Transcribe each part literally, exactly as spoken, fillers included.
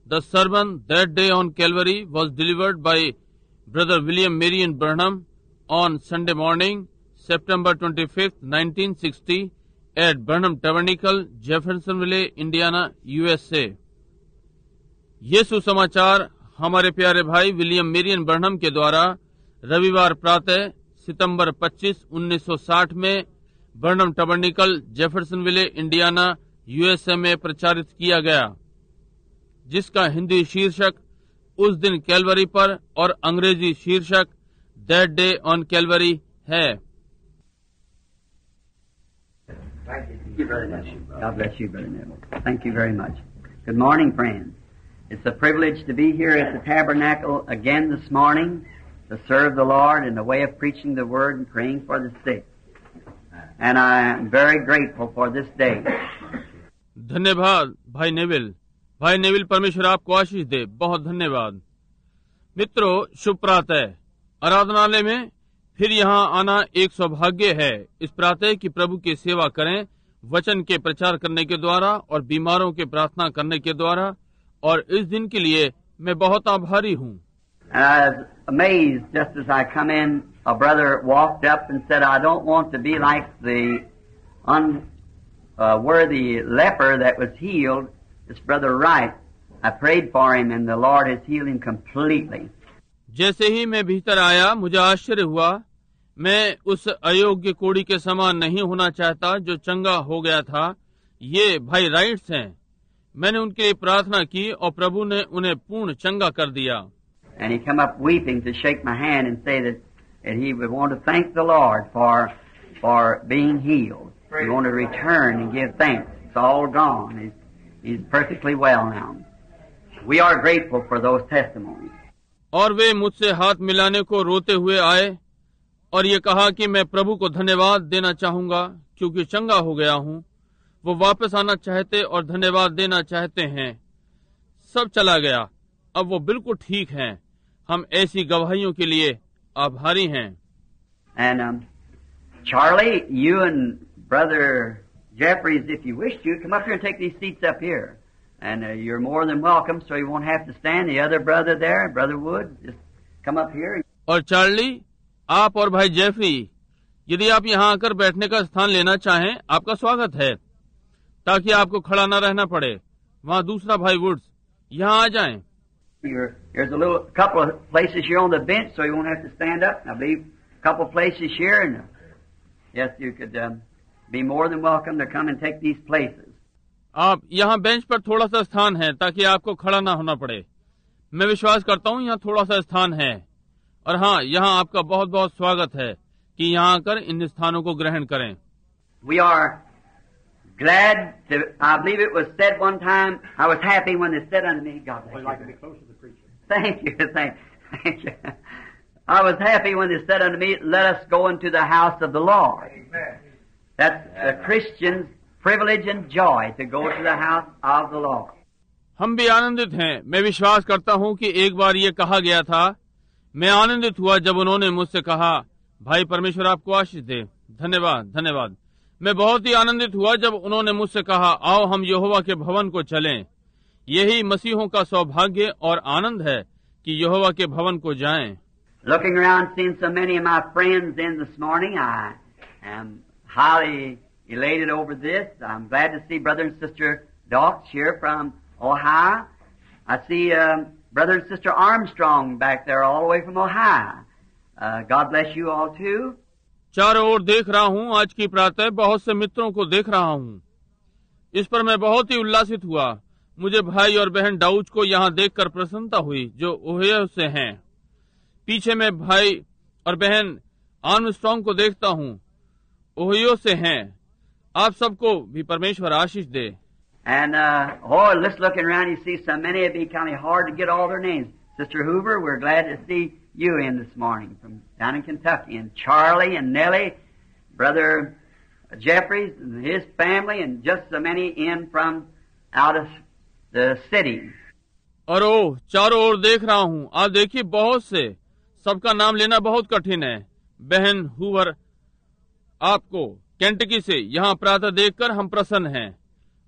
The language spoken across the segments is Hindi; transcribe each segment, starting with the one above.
The sermon that day on Calvary was delivered by Brother William Marion Branham on Sunday morning, September twenty-fifth, nineteen sixty, at Branham Tabernacle, Jeffersonville, Indiana, U S A. ये सुसमाचार हमारे प्यारे भाई विलियम मेरियन ब्रनहम के द्वारा रविवार प्रातः सितंबर पच्चीस, उन्नीस सौ साठ में Branham Tabernacle, Jeffersonville, Indiana, USA में प्रचारित किया गया, जिसका हिंदी शीर्षक उस दिन कैलवरी पर और अंग्रेजी शीर्षक दैट डे ऑन कैलवरी है। God bless you, Brother Neville. Thank you very much. Good morning, friends. It's a privilege to be here at the Tabernacle again this morning to serve the Lord in the way of preaching the Word and praying for the sick. And I am very grateful for this day. धन्यवाद भाई नेविल। भाई नेविल, परमेश्वर आपको आशीष दे। बहुत धन्यवाद। मित्रों, शुभ प्रातः। आराधनालय में फिर यहाँ आना एक सौभाग्य है। इस प्रातः की प्रभु की सेवा करें, वचन के प्रचार करने के द्वारा और बीमारों के प्रार्थना करने के द्वारा, और इस दिन के लिए मैं बहुत आभारी हूँ। I was amazed just as I come in, a brother walked up and said, I don't want to be like the unworthy leper that was healed. It's Brother Wright. I prayed for him and the Lord has healed him completely. जैसे ही मैं भीतर आया, मुझे आश्चर्य हुआ। मैं उस अयोग्य कोढ़ी के समान नहीं होना चाहता जो चंगा हो गया था। ये भाई राइट्स हैं। मैंने उनके लिए प्रार्थना की और प्रभु ने उन्हें पूर्ण चंगा कर दिया। And he come up weeping to shake my hand and say that, that he would want to thank the Lord for for being healed. He wanted to return and give thanks. It's all gone. He's, he's perfectly well now. We are grateful for those testimonies. और वे मुझसे हाथ मिलाने को रोते हुए आए और ये कहा कि मैं प्रभु को धन्यवाद देना चाहूंगा क्योंकि चंगा हो गया हूँ। वो वापस आना चाहते और धन्यवाद देना चाहते हैं। सब चला गया, अब वो बिल्कुल ठीक हैं। हम ऐसी गवाहियों के लिए आभारी हैं। And um, Charlie, you and Brother Jeffries, if you wish to, come up here and take these seats up here. And uh, you're more than welcome, so you won't have to stand. The other brother there, Brother Wood, just come up here. और चार्ली, आप और भाई जेफरी, यदि आप यहाँ आकर बैठने का स्थान लेना चाहें, आपका स्वागत है, ताकि आपको खड़ा न रहना पड़े। वहाँ दूसरा भाई वुड्स, यहाँ आ जाएं। There's a little couple of places here on the bench, so you won't have to stand up. I believe a couple of places here, and yes, you could um, be more than welcome to come and take these places. आप यहाँ बेंच पर थोड़ा सा स्थान है ताकि आपको खड़ा ना होना पड़े। मैं विश्वास करता हूँ यहाँ थोड़ा सा स्थान है, और हाँ, यहाँ आपका बहुत बहुत स्वागत है कि यहाँ आकर इन स्थानों को ग्रहण करें। We are glad to, I believe it was said one time, I was happy when they said unto me, God bless you. I'd like to be close to the preacher. Thank you, thank, thank you. I was happy when they said unto me, let us go into the house of the Lord. Amen. That's a Christian's privilege and joy to go to the house of the Lord. हम भी आनंदित हैं। मैं विश्वास करता हूँ कि एक बार ये कहा गया था। मैं आनंदित हुआ जब उन्होंने मुझसे कहा, भाई परमेश्वर आपको आशीष दे। धन्यवाद, धन्यवाद। मैं बहुत ही आनंदित हुआ जब उन्होंने मुझसे कहा, आओ हम यहोवा के भवन को चलें। यही मसीहों का सौभाग्य और आनंद है कि यहोवा के भवन को जाएं। Looking around, seeing so many of my friends in this morning, I am highly elated over this. I'm glad to see Brother and Sister Dawkes here from Ohio. I see um, Brother and Sister Armstrong back there all the way from Ohio. Uh, God bless you all too. चारों ओर देख रहा हूँ। आज की प्रातः बहुत से मित्रों को देख रहा हूँ। इस पर मैं बहुत ही उल्लासित हुआ। मुझे भाई और बहन डाउच को यहाँ देखकर प्रसन्नता हुई जो ओहियो से हैं। पीछे मैं भाई और बहन आर्मस्ट्रांग को देखता हूँ, ओहियो से हैं। आप सबको भी परमेश्वर आशीष दे। And uh, oh, let's looking around, you see so many. It'd be kind of hard to get all their names. Sister Hoover, we're glad to see you in this morning from down in Kentucky, and Charlie and Nellie, Brother Jeffries and his family, and just so many in from out of the city. और ओ, चारों ओर देख रहा हूँ। आप देखिए, बहुत से, सबका नाम लेना बहुत कठिन है। बहन हूवर, आपको केंटकी से यहाँ प्रातः देखकर हम प्रसन्न हैं,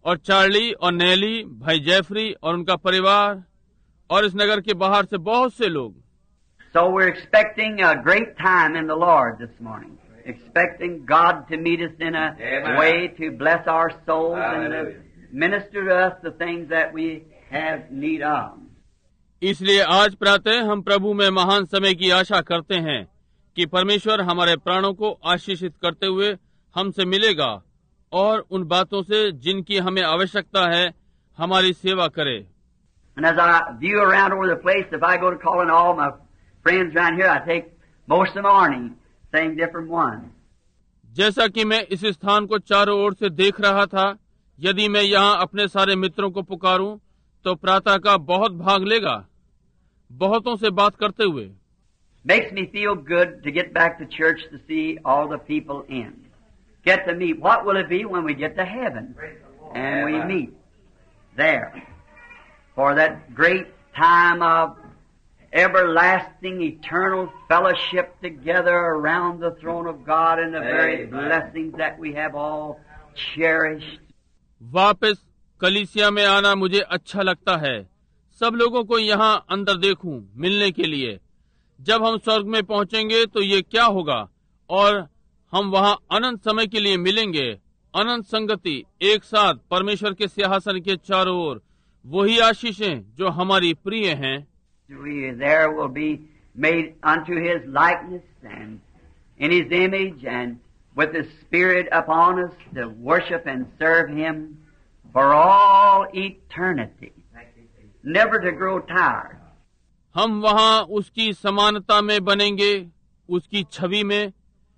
और चार्ली और नेली, भाई जेफरी और उनका परिवार, और इस नगर के बाहर से बहुत से लोग. So we're expecting a great time in the Lord this morning. Expecting God to meet us in a Amen. Way to bless our souls Hallelujah. And to minister to us the things that we have need of. इसलिए आज प्रातः हम प्रभु में महान समय की आशा करते हैं कि परमेश्वर हमारे प्राणों को आशीषित करते हुए हमसे मिलेगा और उन बातों से जिनकी हमें आवश्यकता है हमारी सेवा करे. And as I view around over the place, if I go to calling all my friends around here, I take most of the morning saying different ones. जैसा कि मैं इस स्थान को चारों ओर से देख रहा था, यदि मैं यहाँ अपने सारे मित्रों को पुकारूं, तो प्रातः का बहुत भाग लेगा, बहुतों से बात करते हुए. Makes me feel good to get back to church to see all the people in. Get to meet. What will it be when we get to heaven and we meet there for that great time of everlasting, eternal fellowship together around the throne of God and the very blessings that we have all cherished. वापस कलीसिया में आना मुझे अच्छा लगता है. सब लोगों को यहाँ अंदर देखूं मिलने के लिए. जब हम स्वर्ग में पहुँचेंगे तो ये क्या होगा, और हम वहाँ अनंत समय के लिए मिलेंगे. अनंत संगति एक साथ परमेश्वर के सिंहासन के चारों ओर, वही आशीषें जो हमारी प्रिय हैं. We there will be made unto His likeness and in His image and with His Spirit upon us to worship and serve Him for all eternity, never to grow tired. हम वहाँ उसकी समानता में बनेंगे, उसकी छवि में,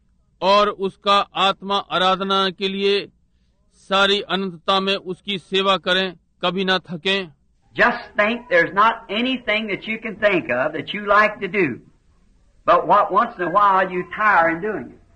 और उसका आत्मा आराधना के लिए सारी अनंतता में उसकी सेवा करें, कभी ना थकें. Just think there's not anything that you can think of that you like to do, but what once in a while you tire in doing it.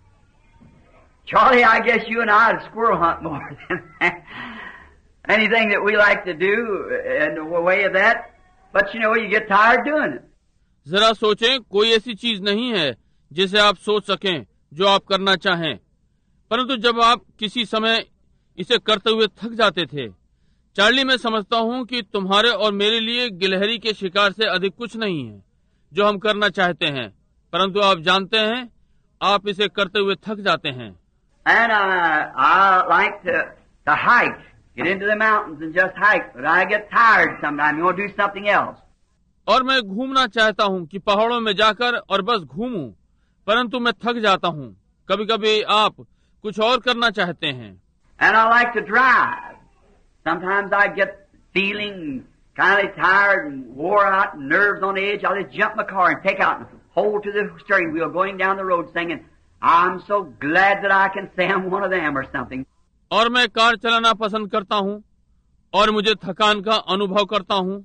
Charlie, I guess you and I would squirrel hunt more than anything that we like to do in the way of that, but you know, you get tired doing it. जरा सोचें, कोई ऐसी चीज नहीं है जिसे आप सोच सकें जो आप करना चाहें, परंतु जब आप किसी समय इसे करते हुए थक जाते थे. चार्ली, मैं समझता हूँ कि तुम्हारे और मेरे लिए गिलहरी के शिकार से अधिक कुछ नहीं है जो हम करना चाहते हैं, परंतु आप जानते हैं आप इसे करते हुए थक जाते हैं. And uh, I like to, to hike, get into the mountains and just hike, but I get tired sometimes. You want to do something else. और मैं घूमना चाहता हूँ कि पहाड़ों में जाकर और बस घूमूं, परंतु मैं थक जाता हूँ. कभी कभी आप कुछ और करना चाहते हैं. And I like to drive. Sometimes I get feeling kind of tired and wore out and nerves on the edge. I'll just jump in my car and take out and hold to the steering wheel going down the road singing, I'm so glad that I can say I'm one of them or something. और मैं कार चलाना पसंद करता हूँ और मुझे थकान का अनुभव करता हूँ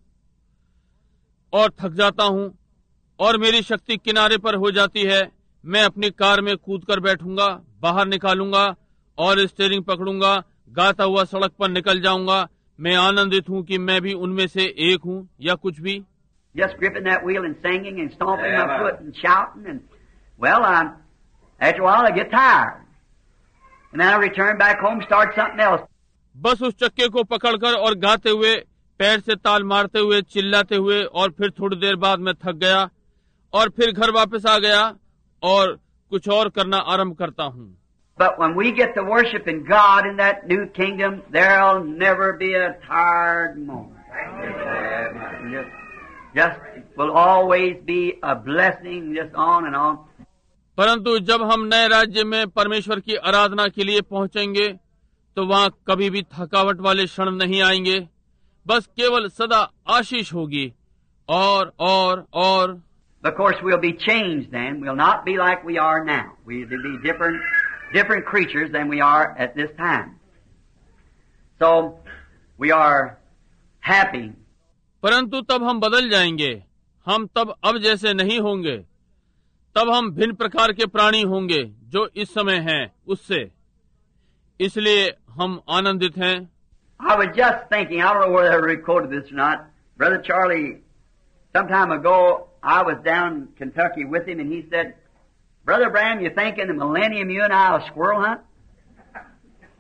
और थक जाता हूँ और मेरी शक्ति किनारे पर हो जाती है. मैं अपनी कार में कूदकर बैठूंगा, बाहर निकालूंगा और स्टीयरिंग पकड़ूंगा, गाता हुआ सड़क पर निकल जाऊंगा. मैं आनंदित हूँ कि मैं भी उनमें से एक हूँ या कुछ भी. Just gripping that wheel and singing and stomping yeah, my foot and shouting and well, I'm, after a while I get tired and then I return back home, start something else. बस उस चक्के को पकड़कर और गाते हुए, पैर से ताल मारते हुए, चिल्लाते हुए, और फिर थोड़ी देर बाद मैं थक गया और फिर घर वापस आ गया और कुछ और करना आरंभ करता हूँ. But when we get to worshiping God in that new kingdom, there'll never be a tired moment. Just, just will always be a blessing, just on and on. परंतु जब हम नए राज्य में परमेश्वर की आराधना के लिए पहुंचेंगे, तो वहाँ कभी भी थकावट वाले क्षण नहीं आएंगे. बस केवल सदा आशीष होगी और और और. Of course, we'll be changed then. We'll not be like we are now. We'll be different. different creatures than we are at this time. So, we are happy. परंतु तब हम बदल जाएंगे. हम तब अब जैसे नहीं होंगे. तब हम भिन्न प्रकार के प्राणी होंगे जो इस समय हैं उससे. इसलिए हम आनंदित हैं. I was just thinking, I don't know whether I recorded this or not. Brother Charlie, some time ago, I was down in Kentucky with him and he said, Brother Branham, you think in the millennium you and I will squirrel hunt?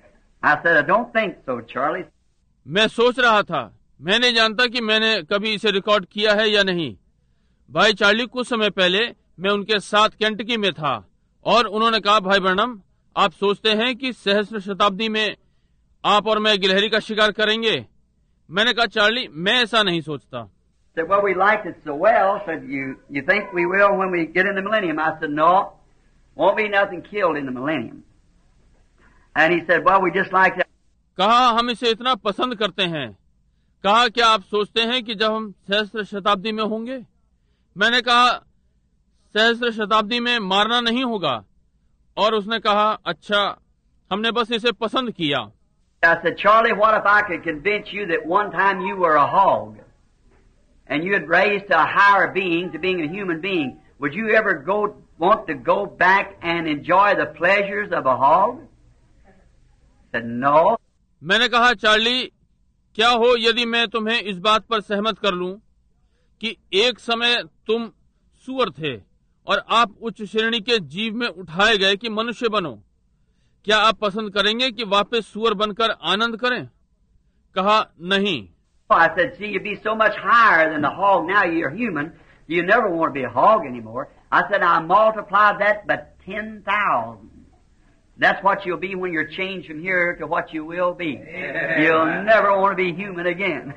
I said, I don't think so, Charlie. मैं सोच रहा था, मैं नहीं जानता कि मैंने कभी इसे रिकॉर्ड किया है या नहीं। भाई चार्ली, कुछ समय पहले मैं उनके साथ केंटकी में था और उन्होंने कहा, भाई ब्रैनम, आप सोचते हैं कि सहस्त्र शताब्दी में आप और मैं गिलहरी का शिकार करेंगे? मैंने कहा, चार्ली, मैं ऐसा नहीं सोचता। Said, well, we liked it so well. Said, you you think we will when we get in the millennium? I said, no, won't be nothing killed in the millennium. And he said, well, we just like that. कहा, हम इसे इतना पसंद करते हैं। कहा, क्या आप सोचते हैं कि जब हम सहस्त्र शताब्दी में होंगे? मैंने कहा, सहस्त्र शताब्दी में मारना नहीं होगा। और उसने कहा, अच्छा, हमने बस इसे पसंद किया। I said, Charlie, what if I could convince you that one time you were a hog and you had raised to a higher being, to being a human being? Would you ever go want to go back and enjoy the pleasures of a hog? I said, no. मैंने कहा, चार्ली, क्या हो यदि मैं तुम्हें इस बात पर सहमत कर लूं कि एक समय तुम सूअर थे और आप उच्च श्रेणी के जीव में उठाए गए कि मनुष्य बनो? क्या आप पसंद करेंगे कि वापस सूअर बनकर आनंद करें? कहा, नहीं। I said, see, you'd be so much higher than the hog now. You're human. You never want to be a hog anymore. I said, I multiply that by ten thousand. That's what you'll be when you're changed from here to what you will be. You'll never want to be human again.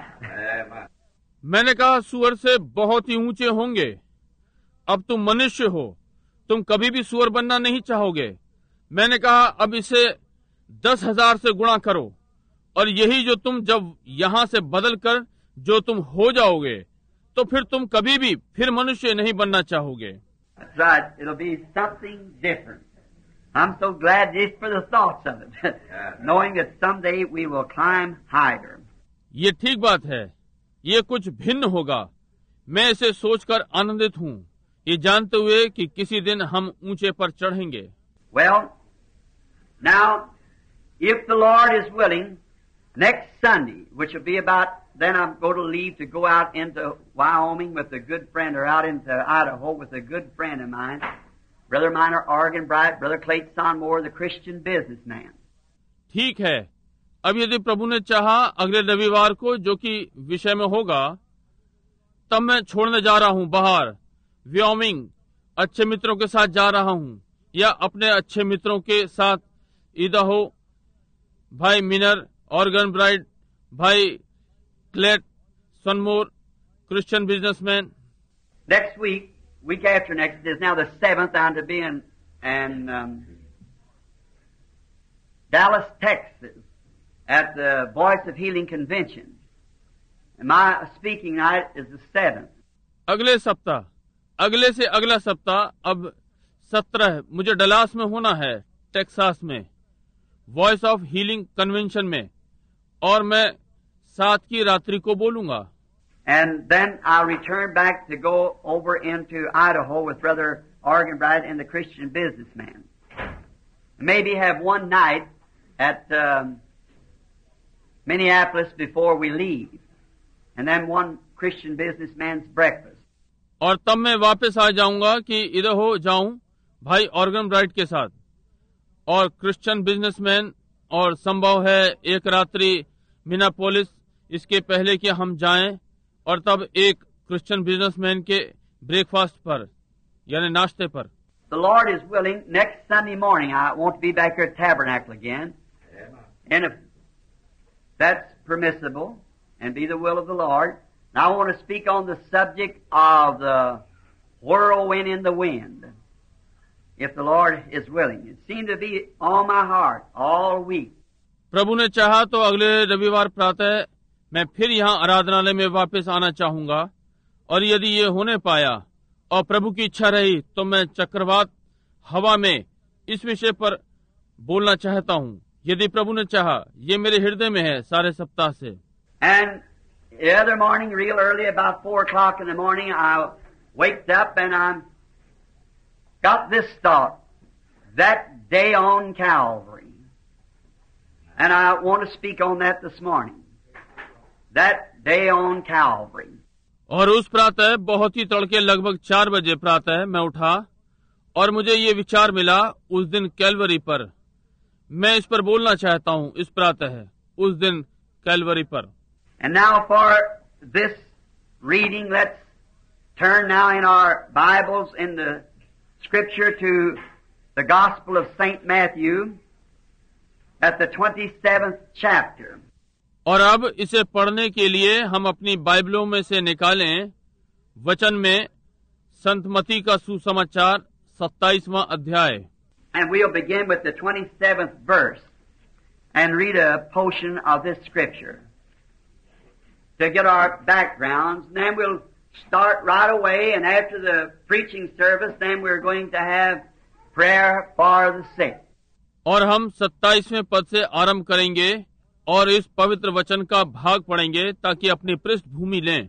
मैंने कहा, सूअर से बहुत ही ऊंचे होंगे। अब तुम मनुष्य हो, तुम कभी भी सूअर बनना नहीं चाहोगे। मैंने कहा, अब इसे दस हजार से गुणा करो और यही जो तुम जब यहां से बदल कर जो तुम हो जाओगे, तो फिर तुम कभी भी फिर मनुष्य नहीं बनना चाहोगे। That's right. It'll be something different. I'm so glad just for the thoughts of it, knowing that someday we will climb higher. ये ठीक बात है, ये कुछ भिन्न होगा। मैं इसे सोचकर आनंदित हूँ, ये जानते हुए कि किसी दिन हम ऊंचे पर चढ़ेंगे। Well, now, if the Lord is willing, next Sunday, which will be about, then I'm going to leave to go out into Wyoming with a good friend, or out into Idaho with a good friend of mine, Brother Minor Oregon Bright, Brother Clayton Sonmore, the Christian businessman. ठीक है, अब यदि प्रभु ने चाहा अगले रविवार को, जो कि विषय में होगा, तब मैं छोड़ने जा रहा हूँ बाहर व्योमिंग, अच्छे मित्रों के साथ जा रहा हूँ, या अपने अच्छे मित्रों के साथ इदाहो, भाई मिनर ऑर्गन ब्राइट, भाई Clate Sunmore, Christian businessman. Next week, week after next, is now the seventh, I'm to be in, in um, Dallas, Texas, at the Voice of Healing Convention. And my speaking night is the seventh. अगले सप्ताह, अगले से अगला सप्ताह अब सत्रह मुझे डलास में होना है, टेक्सास में, वॉइस ऑफ हीलिंग कन्वेंशन में, और मैं सात की रात्रि को बोलूंगा। And then I'll return back to go over into Idaho with Brother Oregon Bright and the Christian businessman. Maybe have one night at um, Minneapolis before we leave, and then one Christian businessman's breakfast. और तब मैं वापस आ जाऊंगा कि इधर हो जाऊं भाई ऑर्गन ब्राइट के साथ और क्रिश्चियन बिजनेसमैन, और संभव है एक रात्रि मिनापोलिस इसके पहले कि हम जाएं, और तब एक क्रिश्चियन बिजनेसमैन के ब्रेकफास्ट पर यानी नाश्ते पर। The Lord is willing, next Sunday morning I want to be back here at Tabernacle again. And if that's permissible and be the will of the Lord, now I want to speak on the subject of the whirlwind in the wind. If the Lord is willing. It seemed to be on my heart all week. प्रभु ने चाहा तो अगले रविवार प्रातः मैं फिर यहाँ आराधनालय में वापस आना चाहूंगा, और यदि ये होने पाया और प्रभु की इच्छा रही तो मैं चक्रवात हवा में इस विषय पर बोलना चाहता हूँ, यदि प्रभु ने चाहा। ये मेरे हृदय में है सारे सप्ताह से। And the other morning, real early, about four o'clock in the morning, I waked up and I got this thought, that day on Calvary. And I want to speak on that this morning. That day on Calvary. और उस प्रातः बहुत ही तड़के लगभग चार बजे प्रातः मैं उठा और मुझे ये विचार मिला, उस दिन कैलवरी पर। मैं इस पर बोलना चाहता हूँ इस प्रातः उस दिन कैलवरी पर। And now for this reading, let's turn now in our Bibles in the Scripture to the Gospel of Saint Matthew at the twenty-seventh chapter. और अब इसे पढ़ने के लिए हम अपनी बाइबलों में से निकालें वचन में संत मत्ती का सुसमाचार सत्ताईसवां अध्याय। And we'll begin with the twenty-seventh verse and read a portion of this Scripture to get our backgrounds. And then we'll start right away, and after the preaching service, then we're going to have prayer for the sick. और हम सत्ताईसवें पद से आरंभ करेंगे और इस पवित्र वचन का भाग पढ़ेंगे ताकि अपनी पृष्ठभूमि लें।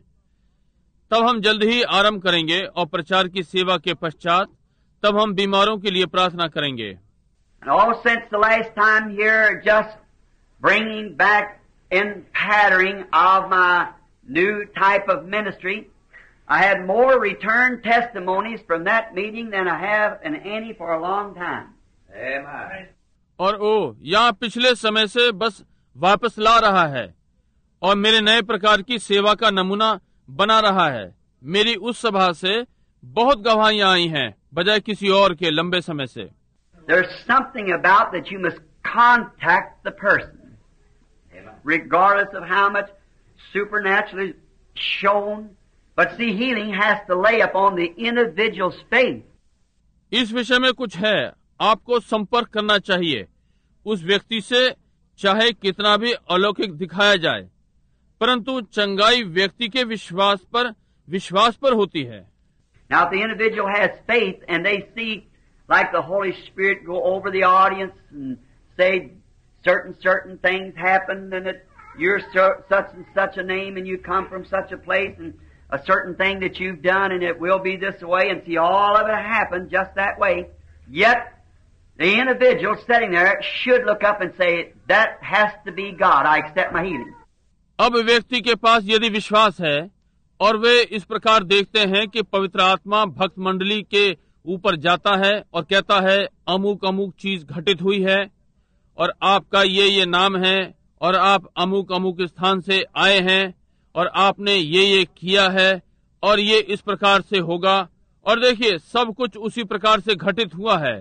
तब हम जल्द ही आरंभ करेंगे और प्रचार की सेवा के पश्चात तब हम बीमारों के लिए प्रार्थना करेंगे। And all since the last time here, just bringing back in pattering of my new type of ministry, I had more return testimonies from that meeting than I have in any for a long time. Amen. और ओ यहाँ पिछले समय से बस वापस ला रहा है और मेरे नए प्रकार की सेवा का नमूना बना रहा है। मेरी उस सभा से बहुत गवाहियां आई हैं बजाय किसी और के लंबे समय से। There's something about that you must contact the person, regardless of how much supernatural is shown. But see, healing has to lay upon the individual's faith. इस विषय में कुछ है, आपको संपर्क करना चाहिए उस व्यक्ति से, चाहे कितना भी अलौकिक दिखाया जाए, परंतु चंगाई व्यक्ति के विश्वास पर विश्वास पर होती है। Now, if the individual has faith and they see, like the Holy Spirit go over the audience and say certain certain things happened, and that you're such and such a name and you come from such a place, and a certain thing that you've done, and it will be this way, and see all of it happen just that way. Yet the individual sitting there should look up and say, that has to be God. I accept my healing. अब व्यक्ति के पास यदि विश्वास है और वे इस प्रकार देखते हैं कि पवित्र आत्मा भक्त मंडली के ऊपर जाता है और कहता है अमुक अमुक चीज घटित हुई है और आपका ये ये नाम है और आप अमुक अमुक स्थान से आए हैं और आपने ये ये किया है और ये इस प्रकार से होगा, और देखिए सब कुछ उसी प्रकार से घटित हुआ है,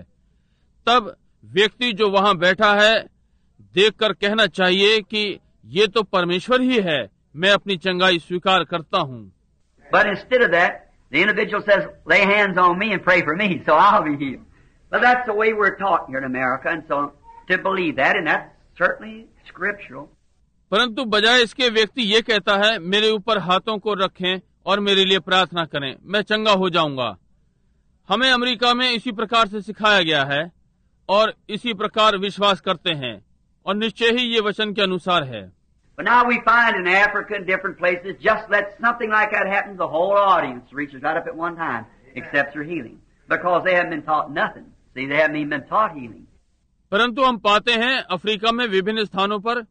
तब व्यक्ति जो वहां बैठा है देखकर कहना चाहिए कि ये तो परमेश्वर ही है, मैं अपनी चंगाई स्वीकार करता हूँ। But instead of that, the individual says, lay hands on me and pray for me, so I'll be healed. But that's the way we're taught here in America, and so to believe that, and that's certainly scriptural. परंतु बजाय इसके व्यक्ति ये कहता है मेरे ऊपर हाथों को रखें और मेरे लिए प्रार्थना करें, मैं चंगा हो जाऊंगा। हमें अमेरिका में इसी प्रकार से सिखाया गया है और इसी प्रकार विश्वास करते हैं, और निश्चय ही ये वचन के अनुसार है। But now we find in Africa and different places, just let something like that happen, the whole audience reaches right up at one time, accepts their healing, because they haven't been taught nothing. See, they haven't even been taught healing. परंतु हम पाते हैं अफ्रीका में विभिन्न स्थानों पर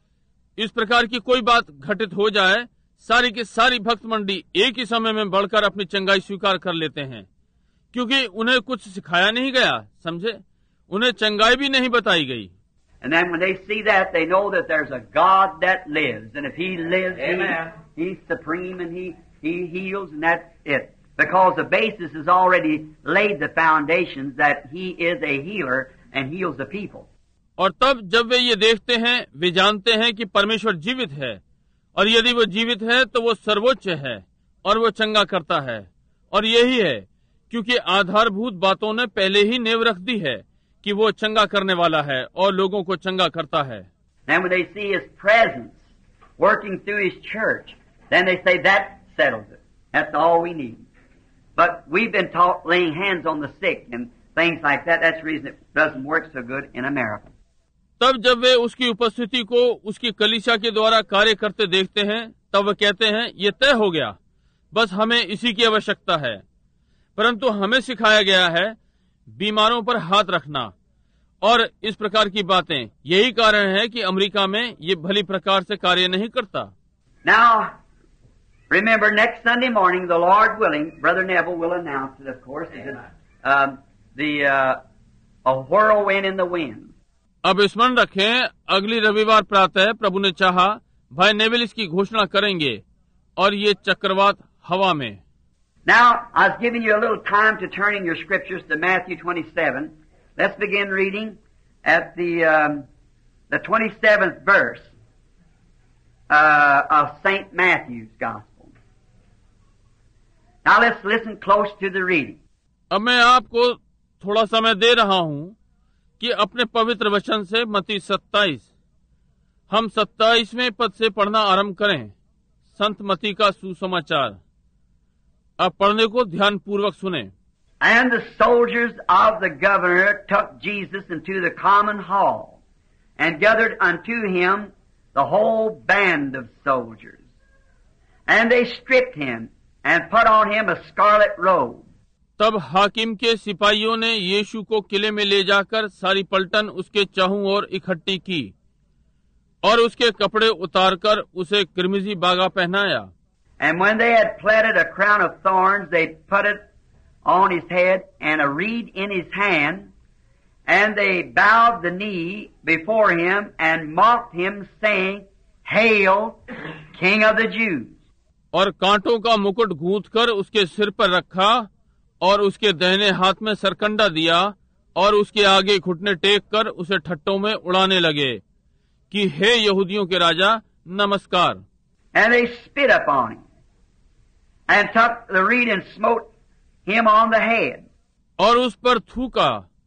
इस प्रकार की कोई बात घटित हो जाए, सारी की सारी भक्त मंडली एक ही समय में बढ़कर अपनी चंगाई स्वीकार कर लेते हैं, क्योंकि उन्हें कुछ सिखाया नहीं गया, समझे, उन्हें चंगाई भी नहीं बताई गई। And then when they see that, they know that there's a God that lives, and if He lives, he, He's supreme, and He He heals, and that's it. Because the basis has already laid the foundations that He is a healer and heals the people. और तब जब वे ये देखते हैं, वे जानते हैं कि परमेश्वर जीवित है, और यदि वो जीवित है तो वो सर्वोच्च है और वो चंगा करता है, और यही है क्योंकि आधारभूत बातों ने पहले ही नेव रख दी है कि वो चंगा करने वाला है और लोगों को चंगा करता है। And when they see His presence working through His church, then they say that settles it. That's all we need. But we've been taught laying hands on the sick and things like that. That's the reason it doesn't work so good in America. तब जब वे उसकी उपस्थिति को उसकी कलीसिया के द्वारा कार्य करते देखते हैं, तब वे कहते हैं ये तय हो गया, बस हमें इसी की आवश्यकता है। परंतु हमें सिखाया गया है बीमारों पर हाथ रखना और इस प्रकार की बातें। यही कारण है कि अमेरिका में ये भली प्रकार से कार्य नहीं करता। Now, remember, next Sunday morning, the Lord willing, Brother Neville will announce it, of course, um, the uh, a whirlwind in the wind. अब स्मरण रखें, अगली रविवार प्रातः प्रभु ने चाहा भाई नेविल इसकी घोषणा करेंगे और ये चक्रवात हवा में। Now, I was giving you a little time to turn in your scriptures to Matthew twenty-seven. Let's begin reading at the um, the twenty-seventh verse uh, of Saint Matthew's Gospel. Now let's listen close to the reading. अब मैं आपको थोड़ा समय दे रहा हूं कि अपने पवित्र वचन से मत्ती सत्ताईस, हम सत्ताईसवें पद से पढ़ना आरंभ करें। संत मत्ती का सुसमाचार। अब पढ़ने को ध्यान पूर्वक सुने। And the soldiers of the governor took Jesus into the common hall, and gathered unto him the whole band of soldiers. And they stripped him, and put on him a scarlet robe. तब हाकिम के सिपाहियों ने यीशु को किले में ले जाकर सारी पलटन उसके चारों ओर इकट्ठी की और उसके कपड़े उतारकर उसे किरमिजी बागा पहनाया। And when they had plaited a crown of thorns, they put it on his head, and a reed in his hand, and they bowed the knee before him, and mocked him, saying, Hail, King of the Jews! और कांटों का मुकुट गूंथ कर उसके सिर पर रखा और उसके दाहिने हाथ में सरकंडा दिया और उसके आगे घुटने टेक कर उसे ठट्टों में उड़ाने लगे कि हे यहूदियों के राजा, नमस्कार। And they spit upon him, and took the reed and smote him on the head. और उस पर थूका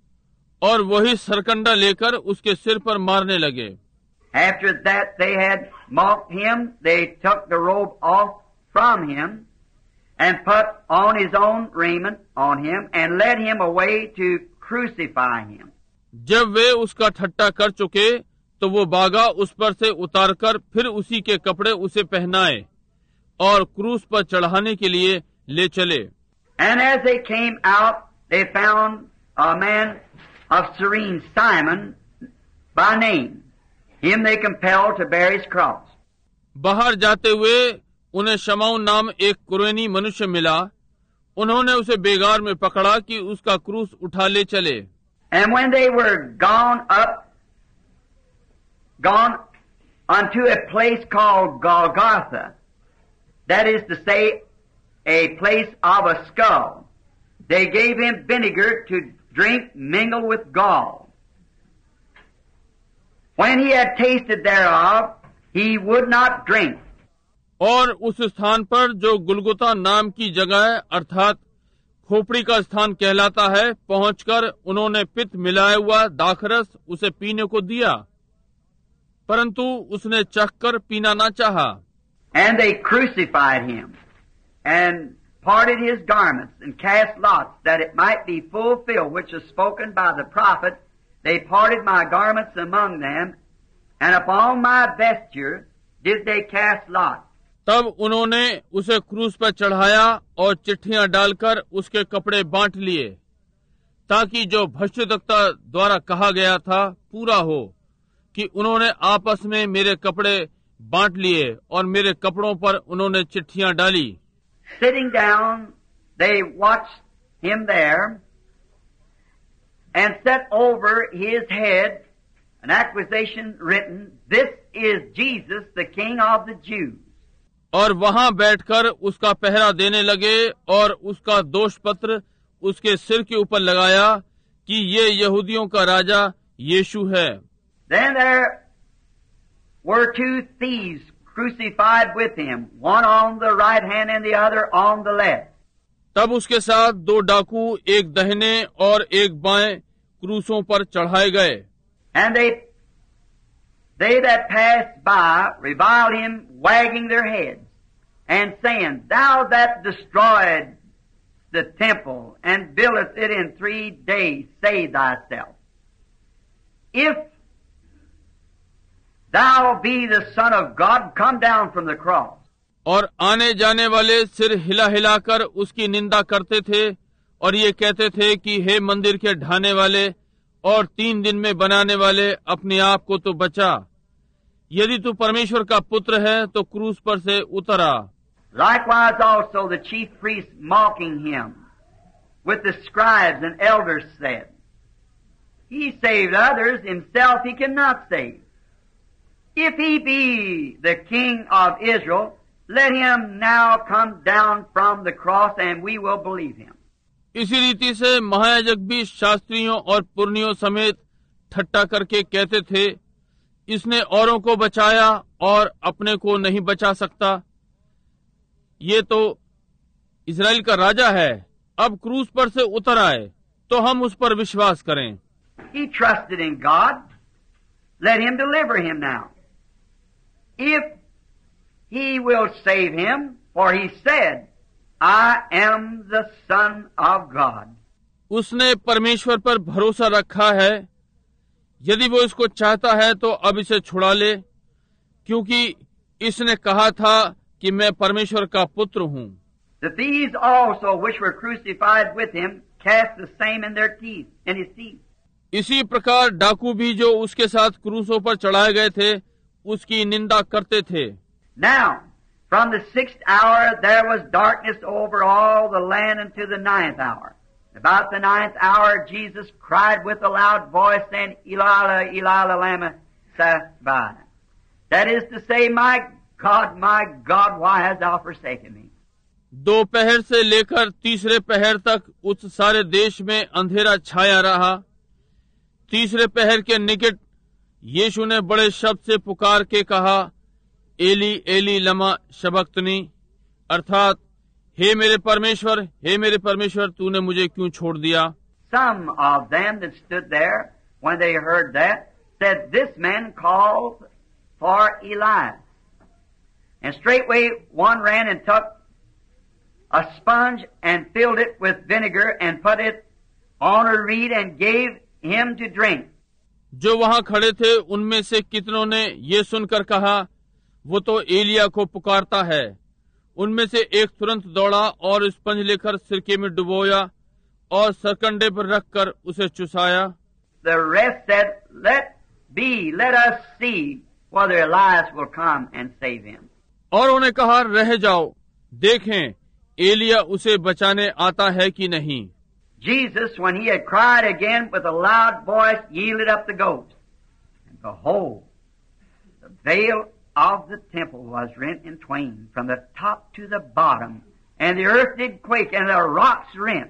और वही सरकंडा लेकर उसके सिर पर मारने लगे। After that they had mocked him, they took the robe off from him, and put on his own raiment on him, and led him away to crucify him. जब वे उसका ठट्टा कर चुके तो वो बागा उस पर से उतारकर फिर उसी के कपड़े उसे पहनाए और क्रूस पर चढ़ाने के लिए ले चले। And as they came out, they found a man of Cyrene, Simon by name. Him they compelled to bear his cross. बाहर जाते हुए उन्हें शमौन नाम एक कुरेनी मनुष्य मिला। उन्होंने उसे बेगार में पकड़ा कि उसका क्रूस उठा ले चले। And when they were gone up, gone unto a place called Golgotha, that is to say, a place of a skull, they gave him vinegar to drink mingled with gall. When he had tasted thereof, he would not drink. और उस स्थान पर जो गुलगुता नाम की जगह अर्थात खोपड़ी का स्थान कहलाता है, पहुंचकर उन्होंने पित्त मिलाया हुआ दाखरस उसे पीने को दिया, परंतु उसने चखकर पीना न चाहा। And they crucified him, and parted his garments, and cast lots, that it might be fulfilled which was spoken by the prophet. They parted my garments among them, and upon my vesture did they cast lots. तब उन्होंने उसे क्रूस पर चढ़ाया और चिट्ठियां डालकर उसके कपड़े बांट लिए, ताकि जो भविष्यद्वक्ता द्वारा कहा गया था पूरा हो कि उन्होंने आपस में मेरे कपड़े बांट लिए और मेरे कपड़ों पर उन्होंने चिट्ठियां डाली। Sitting down, they watched him there, and set over his head an accusation written, This is Jesus, the King of the Jews. और वहां बैठकर उसका पहरा देने लगे और उसका दोष पत्र उसके सिर के ऊपर लगाया कि ये यहूदियों का राजा यीशु है। Then there were two thieves crucified with him, one on the right hand and the other on the left. तब उसके साथ दो डाकू एक दाहिने और एक बाएं क्रूसों पर चढ़ाए गए। And they they that passed by reviled him, wagging their heads, and saying, Thou that destroyed the temple and buildest it in three days, save thyself. If thou be the Son of God, come down from the cross. और आने जाने वाले सिर हिला हिलाकर उसकी निंदा करते थे और ये कहते थे कि हे मंदिर के ढाने वाले और तीन दिन में बनाने वाले, अपने आप को तो बचा। यदि तू परमेश्वर का पुत्र है तो क्रूस पर से उतर आ। Likewise also the chief priests mocking him with the scribes and elders said, He saved others, himself he cannot save. If he be the King of Israel, let him now come down from the cross and we will believe him. इसी रीति से महायाजक भी शास्त्रियों और पुरनियों समेत ठट्टा करके कहते थे, इसने औरों को बचाया और अपने को नहीं बचा सकता। ये तो इजराइल का राजा है, अब क्रूस पर से उतर आए तो हम उस पर विश्वास करें। He trusted in God. Let him deliver him now. If he will save him, for he said, I am the Son of God. उसने परमेश्वर पर भरोसा रखा है, यदि वो इसको चाहता है तो अब इसे छुड़ा ले, क्योंकि इसने कहा था कि मैं परमेश्वर का पुत्र हूँ। The thieves also which were crucified with him cast the same in their teeth, in his teeth. इसी प्रकार डाकू भी जो उसके साथ क्रूसों पर चढ़ाए गए थे, उसकी निंदा करते थे। Now, from the sixth hour there was darkness over all the land unto the ninth hour. About the ninth hour Jesus cried with a loud voice, saying, Eli, Eli, lama sabachthani. That is to say, My God, my God, why hast thou forsaken me? दोपहर से लेकर तीसरे पहर तक उस सारे देश में अंधेरा छाया रहा। तीसरे पहर के निकट यीशु ने बड़े शब्द से पुकार के कहा, एली एली लमा शबक्तनी, अर्थात हे मेरे परमेश्वर, हे मेरे परमेश्वर, तूने मुझे क्यों छोड़ दिया। Some of them that stood there, when they heard that, said, This man called for Elias. And straightway one ran and took a sponge and filled it with vinegar and put it on a reed and gave him to drink. जो वहां खड़े थे उनमें से कितनों ने ये सुनकर कहा, वो तो एलिया को पुकारता है। उनमें से एक तुरंत दौड़ा और स्पंज लेकर सिरके में डुबोया और सरकंडे पर रखकर उसे चुसाया। The rest said, Let be, let us see whether Elias will come and save him. और उन्हें कहा, रह जाओ, देखें एलिया उसे बचाने आता है कि नहीं। Jesus, when he had cried again with a loud voice, yielded up the ghost. And behold, the veil of the temple was rent in twain from the top to the bottom, and the earth did quake, and the rocks rent.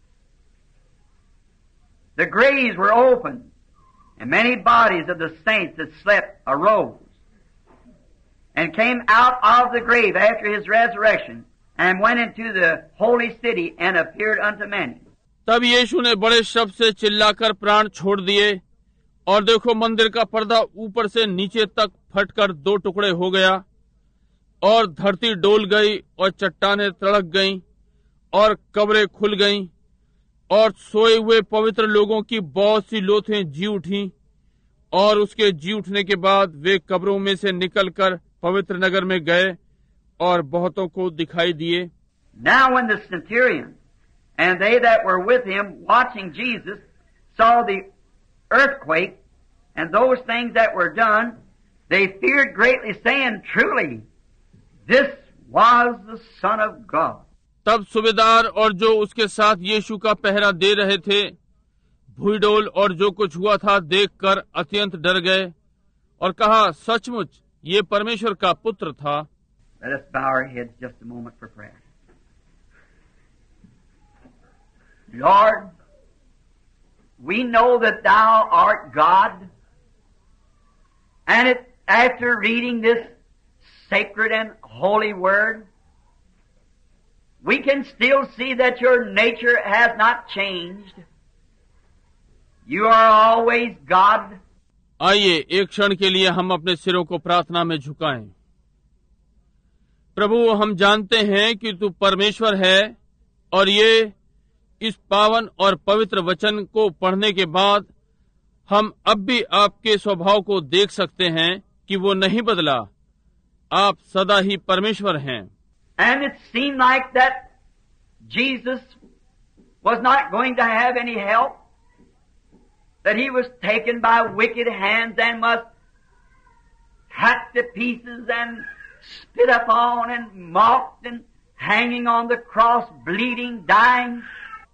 The graves were opened, and many bodies of the saints that slept arose, and came out of the grave after his resurrection, and went into the holy city, and appeared unto many. तब यीशु ने बड़े शब्द से चिल्लाकर प्राण छोड़ दिए, और देखो मंदिर का पर्दा ऊपर से नीचे तक फटकर दो टुकड़े हो गया, और धरती डोल गई और चट्टानें तड़क गईं, और कब्रें खुल गईं, और सोए हुए पवित्र लोगों की बहुत सी लोथें जी उठीं, और उसके जी उठने के बाद वे कब्रों में से निकलकर पवित्र नगर में गए और बहुतों को दिखाई दिए। Now when the centurion and they that were with him watching Jesus saw the earthquake and those things that were done, they feared greatly, saying, Truly, this was the Son of God. तब सूबेदार और जो उसके साथ यीशु का पहरा दे रहे थे, भूईडोल और जो कुछ हुआ था देखकर अत्यंत डर गए और कहा, सचमुच ये परमेश्वर का पुत्र था। Let us bow our heads just a moment for prayer. Lord, we know that Thou art God, and it, after reading this sacred and holy Word, we can still see that Your nature has not changed. You are always God. आइए एक क्षण के लिए हम अपने सिरों को प्रार्थना में झुकाएं। प्रभु, हम जानते हैं कि तू परमेश्वर है, और ये इस पावन और पवित्र वचन को पढ़ने के बाद हम अब भी आपके स्वभाव को देख सकते हैं कि वो नहीं बदला। आप सदा ही परमेश्वर हैं। And it seemed like that Jesus was not going to have any help, that he was taken by wicked hands and was hacked to pieces and spit upon and mocked and hanging on the cross, bleeding, dying.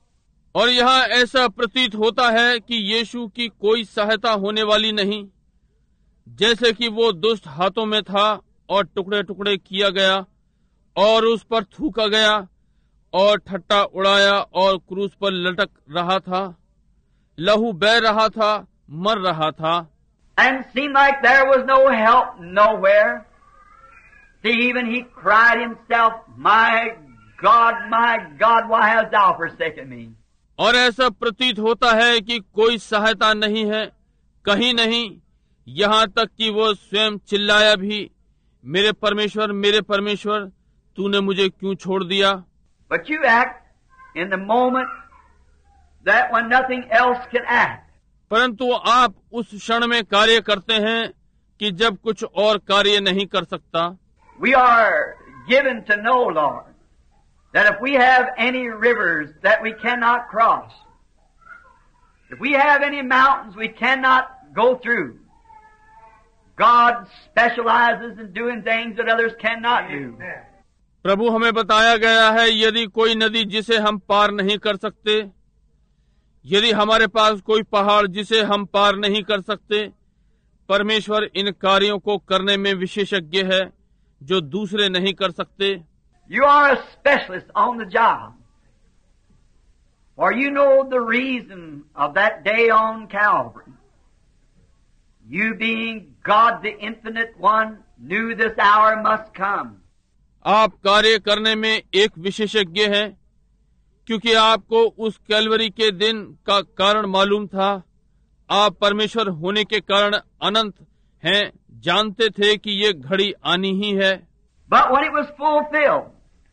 और यहाँ ऐसा प्रतीत होता है कि यीशु की कोई सहायता होने वाली नहीं, जैसे कि वो दुष्ट हाथों में था और टुकड़े टुकड़े किया गया और उस पर थूका गया और ठट्टा उड़ाया और क्रूस पर लटक रहा था, लहू बह रहा था, मर रहा था। And seemed like there was no help nowhere. See, even he cried himself, "My God, my God, why hast thou forsaken me?" और ऐसा प्रतीत होता है कि कोई सहायता नहीं है, कहीं नहीं, यहाँ तक कि वो स्वयं चिल्लाया भी, मेरे परमेश्वर, मेरे परमेश्वर, तूने मुझे क्यों छोड़ दिया। But you act in the moment that when nothing else can act. परंतु आप उस क्षण में कार्य करते हैं कि जब कुछ और कार्य नहीं कर सकता। We are given to know, Lord, that if we have any rivers that we cannot cross, if we have any mountains we cannot go through, God specializes in doing things that others cannot do. प्रभु हमें बताया गया है, यदि कोई नदी जिसे हम पार नहीं कर सकते, यदि हमारे पास कोई पहाड़ जिसे हम पार नहीं कर सकते, परमेश्वर इन कार्यों को करने में विशेषज्ञ है जो दूसरे नहीं कर सकते। You are a specialist on the job, for you know the reason of that day on Calvary. You being God the Infinite One knew this hour must come. आप कार्य करने में एक विशेषज्ञ हैं, क्योंकि आपको उस कैलवरी के दिन का कारण मालूम था। आप परमेश्वर होने के कारण अनंत हैं, जानते थे कि ये घड़ी आनी ही है। But when it was fulfilled,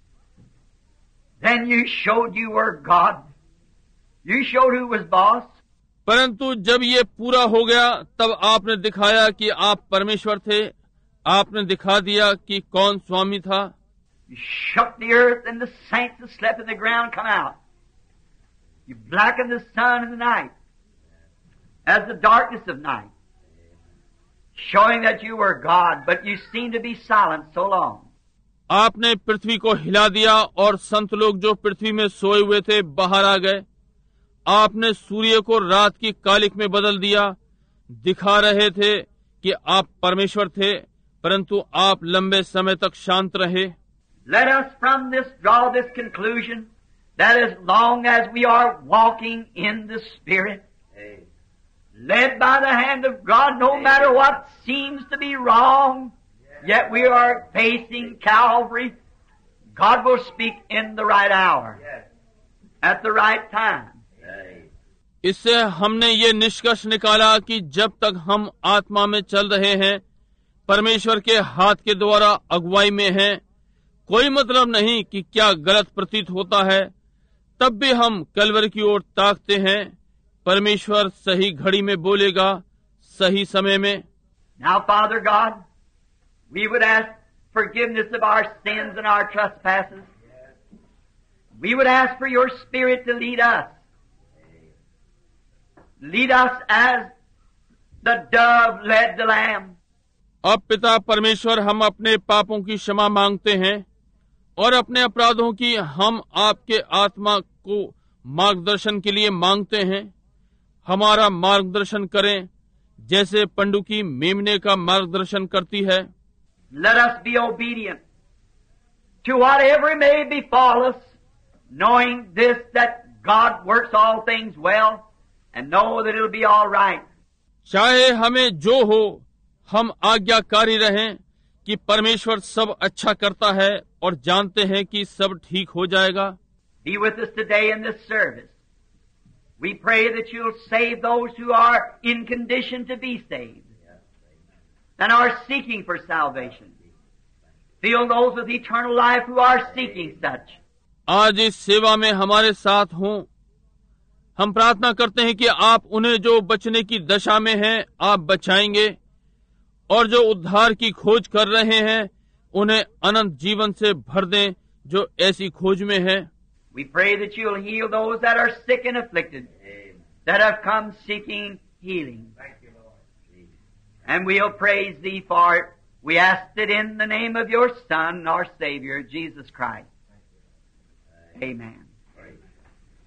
then you showed you were God. You showed who was boss. परंतु जब ये पूरा हो गया, तब आपने दिखाया कि आप परमेश्वर थे। आपने दिखा दिया कि कौन स्वामी था। You shook the earth and the saints that slept in the ground come out. You blackened the sun in the night as the darkness of night, showing that you were God, but you seemed to be silent so long. आपने पृथ्वी को हिला दिया और संत लोग जो पृथ्वी में सोए हुए थे बाहर आ गए। आपने सूर्य को रात की कालिक में बदल दिया, दिखा रहे थे कि आप परमेश्वर थे, परंतु आप लंबे समय तक शांत रहे। Let us from this draw this conclusion that as long as we are walking in the Spirit, led by the hand of God, no matter what seems to be wrong, yet we are facing Calvary, God will speak in the right hour, at the right time. इससे हमने ये निष्कर्ष निकाला कि जब तक हम आत्मा में चल रहे हैं, परमेश्वर के हाथ के द्वारा अगुवाई में हैं, कोई मतलब नहीं कि क्या गलत प्रतीत होता है, तब भी हम कलवरी की ओर ताकते हैं। परमेश्वर सही घड़ी में बोलेगा, सही समय में। Now, Father God, we would ask forgiveness of our sins and our trespasses. We would ask for your Spirit to lead us. Lead us as the dove led the lamb. अब पिता परमेश्वर, हम अपने पापों की क्षमा मांगते हैं और अपने अपराधों की हम आपके आत्मा को मार्गदर्शन के लिए मांगते हैं। हमारा मार्गदर्शन करें जैसे पंडुकी मेमने का मार्गदर्शन करती है। Let us be obedient to whatever may befall us, knowing this that God works all things well and know that it'll be all right. चाहे हमें जो हो, हम आज्ञाकारी रहें कि परमेश्वर सब अच्छा करता है और जानते हैं कि सब ठीक हो जाएगा। Be with us today in this service. We pray that you'll save those who are in condition to be saved and are seeking for salvation. Fill those with eternal life who are seeking such. आज इस सेवा में हमारे साथ हों। हम प्रार्थना करते हैं कि आप उन्हें जो बचने की दशा में हैं, आप बचाएंगे, और जो उद्धार की खोज कर रहे हैं, उन्हें अनंत जीवन से भर दें जो ऐसी खोज में हैं। We pray that you'll heal those that are sick and afflicted, that have come seeking healing. And we'll praise thee for it. We ask it in the name of your Son, our Savior, Jesus Christ. Amen.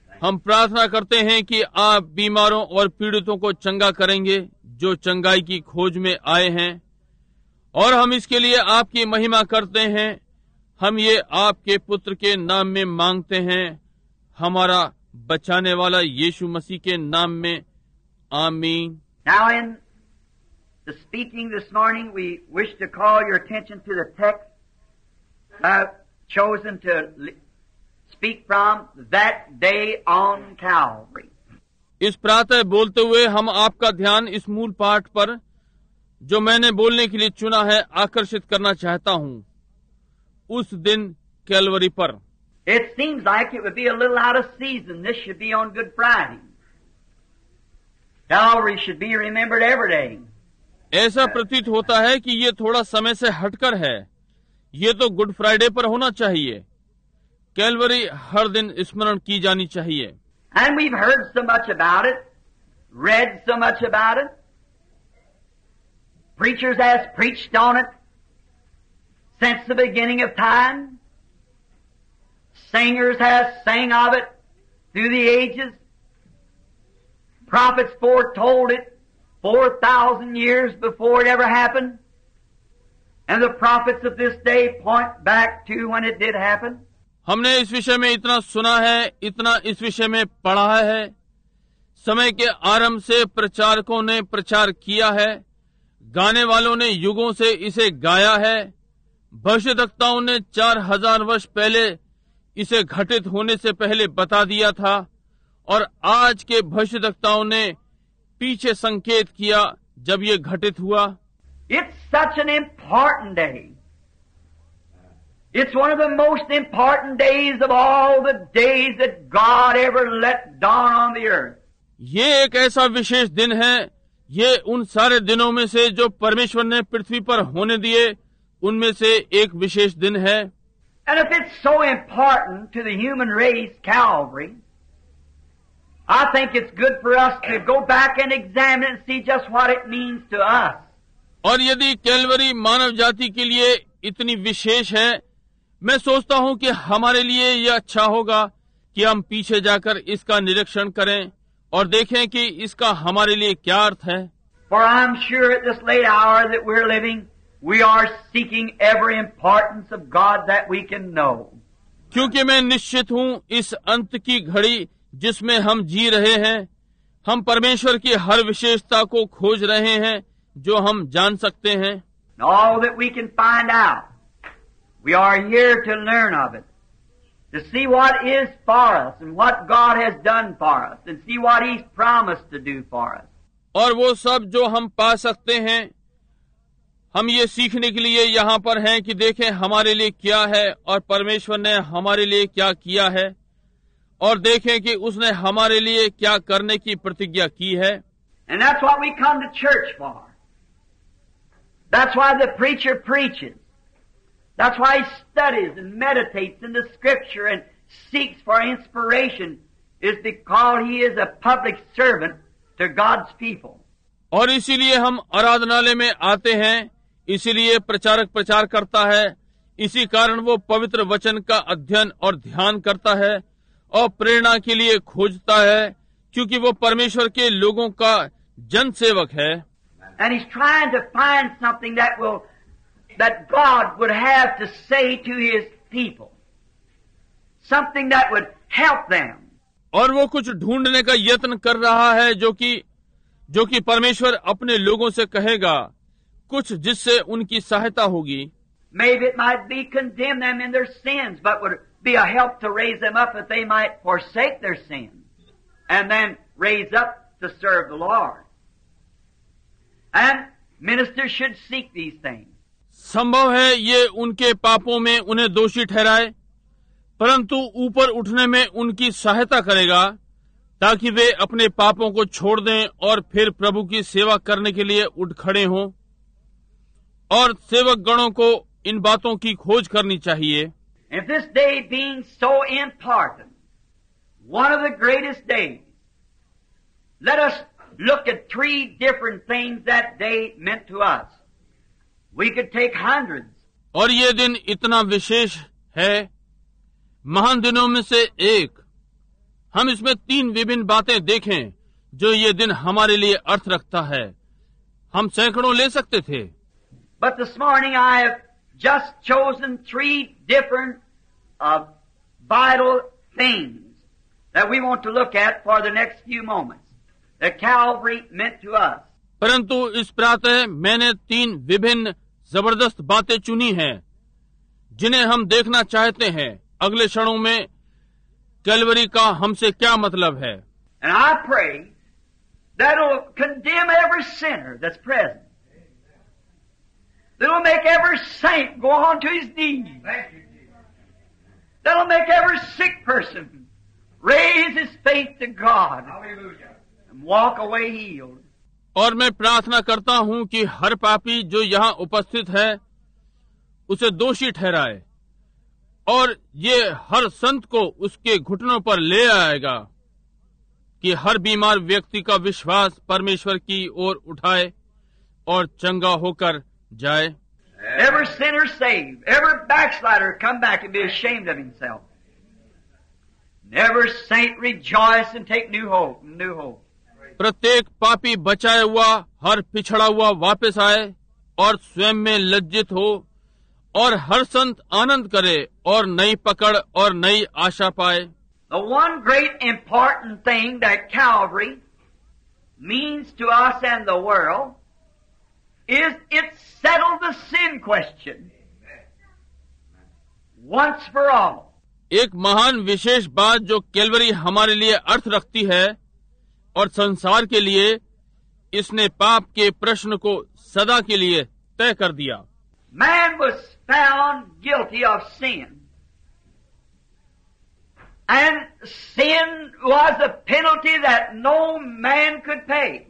हम प्रार्थना करते हैं कि आप बीमारों और पीड़ितों को चंगा करेंगे जो चंगाई की खोज में आए हैं, और हम इसके लिए आपकी महिमा करते हैं। हम ये आपके पुत्र के नाम में मांगते हैं, हमारा बचाने वाला यीशु मसीह के नाम में, आमीन। Now in the speaking this morning, we wish to call your attention to the text I've chosen to speak from, that day on Calvary. इस प्रातः बोलते हुए हम आपका ध्यान इस मूल पाठ पर, जो मैंने बोलने के लिए चुना है, आकर्षित करना चाहता हूँ, उस दिन कैलवरी पर। It seems like it would be a little out of season. This should be on Good Friday. Calvary should be remembered every day. ऐसा प्रतीत होता है कि ये थोड़ा समय से हटकर है। ये तो गुड फ्राइडे पर होना चाहिए। कैलवरी हर दिन स्मरण की जानी चाहिए। And we've heard so much about it, read so much about it. Preachers has preached on it since the beginning of time. Singers have sang of it through the ages. Prophets foretold it four thousand years before it ever happened. And the prophets of this day point back to when it did happen. हमने इस विषय में इतना सुना है, इतना इस विषय में पढ़ा है। समय के आरंभ से प्रचारकों ने प्रचार किया है, गाने वालों ने युगों से इसे गाया है। भविष्यद्वक्ताओं ने चार हजार वर्ष पहले इसे घटित होने से पहले बता दिया था, और आज के भविष्यद्वक्ताओं ने पीछे संकेत किया जब ये घटित हुआ। It's such an important day. It's one of the most important days of all the days that God ever let dawn on the earth. ये एक ऐसा विशेष दिन है, ये उन सारे दिनों में से जो परमेश्वर ने पृथ्वी पर होने दिए, उनमें से एक विशेष दिन है। And if it's so important to the human race, Calvary, I think it's good for us to go back and examine it and see just what it means to us. और यदि कैलवरी मानव जाति के लिए इतनी विशेष है, मैं सोचता हूँ कि हमारे लिए यह अच्छा होगा कि हम पीछे जाकर इसका निरीक्षण करें और देखें कि इसका हमारे लिए क्या अर्थ है। For I'm sure at this late hour that we're living, we are seeking every importance of God that we can know. क्योंकि मैं निश्चित हूँ इस अंत की घड़ी जिसमें हम जी रहे हैं, हम परमेश्वर की हर विशेषता को खोज रहे हैं जो हम जान सकते हैं। All that we can find out, we are here to learn of it, to see what is for us and what God has done for us, and see what He's promised to do for us. और वो सब जो हम पा सकते हैं, हम ये सीखने के लिए यहाँ पर हैं कि देखें हमारे लिए क्या है और परमेश्वर ने हमारे लिए क्या किया है, और देखें कि उसने हमारे लिए क्या करने की प्रतिज्ञा की है। And that's what we come to church for. That's why the preacher preaches. That's why he studies and meditates in the Scripture and seeks for inspiration, is because he is a public servant to God's people. और इसीलिए हम आराधनालय में आते हैं, इसीलिए प्रचारक प्रचार करता है, इसी कारण वो पवित्र वचन का अध्ययन और ध्यान करता है और प्रेरणा के लिए खोजता है, क्योंकि वो परमेश्वर के लोगों का जन सेवक है। And he's trying to find something that will, that God would have to say to His people. Something that would help them. और वो कुछ ढूंढने का यत्न कर रहा है जो कि जो कि परमेश्वर अपने लोगों से कहेगा, कुछ जिससे उनकी सहायता होगी। Maybe it might be condemn them in their sins, but would be a help to raise them up that they might forsake their sins and then raise up to serve the Lord. And ministers should seek these things. संभव है ये उनके पापों में उन्हें दोषी ठहराए, परंतु ऊपर उठने में उनकी सहायता करेगा, ताकि वे अपने पापों को छोड़ दें और फिर प्रभु की सेवा करने के लिए उठ खड़े हों। और सेवक गणों को इन बातों की खोज करनी चाहिए। If this day being so important, one of the greatest days, let us look at three different things that day meant to us. We could take hundreds. और ये दिन इतना विशेष है, महान दिनों में से एक, हम इसमें तीन विभिन्न बातें देखें जो ये दिन हमारे लिए अर्थ रखता है। हम सैकड़ों ले सकते थे, but this morning I have just chosen three different uh, vital things that we want to look at for the next few moments that Calvary meant to us. परंतु इस प्रातः मैंने तीन विभिन्न जबरदस्त बातें चुनी हैं जिन्हें हम देखना चाहते हैं अगले क्षणों में कैलवरी का हमसे क्या मतलब है। And I pray that will condemn every sinner that's present. That'll make every saint go on to his knees. That'll make every sick person raise his faith to God. Hallelujah. And walk away healed. और मैं प्रार्थना करता हूं कि हर पापी जो यहाँ उपस्थित है उसे दोषी ठहराए और ये हर संत को उसके घुटनों पर ले आएगा कि हर बीमार व्यक्ति का विश्वास परमेश्वर की ओर उठाए और चंगा होकर जाए। Every sinner saved, every backslider come back and be ashamed of himself. Every saint rejoice and take new hope, new hope. प्रत्येक पापी बचाया हुआ हर पिछड़ा हुआ वापस आए और स्वयं में लज्जित हो और हर संत आनंद करे और नई पकड़ और नई आशा पाए। The one great important thing that Calvary means to us and the world is it settled the sin question once for all. एक महान विशेष बात जो कैलवरी हमारे लिए अर्थ रखती है और संसार के लिए, इसने पाप के प्रश्न को सदा के लिए तय कर दिया। Man was found guilty of sin. And sin was a penalty that no man could pay.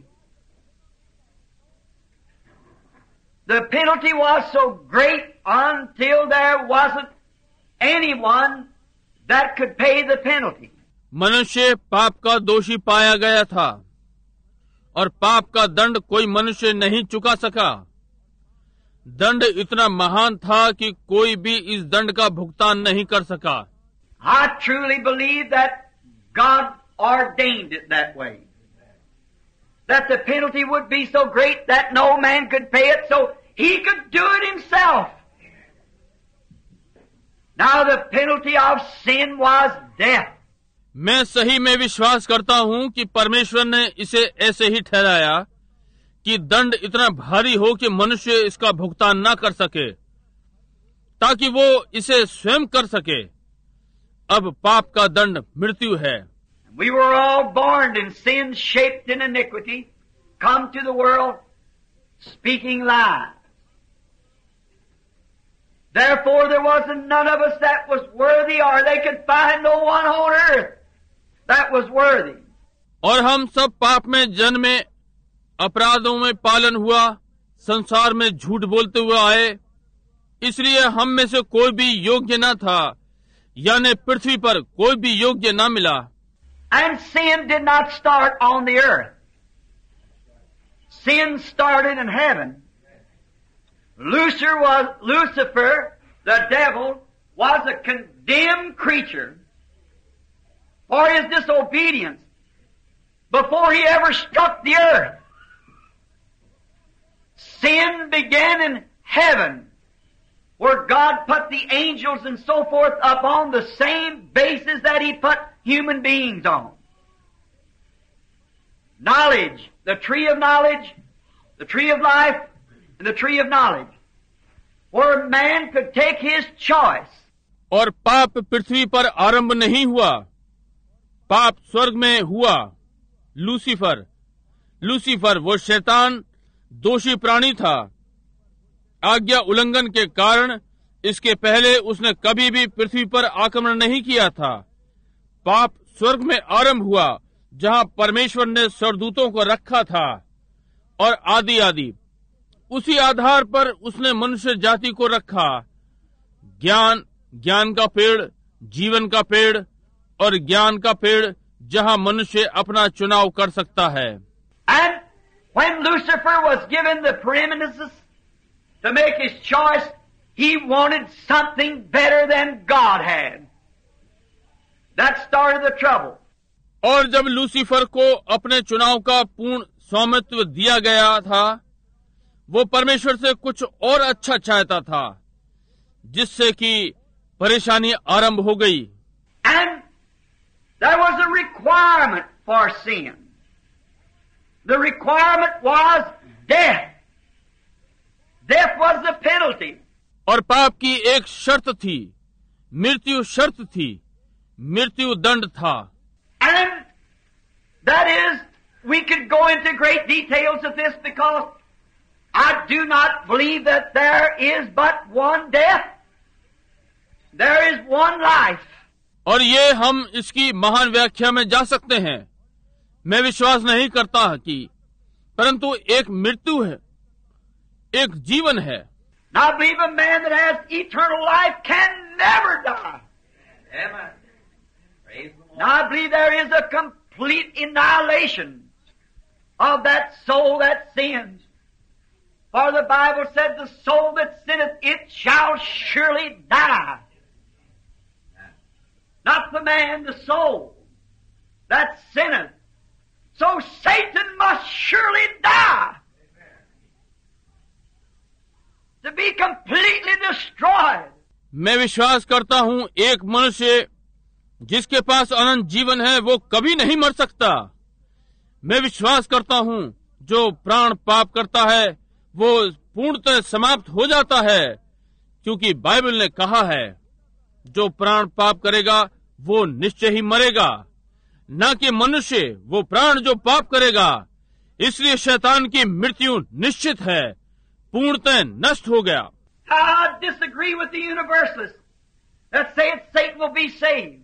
The penalty was so great until there wasn't anyone that could pay the penalty. मनुष्य पाप का दोषी पाया गया था और पाप का दंड कोई मनुष्य नहीं चुका सका। दंड इतना महान था कि कोई भी इस दंड का भुगतान नहीं कर सका। I truly believe that God ordained it that way. That the penalty would be so great that no man could pay it, so he could do it himself. Now the penalty of sin was death. मैं सही में विश्वास करता हूं कि परमेश्वर ने इसे ऐसे ही ठहराया कि दंड इतना भारी हो कि मनुष्य इसका भुगतान न कर सके, ताकि वो इसे स्वयं कर सके। अब पाप का दंड मृत्यु है। We were all born in sin, shaped in iniquity, come to the world speaking lies. Therefore there wasn't none of us that was worthy, or they could find no one on earth that was worthy. और हम सब पाप में जन्मे, अपराधों में पालन हुआ, संसार में झूठ बोलते हुए आए, इसलिए हम में से कोई भी योग्य न था, यानी पृथ्वी पर कोई भी योग्य न मिला। And sin did not start on the earth. Sin started in heaven. Lucifer was, Lucifer, the devil, was a condemned creature for his disobedience before he ever struck the earth. Sin began in heaven, where God put the angels and so forth upon the same basis that He put human beings on. Knowledge, the tree of knowledge, the tree of life, and the tree of knowledge, where man could take his choice. और पाप पृथ्वी पर आरंभ नहीं हुआ, पाप स्वर्ग में हुआ। लूसीफर लूसीफर वो शैतान दोषी प्राणी था। आज्ञा उल्लंघन के कारण इसके पहले उसने कभी भी पृथ्वी पर आक्रमण नहीं किया था। पाप स्वर्ग में आरंभ हुआ, जहां परमेश्वर ने स्वर्गदूतों को रखा था, और आदि आदि उसी आधार पर उसने मनुष्य जाति को रखा। ज्ञान, ज्ञान का पेड़, जीवन का पेड़ और ज्ञान का पेड़, जहां मनुष्य अपना चुनाव कर सकता है। And when Lucifer was given the preeminence to make his choice, he wanted something better than God had. That started the trouble. और जब लूसीफर को अपने चुनाव का पूर्ण स्वामित्व दिया गया था, वो परमेश्वर से कुछ और अच्छा चाहता था, जिससे कि परेशानी आरंभ हो गई। And there was a requirement for sin. The requirement was death. Death was the penalty. और पाप की एक शर्त थी, मृत्यु शर्त थी, मृत्यु दंड था। And that is, we could go into great details of this because I do not believe that there is but one death. There is one life. और ये हम इसकी महान व्याख्या में जा सकते हैं। मैं विश्वास नहीं करता कि परंतु एक मृत्यु है, एक जीवन है। Now I believe a man that has eternal life can never die. Amen. Praise the Lord. Now I believe there is a complete annihilation of that soul that sins. For the Bible said, the soul that sinneth, it shall surely die. Not the man, the soul that sinneth. So Satan must surely die. To be completely destroyed. मैं विश्वास करता हूँ एक मनुष्य जिसके पास अनंत जीवन है वो कभी नहीं मर सकता। मैं विश्वास करता हूँ जो प्राण पाप करता है वो पूर्णतः समाप्त हो जाता है, क्योंकि बाइबल ने कहा है जो प्राण पाप करेगा वो निश्चय ही मरेगा, न कि मनुष्य वो प्राण जो पाप करेगा। इसलिए शैतान की मृत्यु निश्चित है, पूर्णतः नष्ट हो गया। I disagree with the universalists that say Satan will be saved.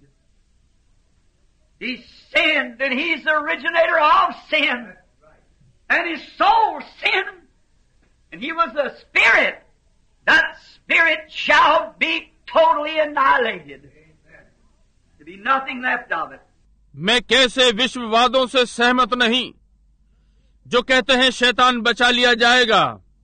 He sinned and he's the originator of sin. And his soul sinned. And he was a spirit. That spirit shall be totally annihilated. There be nothing left of it. मैं कैसे विश्ववादों से सहमत नहीं जो कहते हैं शैतान बचा लिया जाएगा।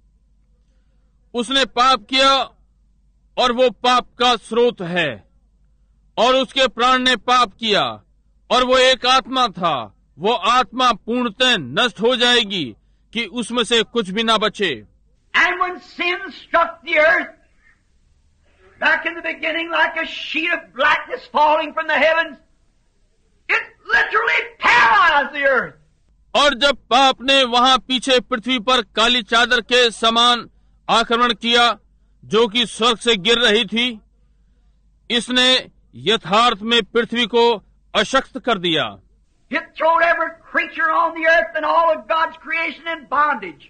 उसने पाप किया और वो पाप का स्रोत है, और उसके प्राण ने पाप किया और वो एक आत्मा था। वो आत्मा पूर्णतः नष्ट हो जाएगी कि उसमें से कुछ भी ना बचे। And when sin struck the earth, back in the beginning like a sheet of blackness falling from the heavens, it literally paralyzed the earth. और जब पाप ने वहां पीछे पृथ्वी पर काली चादर के समान आक्रमण किया जो कि स्वर्ग से गिर रही थी, इसने यथार्थ में पृथ्वी को अशक्त कर दिया। It threw every creature on the earth and all of God's creation in bondage.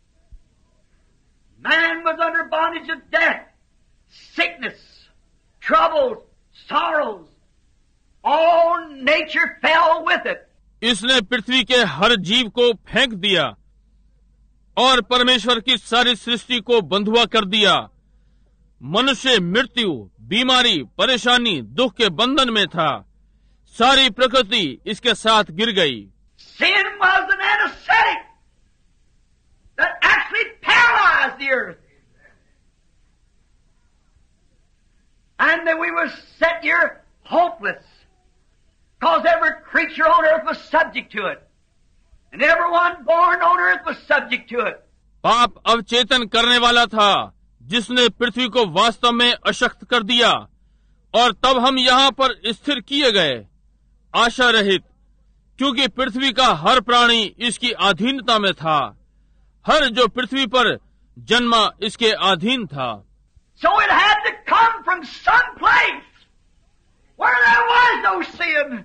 Man was under bondage of death, sickness, troubles, sorrows. All nature fell with it. इसने पृथ्वी के हर जीव को फेंक दिया और परमेश्वर की सारी सृष्टि को बंधुआ कर दिया। मनुष्य मृत्यु, बीमारी, परेशानी, दुख के बंधन में था। सारी प्रकृति इसके साथ गिर गई। Sin was an anesthetic that actually paralyzed the earth. And then we were set here hopeless, because every creature on earth was subject to it. And everyone born on earth was subject to it. पाप अवचेतन करने वाला था जिसने पृथ्वी को वास्तव में अशक्त कर दिया, और तब हम यहाँ पर स्थिर किए गए आशा रहित, क्योंकि पृथ्वी का हर प्राणी इसकी अधीनता में था। हर जो पृथ्वी पर जन्मा इसके अधीन था। So it had to come from some place where there was no sin.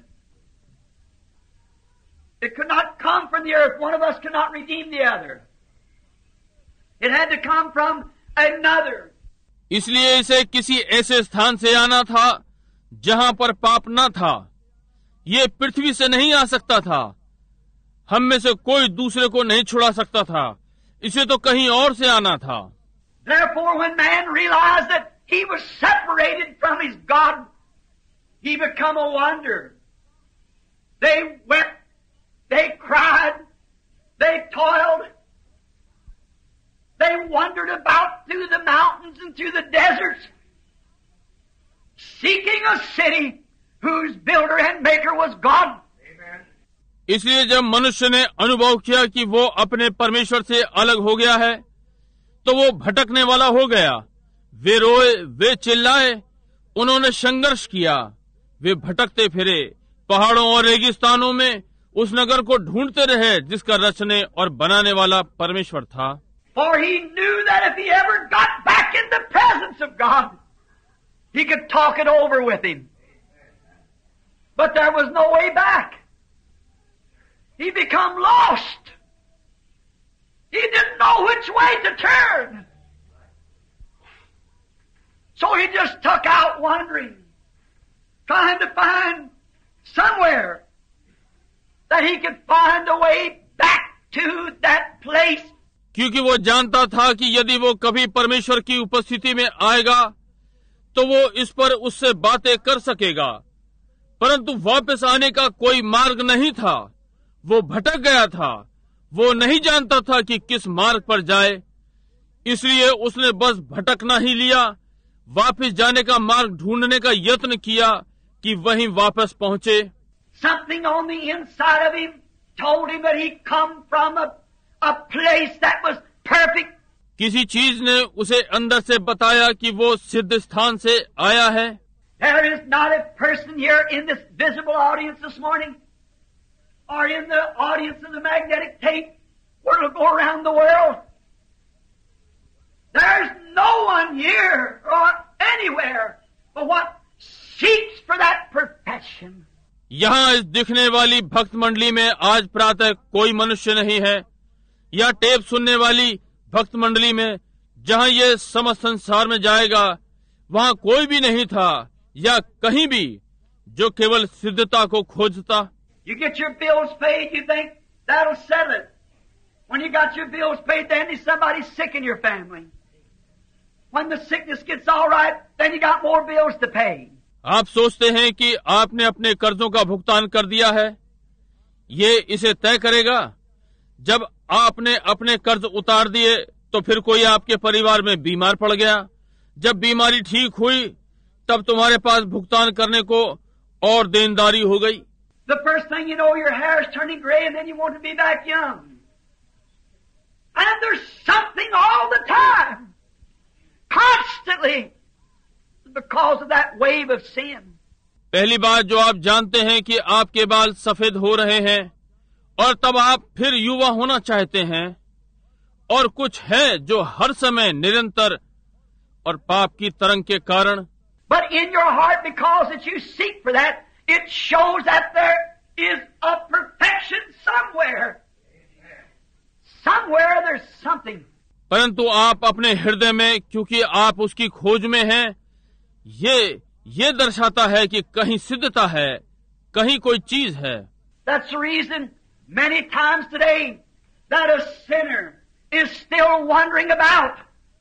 It could not come from the earth. One of us could not redeem the other. It had to come from another. इसलिए इसे किसी ऐसे स्थान से आना था जहाँ पर पाप न था। ये पृथ्वी से नहीं आ सकता था। हम में से कोई दूसरे को नहीं छुड़ा सकता था। इसे तो कहीं और से आना था। Therefore, when man realized that he was separated from his God, he became a wanderer. They wept, they cried, they toiled, they wandered about through the mountains and through the deserts, seeking a city whose builder and maker was God. Amen. इसलिए जब मनुष्य ने अनुभव किया कि वो अपने परमेश्वर से अलग हो गया है, तो वो भटकने वाला हो गया। वे रोए, वे चिल्लाए, उन्होंने संघर्ष किया, वे भटकते फिरे पहाड़ों और रेगिस्तानों में, उस नगर को ढूंढते रहे जिसका रचने और बनाने वाला परमेश्वर था। For he knew that if he ever got back in the presence of God, he could talk it over with him. But there was no way back. He became lost. He didn't know which way to turn. So he just took out wandering, trying to find somewhere that he could find a way back to that place. क्योंकि वो जानता था कि यदि वो कभी परमेश्वर की उपस्थिति में आएगा तो वो इस पर उससे बातें कर सकेगा, परंतु वापस आने का कोई मार्ग नहीं था। वो भटक गया था, वो नहीं जानता था कि किस मार्ग पर जाए, इसलिए उसने बस भटकना ही लिया, वापस जाने का मार्ग ढूंढने का यत्न किया कि वहीं वापस पहुंचे। Something on the inside of him told him that he come from a, a place that was perfect. किसी चीज ने उसे अंदर से बताया कि वो सिद्ध स्थान से आया है। There is not a person here in this visible audience this morning, or in the audience of the magnetic tape, where it'll go around the world. There's no one here or anywhere but what seeks for that perfection. यहाँ इस दिखने वाली भक्त मंडली में आज प्रातः कोई मनुष्य नहीं है, या टेप सुनने वाली भक्त मंडली में जहाँ ये समस्त संसार में जाएगा, वहाँ कोई भी नहीं था या कहीं भी जो केवल सिद्धता को खोजता। You get your bills paid, you think that'll settle it. When you got your bills paid, then there's somebody sick in your family. When the sickness gets all right, then you got more bills to pay. आप सोचते हैं कि आपने अपने कर्जों का भुगतान कर दिया है, ये इसे तय करेगा। जब आपने अपने कर्ज उतार दिए तो फिर कोई आपके परिवार में बीमार पड़ गया, जब बीमारी ठीक हुई तब तुम्हारे पास भुगतान करने को और देनदारी हो गई। The first thing you know, your hair is turning gray and then you want to be back young. And there's something all the time, constantly, because of that wave of sin. पहली बात जो आप जानते हैं कि आपके बाल सफेद हो रहे हैं और तब आप फिर युवा होना चाहते हैं, और कुछ है जो हर समय निरंतर और पाप की तरंग के कारण। But in your heart, because that you seek for that, it shows that there is a perfection somewhere. Somewhere there's something. परंतु आप अपने हृदय में, क्योंकि आप उसकी खोज में हैं, ये ये दर्शाता है कि कहीं सिद्धता है, कहीं कोई चीज है। That's the reason many times today that a sinner is still wandering about.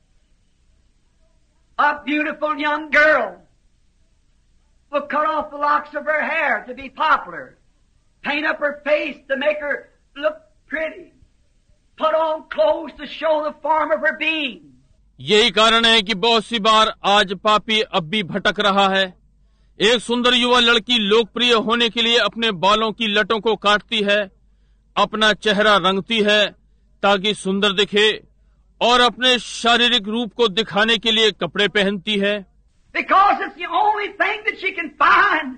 A beautiful young girl will cut off the locks of her hair to be popular, paint up her face to make her look pretty, put on clothes to show the form of her being. यही कारण है कि बहुत सी बार आज पापी अब भी भटक रहा है। एक सुंदर युवा लड़की लोकप्रिय होने के लिए अपने बालों की लटों को काटती है, अपना चेहरा रंगती है ताकि सुंदर दिखे, और अपने शारीरिक रूप को दिखाने के लिए कपड़े पहनती है। Because it's the only thing that she can find.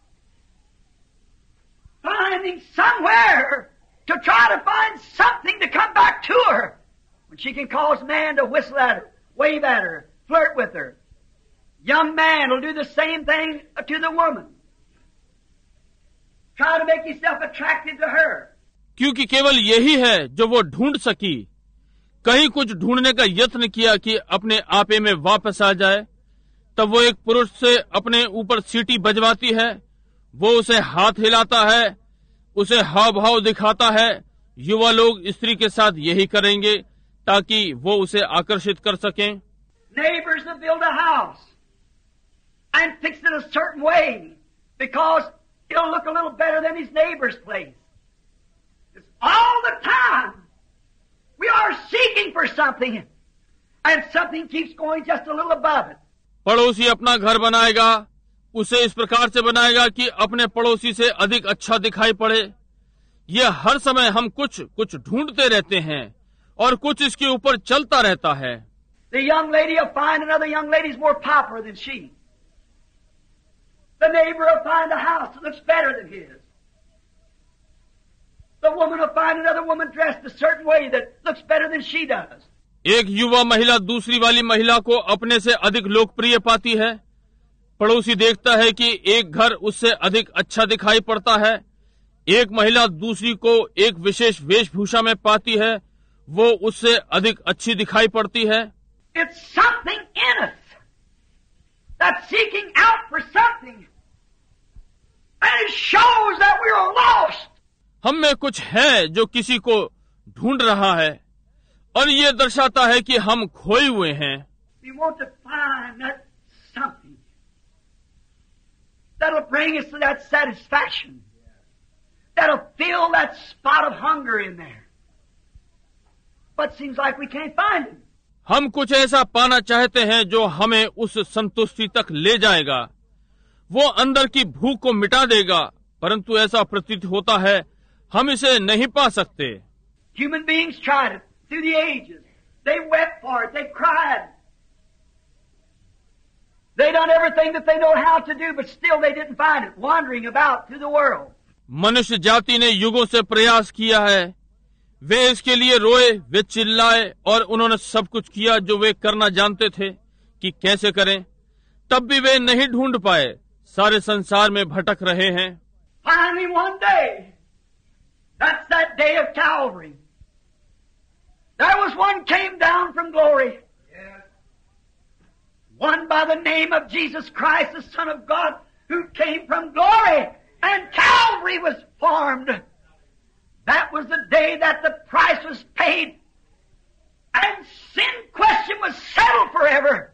Finding somewhere to try to find something to come back to her. When she can cause man to whistle at her, wave at her, flirt with her. Young man will do the same thing to the woman. Try to make yourself attractive to her. क्योंकि केवल यही है जो वो ढूंढ सकी। कहीं कुछ ढूंढने का यत्न किया कि अपने आपे में वापस आ जाए, तब वो एक पुरुष से अपने ऊपर सीटी बजवाती है, वो उसे हाथ हिलाता है, उसे हाव भाव दिखाता है। युवा लोग स्त्री के साथ यही करेंगे ताकि वो उसे आकर्षित कर सकें। Neighbors will build a house and fix it a certain way because it'll look a little better than his neighbor's place. It's all the time. We are seeking for something, and something keeps going just a little above it. पड़ोसी अपना घर बनाएगा, उसे इस प्रकार से बनाएगा कि अपने पड़ोसी से अधिक अच्छा दिखाई पड़े। ये हर समय हम कुछ कुछ ढूंढते रहते हैं और कुछ इसके ऊपर चलता रहता है। The young lady will find another young lady's more popular than she. The neighbor will find a house that looks better than his. The woman will find another woman dressed a certain way that looks better than she does. एक युवा महिला दूसरी वाली महिला को अपने से अधिक लोकप्रिय पाती है। पड़ोसी देखता है कि एक घर उससे अधिक अच्छा दिखाई पड़ता है। एक महिला दूसरी को एक विशेष वेशभूषा में पाती है, वो उससे अधिक अच्छी दिखाई पड़ती है। It's something in us that's seeking out for something, and it shows that we are lost. हम में कुछ है जो किसी को ढूंढ रहा है और ये दर्शाता है कि हम खोए हुए हैं। We want to find that something that'll bring us to that satisfaction, that'll fill that spot of hunger in there. But it seems like we can't find it. हम कुछ ऐसा पाना चाहते हैं जो हमें उस संतुष्टि तक ले जाएगा, वो अंदर की भूख को मिटा देगा, परंतु ऐसा प्रतीत होता है हम इसे नहीं पा सकते। Human beings tried it through the ages. They wept for it. They cried. They done everything that they know how to do, but still they didn't find it, wandering about through the world. मनुष्य जाति ने युगों से प्रयास किया है, वे इसके लिए रोए, वे चिल्लाए और उन्होंने सब कुछ किया जो वे करना जानते थे कि कैसे करें, तब भी वे नहीं ढूंढ पाए, सारे संसार में भटक रहे हैं। Finally one day, that's that day of Calvary. There was one came down from glory. One by the name of Jesus Christ, the Son of God, who came from glory, and Calvary was formed. That was the day that the price was paid, and sin question was settled forever.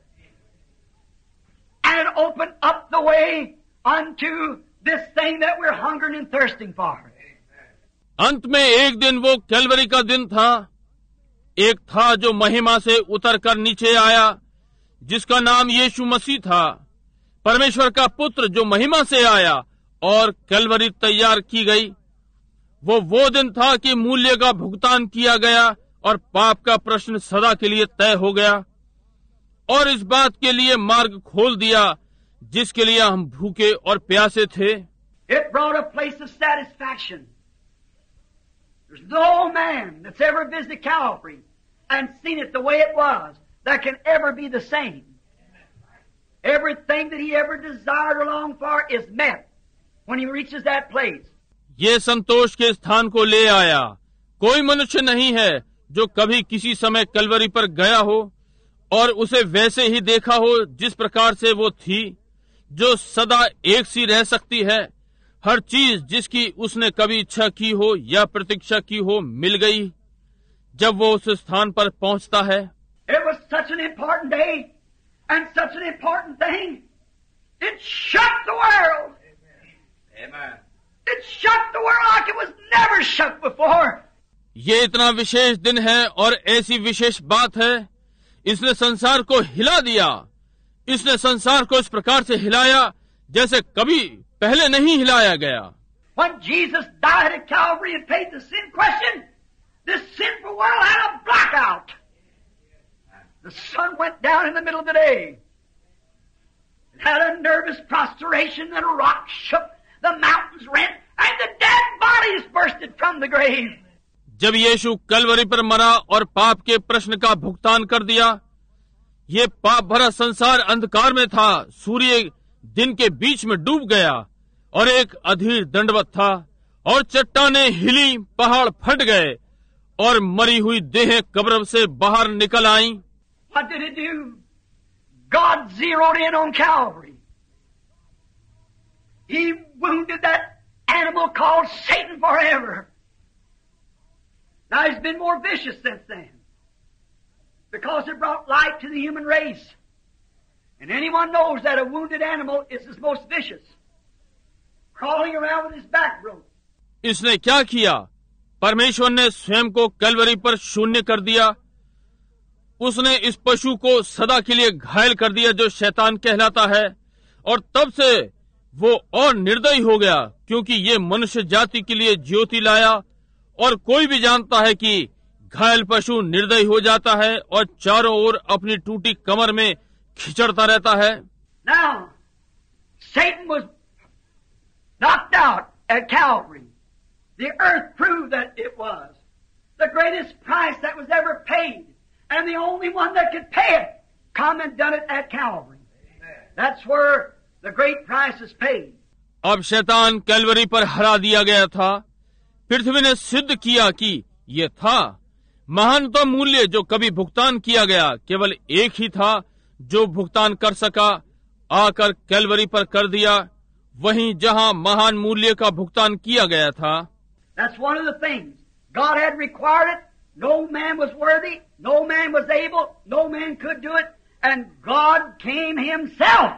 And it opened up the way unto this thing that we're hungering and thirsting for. अंत में एक दिन वो कैलवरी का दिन था, एक था जो महिमा से उतर कर नीचे आया, जिसका नाम यीशु मसीह था, परमेश्वर का पुत्र जो महिमा से आया और कैलवरी तैयार की गई। वो वो दिन था कि मूल्य का भुगतान किया गया और पाप का प्रश्न सदा के लिए तय हो गया और इस बात के लिए मार्ग खोल दिया जिसके लिए हम भूखे और प्यासे थे। It brought a place of satisfaction. There's no man that's ever visited Calvary and seen it the way it was that can ever be the same. Everything that he ever desired or longed for is met when he reaches that place. ये संतोष के स्थान को ले आया। कोई मनुष्य नहीं है जो कभी किसी समय कलवरी पर गया हो और उसे वैसे ही देखा हो जिस प्रकार से वो थी, जो सदा एक सी रह सकती है। हर चीज जिसकी उसने कभी इच्छा की हो या प्रतीक्षा की हो मिल गई जब वो उस स्थान पर पहुंचता है। It was such an important day and such an important thing. It shook the world. Amen. It shook the world like it was never shook before. ये इतना विशेष दिन है और ऐसी विशेष बात है, इसने संसार को हिला दिया। इसने संसार को इस प्रकार से हिलाया जैसे कभी पहले नहीं हिलाया गया। When Jesus died at Calvary and paid the sin question, this sinful world had a blackout. The sun went down in the middle of the day. It had a nervous prostration and a rock shook, the mountains rent, and the dead bodies bursted from the grave. जब यीशु कलवरी पर मरा और पाप के प्रश्न का भुगतान कर दिया, ये पाप भरा संसार अंधकार में था, सूर्य दिन के बीच में डूब गया और एक अधीर दंडवत था और चट्टानें हिली, पहाड़ फट गए और मरी हुई देहें कब्र से बाहर निकल आईं। What did it do? God zeroed in on Calvary. He wounded that animal called Satan forever. Now he's been more vicious since then, because it brought light to the human race. And anyone knows that a wounded animal is his most vicious, crawling around with his back broke. इसने क्या किया? परमेश्वर ने स्वयं को कलवरी पर शून्य कर दिया। उसने इस पशु को सदा के लिए घायल कर दिया जो शैतान कहलाता है, और तब से वो और निर्दयी हो गया, क्योंकि ये मनुष्य जाति के लिए ज्योति लाया। और कोई भी जानता है कि घायल पशु निर्दयी हो जाता है और चारों ओर अपनी टूटी कमर में खिचड़ता रहता है। Now, Satan was knocked out at Calvary. The earth proved that it was the greatest price that was ever paid, and the only one that could pay it come and done it at Calvary. That's where the great price is paid. अब शैतान कैलवरी पर हरा दिया गया था। पृथ्वी ने सिद्ध किया कि ये था महानतम मूल्य जो कभी भुगतान किया गया। केवल एक ही था जो भुगतान कर सका, आकर कैलवरी पर कर दिया, वहीं जहां महान मूल्य का भुगतान किया गया था। That's one of the things. God had required it. No man was worthy. No man was able. No man could do it. And God came Himself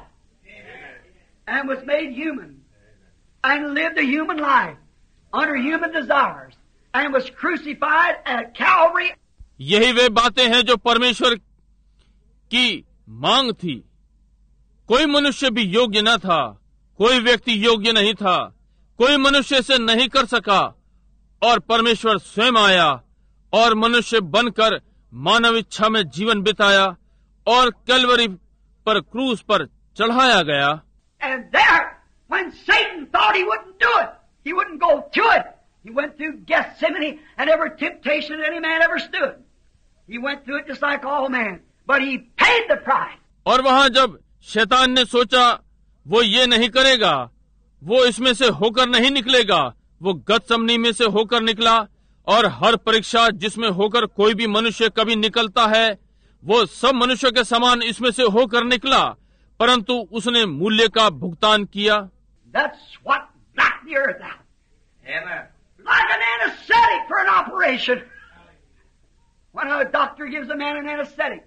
and was made human and lived a human life under human desires and was crucified at Calvary. यही वे बातें हैं जो परमेश्वर की मांग थी। कोई मनुष्य भी योग्य न था, कोई व्यक्ति योग्य नहीं था, कोई मनुष्य से नहीं कर सका, और परमेश्वर स्वयं आया और मनुष्य बनकर मानव इच्छा में जीवन बिताया और कैलवरी पर क्रूस पर चढ़ाया गया। And there, when Satan thought he wouldn't do it, he wouldn't go to it. He went through Gethsemane and every temptation that any man ever stood. He went through it just like all men, but he paid the price. और वहां जब शैतान ने सोचा वो ये नहीं करेगा, वो इसमें से होकर नहीं निकलेगा, वो गतसमनी में से होकर निकला, और हर परीक्षा जिसमें होकर कोई भी मनुष्य कभी निकलता है, वो सब मनुष्य के समान इसमें से होकर निकला, परंतु उसने मूल्य का भुगतान किया। That's what knocked the earth out. Amen. Like an anesthetic for an operation. When a doctor gives a man an anesthetic,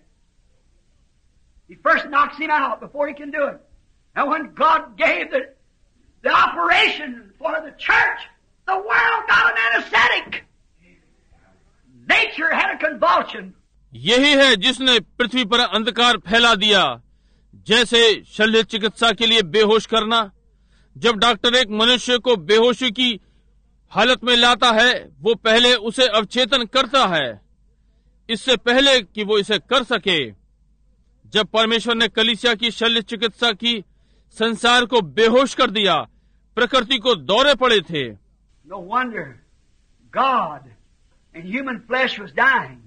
he first knocks him out before he can do it. And when God gave the, the operation for the church, the world got an anesthetic. Nature had a convulsion. यही है जिसने पृथ्वी पर अंधकार फैला दिया, जैसे शल्य चिकित्सा के लिए बेहोश करना। जब डॉक्टर एक मनुष्य को बेहोशी की हालत में लाता है, वो पहले उसे अवचेतन करता है, इससे पहले कि वो इसे कर सके। जब परमेश्वर ने कलीसिया की शल्य चिकित्सा की, संसार को बेहोश कर दिया, प्रकृति को दौरे पड़े थे। No wonder God in human flesh was dying.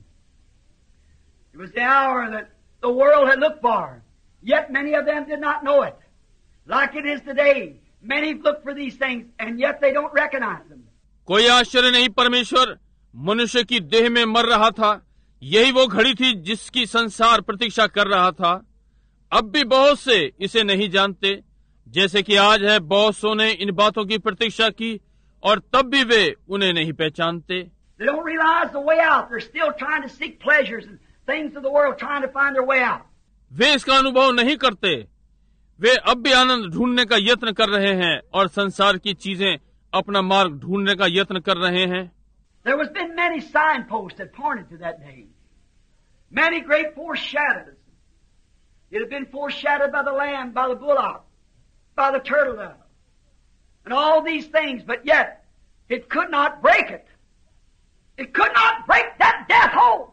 It was the hour that the world had looked for, yet many of them did not know it. Like it is today, many look for these things and yet they don't recognize them. कोई आश्चर्य नहीं, परमेश्वर मनुष्य की देह में मर रहा था। यही वो घड़ी थी जिसकी संसार प्रतीक्षा कर रहा था। अब भी बहुत से इसे नहीं जानते, जैसे कि आज है, बहुत सौ ने इन बातों की प्रतीक्षा की और तब भी वे उन्हें नहीं पहचानते। They don't realize the way out. They're still trying to seek pleasures and things of the world, trying to find their way out. वे इसका अनुभव नहीं करते। वे अब भी आनंद ढूंढने का यत्न कर रहे हैं और संसार की चीजें अपना मार्ग ढूंढने का यत्न कर रहे हैं। There was been many signposts that pointed to that day. Many great foreshadows. It had been foreshadowed by the lamb, by the bullock, by the turtle dove, and all these things, but yet it could not break it. It could not break that death hold.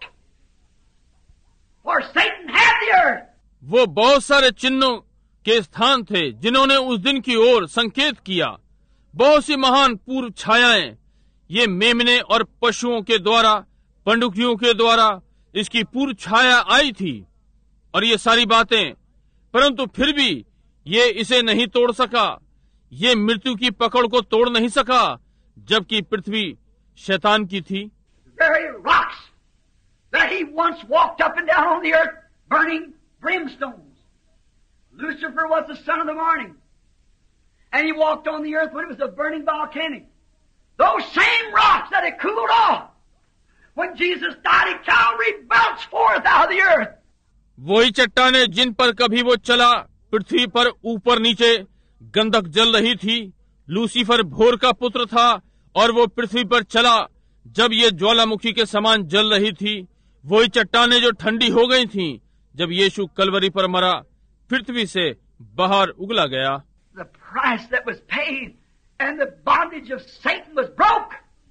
For Satan had the earth. वो बहुत सारे चिन्हों के स्थान थे जिन्होंने उस दिन की ओर संकेत किया। बहुत सी महान पूर्व छायाएं, ये मेमने और पशुओं के द्वारा, पंडुकियों के द्वारा इसकी पूर्व छाया आई थी और ये सारी बातें, परंतु फिर भी ये इसे नहीं तोड़ सका। ये मृत्यु की पकड़ को तोड़ नहीं सका, जबकि पृथ्वी शैतान की थी। Very rocks that he once walked up and down on the earth, burning brimstones. Lucifer was the son of the morning, and he walked on the earth when it was a burning volcanic. Those same rocks that had cooled off when Jesus died at Calvary belched forth out of the earth. वही चट्टाने जिन पर कभी वो चला, पृथ्वी पर ऊपर नीचे गंधक जल रही थी। लूसीफर भोर का पुत्र था और वो पृथ्वी पर चला जब ये ज्वालामुखी के समान जल रही थी। वही चट्टाने जो ठंडी हो गई थीं जब यीशु कलवरी पर मरा, पृथ्वी से बाहर उगला गया। The price that was paid and the bondage of Satan was broke.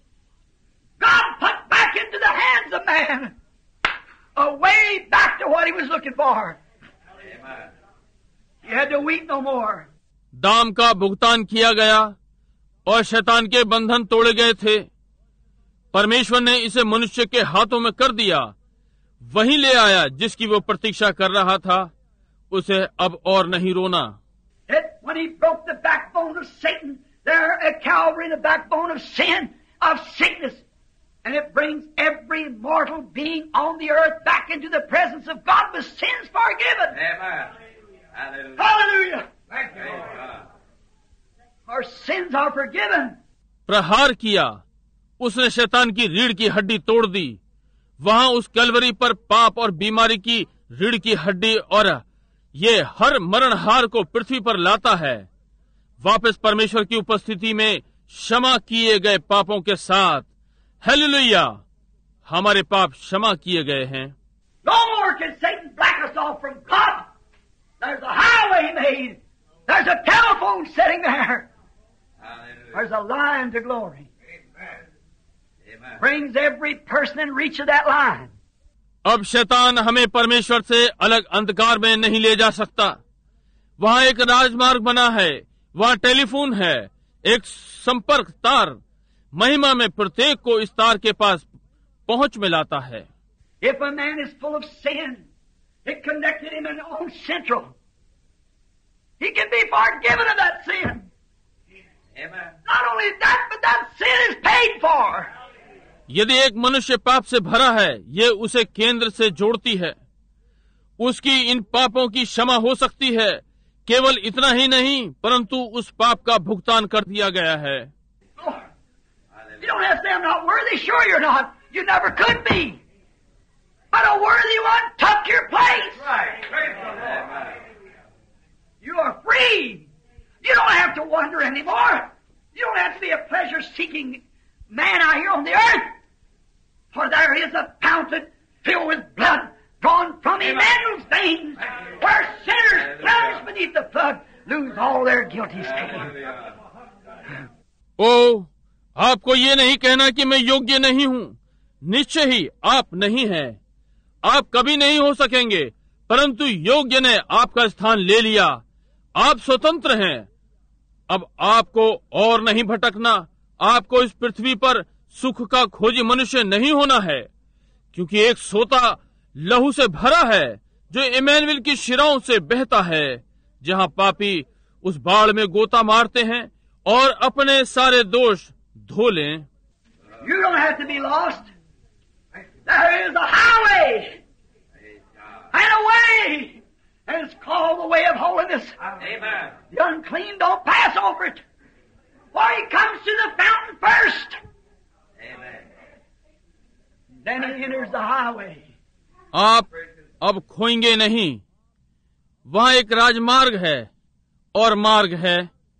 God put back into the hands of man a way back to what he was looking for. Amen. He had to weep no more. दाम का भुगतान किया गया और शैतान के बंधन तोड़े गए थे। परमेश्वर ने इसे मनुष्य के हाथों में कर दिया, वही ले आया जिसकी वो प्रतीक्षा कर रहा था। उसे अब और नहीं रोना। When he broke the backbone of Satan, there at Calvary, the backbone of sin, of sickness, and it brings every mortal being on the earth back into the presence of God with sins forgiven. Amen. Hallelujah. Hallelujah. Thank you, Lord. Our sins are forgiven. प्रहार किया, उसने शैतान की रीढ़ की हड्डी तोड़ दी। वहां उस कलवरी पर पाप और बीमारी की रीढ़ की हड्डी और ये हर मरणहार को पृथ्वी पर लाता है, वापस परमेश्वर की उपस्थिति में क्षमा किए गए पापों के साथ। हालेलुया, हमारे पाप क्षमा किए गए हैं। No more can Satan black us off from God. There's a highway made. There's a telephone sitting there. Hallelujah. There's a line to glory. Amen. Amen. Brings every person in reach of that line. अब शैतान हमें परमेश्वर से अलग अंधकार में नहीं ले जा सकता। वहां एक राजमार्ग बना है, वहां टेलीफोन है, एक संपर्क तार महिमा में प्रत्येक को इस तार के पास पहुंच में लाता है। If a man is full of sin, it connected him in on central. He can be forgiven of that sin. Amen. Not only that, but that sin is paid for. यदि एक मनुष्य पाप से भरा है, ये उसे केंद्र से जोड़ती है। उसकी इन पापों की क्षमा हो सकती है। केवल इतना ही नहीं, परंतु उस पाप का भुगतान कर दिया गया है। You don't have to say, I'm not worthy. Sure you're not. You never could be. But a worthy one took your place. Right. You are free. You don't have to wonder anymore. You don't have to be a pleasure-seeking man out here on the earth. For there is a fountain filled with blood drawn from Emmanuel's veins, where sinners plunged beneath the flood lose all their guilty stain. ओ, आपको ये नहीं कहना कि मैं योग्य नहीं हूँ। निश्चय ही आप नहीं हैं। आप कभी नहीं हो सकेंगे, परंतु योग्य ने आपका स्थान ले लिया। आप स्वतंत्र हैं। अब आपको और नहीं भटकना। आपको इस पृथ्वी पर सुख का खोजी मनुष्य नहीं होना है, क्योंकि एक सोता लहू से भरा है जो इमैनुएल की शिराओं से बहता है, जहां पापी उस बाढ़ में गोता मारते हैं और अपने सारे दोष धो लें। You don't have to be lost. There is a highway and a way, and it's called the way of holiness. Amen. The unclean don't pass over it. For he comes to the fountain first. Amen. Then he enters the highway. आप अब खोएंगे नहीं। वहाँ एक राजमार्ग है और मार्ग है,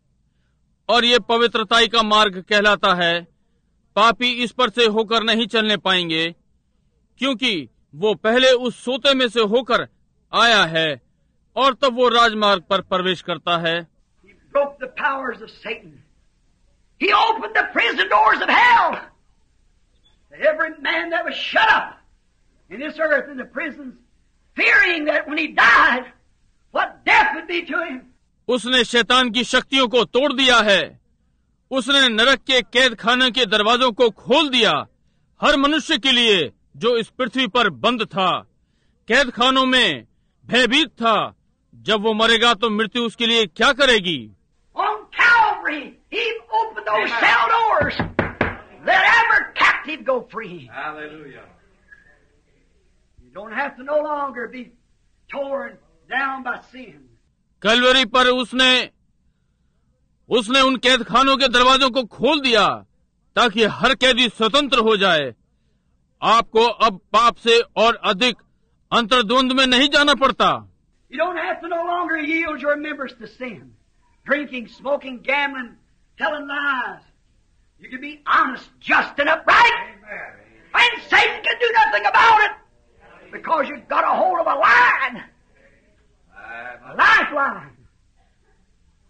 और ये पवित्रताई का मार्ग कहलाता है। पापी इस पर से होकर नहीं चलने पाएंगे, क्योंकि वो पहले उस सोते में से होकर आया है और तब वो राजमार्ग पर प्रवेश करता है। He broke the powers of Satan. He opened the prison doors of hell. Every man that was shut up in this earth in the prisons, fearing that when he died, what death would be to him. उसने शैतान की शक्तियों को तोड़ दिया है। उसने नरक के कैद खाने के दरवाजों को खोल दिया हर मनुष्य के लिए जो इस पृथ्वी पर बंद था, कैद खानों में भयभीत था। जब वो मरेगा तो मृत्यु उसके लिए क्या करेगी? On Calvary, he opened those cell doors. Let every captive go free. Hallelujah. You don't have to no longer be torn down by sin. Kalvari पर उसने उसने उन कैद खानों के दरवाजों को खोल दिया ताकि हर कैदी स्वतंत्र हो जाए। आपको अब पाप से और अधिक अंतर्द्वंद में नहीं जाना पड़ता। You don't have to no longer yield your members to sin. Drinking, smoking, gambling, telling lies. You can be honest, just, and upright. Amen. And Satan can do nothing about it because you've got a hold of a line. A lifeline.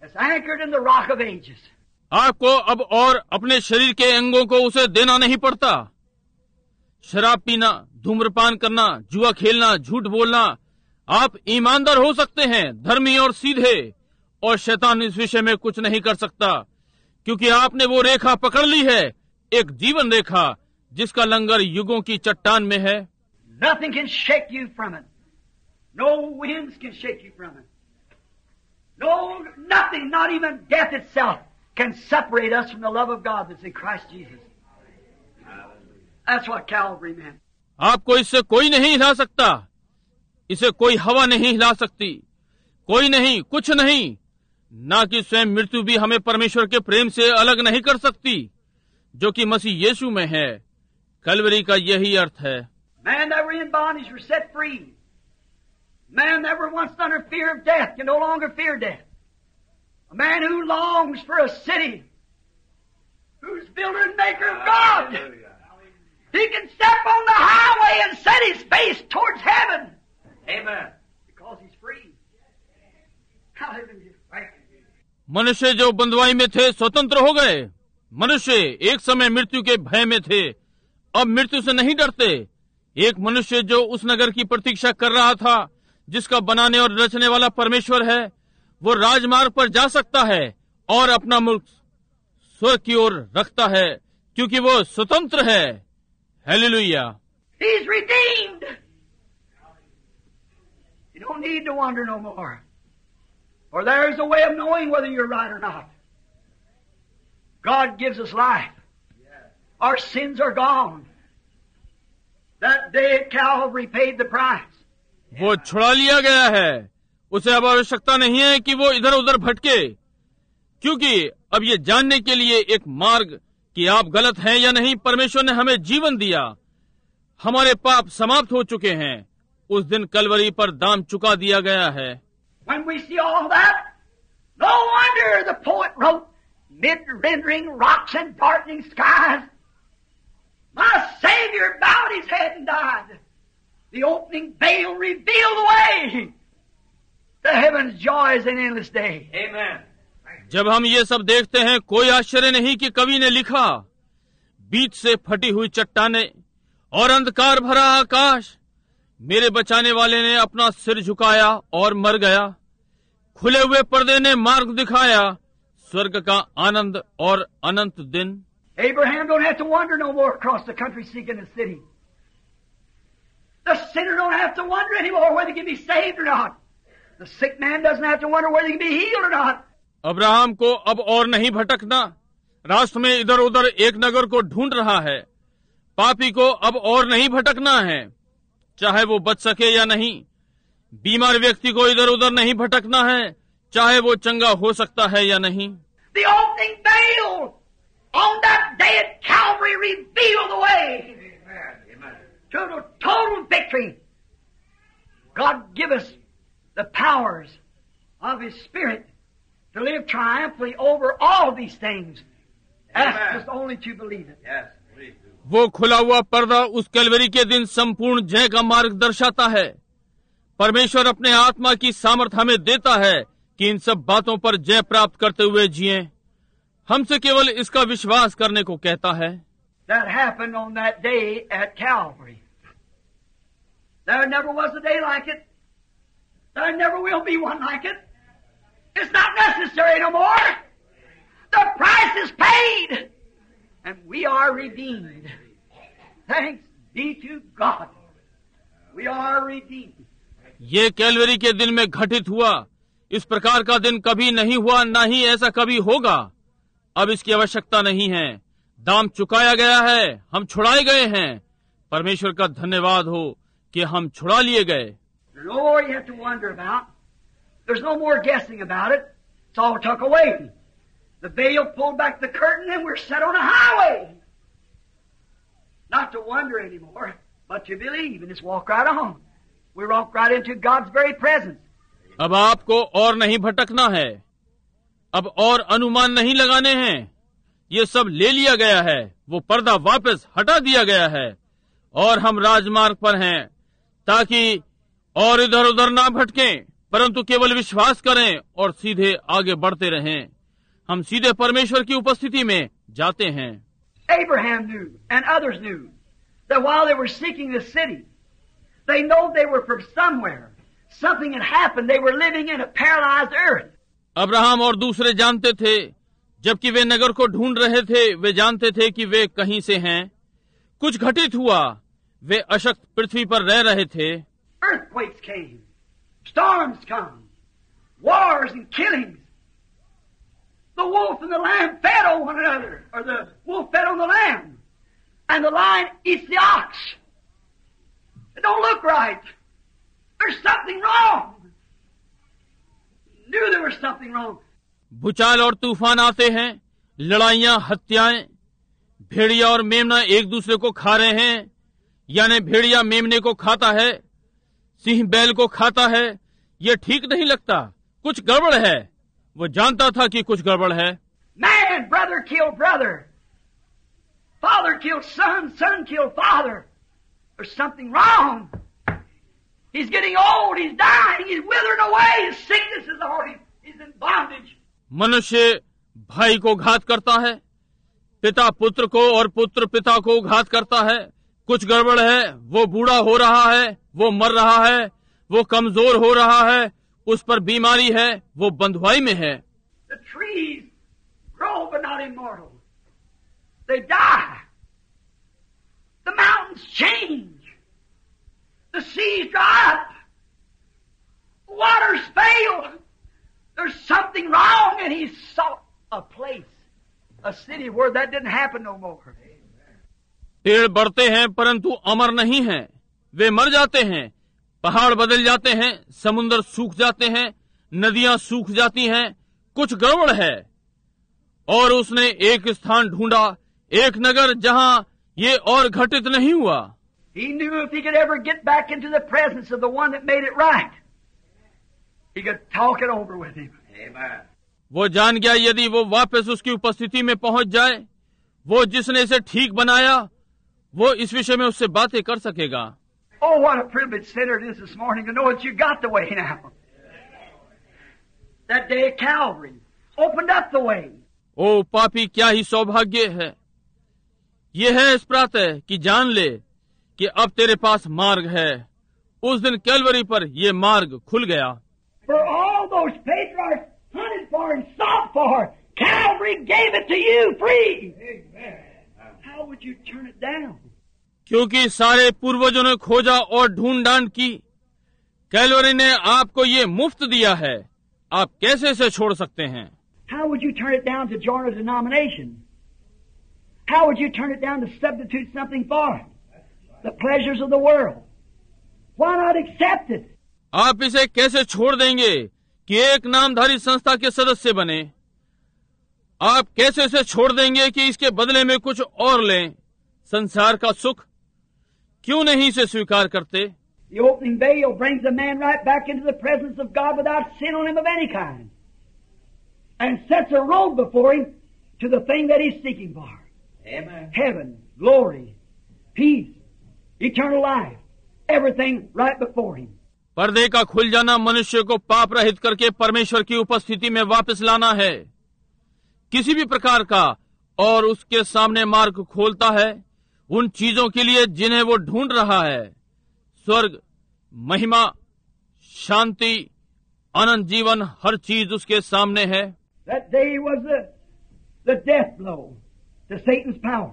It's anchored in the rock of ages. आपको अब और अपने शरीर के अंगों को उसे देना नहीं पड़ता। शराब पीना, धूम्रपान करना, जुआ खेलना, झूठ बोलना, आप ईमानदार हो सकते हैं, धर्मी और सीधे, और शैतान इस विषय में कुछ नहीं कर सकता, क्योंकि आपने वो रेखा पकड़ ली है, एक जीवन रेखा जिसका लंगर युगों की चट्टान में है। Nothing can shake you from it. No winds can shake you from it. No, nothing, not even death itself, can separate us from the love of God that's in Christ Jesus. That's what Calvary meant. आपको इससे कोई नहीं हिला सकता, इसे कोई हवा नहीं हिला सकती, कोई नहीं, कुछ नहीं, ना कि स्वयं मृत्यु भी हमें परमेश्वर के प्रेम से अलग नहीं कर सकती, जो कि मसीह यीशु में है। कलवरी का यही अर्थ है। Man never in bondage was set free. Man never once under fear of death can no longer fear death. A man who longs for a city, who's builder and maker of God, he can step on the highway and set his face towards heaven. Amen. Because he's free. Hallelujah. मनुष्य जो बंधुआई में थे स्वतंत्र हो गए। मनुष्य एक समय मृत्यु के भय में थे, अब मृत्यु से नहीं डरते। एक मनुष्य जो उस नगर की प्रतीक्षा कर रहा था जिसका बनाने और रचने वाला परमेश्वर है, वो राजमार्ग पर जा सकता है और अपना मुख स्वर्ग की ओर रखता है, क्योंकि वो स्वतंत्र है। Hallelujah. He's redeemed. You don't need to wonder no more. For there's a way of knowing whether you're right or not. God gives us life. Our sins are gone. That day at Calvary paid the price. वो छुड़ा लिया गया है, उसे अब आवश्यकता नहीं है कि वो इधर उधर भटके, क्योंकि अब ये जानने के लिए एक मार्ग कि आप गलत हैं या नहीं, परमेश्वर ने हमें जीवन दिया। हमारे पाप समाप्त हो चुके हैं। उस दिन कलवरी पर दाम चुका दिया गया है। When we see all that, no wonder the poet wrote, mid rendering rocks and darkening skies, my Savior bowed his head and died. The opening veil revealed the way to heaven's joys and endless day. Amen. जब हम ये सब देखते हैं, कोई आश्चर्य नहीं कि कवि ने लिखा, बीच से फटी हुई चट्टाने और अंधकार भरा आकाश, मेरे बचाने वाले ने अपना सिर झुकाया और मर गया। खुले हुए पर्दे ने मार्ग दिखाया, स्वर्ग का आनंद और अनंत दिन। Abraham don't have to wander no more across the country seeking a city. The sinner don't have to wonder anymore whether he can be saved or not. The sick man doesn't have to wonder whether he can be healed or not. Abraham को अब और नहीं भटकना, राष्ट्र में इधर उधर एक नगर को ढूंढ रहा है। पापी को अब और नहीं भटकना है, चाहे वो बच सके या नहीं। बीमार व्यक्ति को इधर उधर नहीं भटकना है, चाहे वो चंगा हो सकता है या नहीं। The opening veil on that day at Calvary revealed the way to a total victory. God give us the powers of His Spirit to live triumphantly over all these things. Ask us only to believe it. Yes, please do. वो खुला हुआ पर्दा उस कैलवरी के दिन संपूर्ण जय का मार्ग दर्शाता है। परमेश्वर अपने आत्मा की सामर्थ हमें देता है कि इन सब बातों पर जय प्राप्त करते हुए जिएं। हमसे केवल इसका विश्वास करने को कहता है। That happened on that day at Calvary. There never was a day like it. There never will be one like it. It's not necessary no more. The price is paid, and we are redeemed. Thanks be to God. We are redeemed. ये कैलवरी के दिन में घटित हुआ। इस प्रकार का दिन कभी नहीं हुआ, न ही ऐसा कभी होगा। अब इसकी आवश्यकता नहीं है। दाम चुकाया गया है, हम छुड़ाए गए हैं। परमेश्वर का धन्यवाद हो कि हम छुड़ा लिए गए। There's no more you have to wonder about. There's no more guessing about it. It's all took away. The veil pulled back the curtain and we're set on a highway. Not to wonder anymore, but to believe and just walk right on. We walk right into God's very presence. अब आपको और नहीं भटकना है, अब और अनुमान नहीं लगाने हैं। ये सब ले लिया गया है, वो पर्दा वापस हटा दिया गया है और हम राजमार्ग पर हैं, ताकि और इधर उधर ना भटकें। परंतु केवल विश्वास करें और सीधे आगे बढ़ते रहें। हम सीधे परमेश्वर की उपस्थिति में जाते हैं। Abraham knew and others knew that while they were seeking the city, they know they were from somewhere. Something had happened. They were living in a paralyzed earth. Abraham और दूसरे जानते थे, जबकि वे नगर को ढूंढ रहे थे, वे जानते थे कि वे कहीं से हैं। कुछ घटित हुआ, वे अशक्त पृथ्वी पर रह रहे थे। Earthquakes came, storms come, wars and killings. The wolf and the lamb fed on one another, or the wolf fed on the lamb, and the lion eats the ox. It don't look right. There's something wrong. Knew there was something wrong. भूचाल और तूफान आते हैं, लड़ाइयां, हत्याएं, भेड़िया और मेमना एक दूसरे को खा रहे हैं, यानी भेड़िया मेमने को खाता है, सिंह बैल को खाता है। ये ठीक नहीं लगता, कुछ गड़बड़ है। वो जानता था कि कुछ गड़बड़ है। Man, brother killed brother. Father killed son, son killed father. There's something wrong. He's getting old, he's dying, he's withering away, his sickness is hard, he's in bondage. मनुष्य भाई को घात करता है, पिता पुत्र को और पुत्र पिता को घात करता है। कुछ गड़बड़ है, वो बूढ़ा हो रहा है, वो मर रहा है, वो कमजोर हो रहा है, उस पर बीमारी है, वो बंधुआई में है। The trees grow but not immortal. They die. The mountains change. The seas dry up. Waters fail. There's something wrong, and he sought a place, a city where that didn't happen no more. पेड़ बढ़ते हैं परंतु अमर नहीं हैं, वे मर जाते हैं, पहाड़ बदल जाते हैं, समुद्र सूख जाते हैं, नदियां सूख जाती हैं, कुछ गड़बड़ है। और उसने एक स्थान ढूंढा, एक नगर जहां ये और घटित नहीं हुआ। He knew if he could ever get back into the presence of the one that made it right, he could talk it over with him. Amen. वो जान गया यदि वो वापस उसकी उपस्थिति में पहुंच जाए, वो जिसने इसे ठीक बनाया, वो इस विषय में उससे बातें कर सकेगा। Oh, what a privilege sinner it is this morning to know that you got the way now. That day at Calvary opened up the way. ओ पापी, क्या ही सौभाग्य है ये है इस प्रातः कि जान ले कि अब तेरे पास मार्ग है। उस दिन कैलवरी पर ये मार्ग खुल गया। For all those patriarchs hunted for and sought for, Calvary gave it to you free. Amen. How would you turn it down? क्योंकि सारे पूर्वजों ने खोजा और ढूंढ डांड की, कैलवरी ने आपको ये मुफ्त दिया है, आप कैसे इसे छोड़ सकते हैं? How would you turn it down to join a denomination? How would you turn it down to substitute something for it? The pleasures of the world. Why not accept it? आप इसे कैसे छोड़ देंगे कि एक नामधारी संस्था के सदस्य बने? आप कैसे इसे छोड़ देंगे कि इसके बदले में कुछ और लें? संसार का सुख क्यों नहीं इसे स्वीकार करते? The opening veil brings a man right back into the presence of God without sin on him of any kind, and sets a road before him to the thing that he's seeking for. Amen. Heaven, glory, peace, eternal life, everything right before him. पर्दे का खुल जाना मनुष्य को पाप रहित करके परमेश्वर की उपस्थिति में वापस लाना है, किसी भी प्रकार का, और उसके सामने मार्ग खोलता है उन चीजों के लिए जिन्हें वो ढूंढ रहा है। स्वर्ग, महिमा, शांति, अनंत जीवन, हर चीज उसके सामने है। That day was the, the death blow to Satan's power.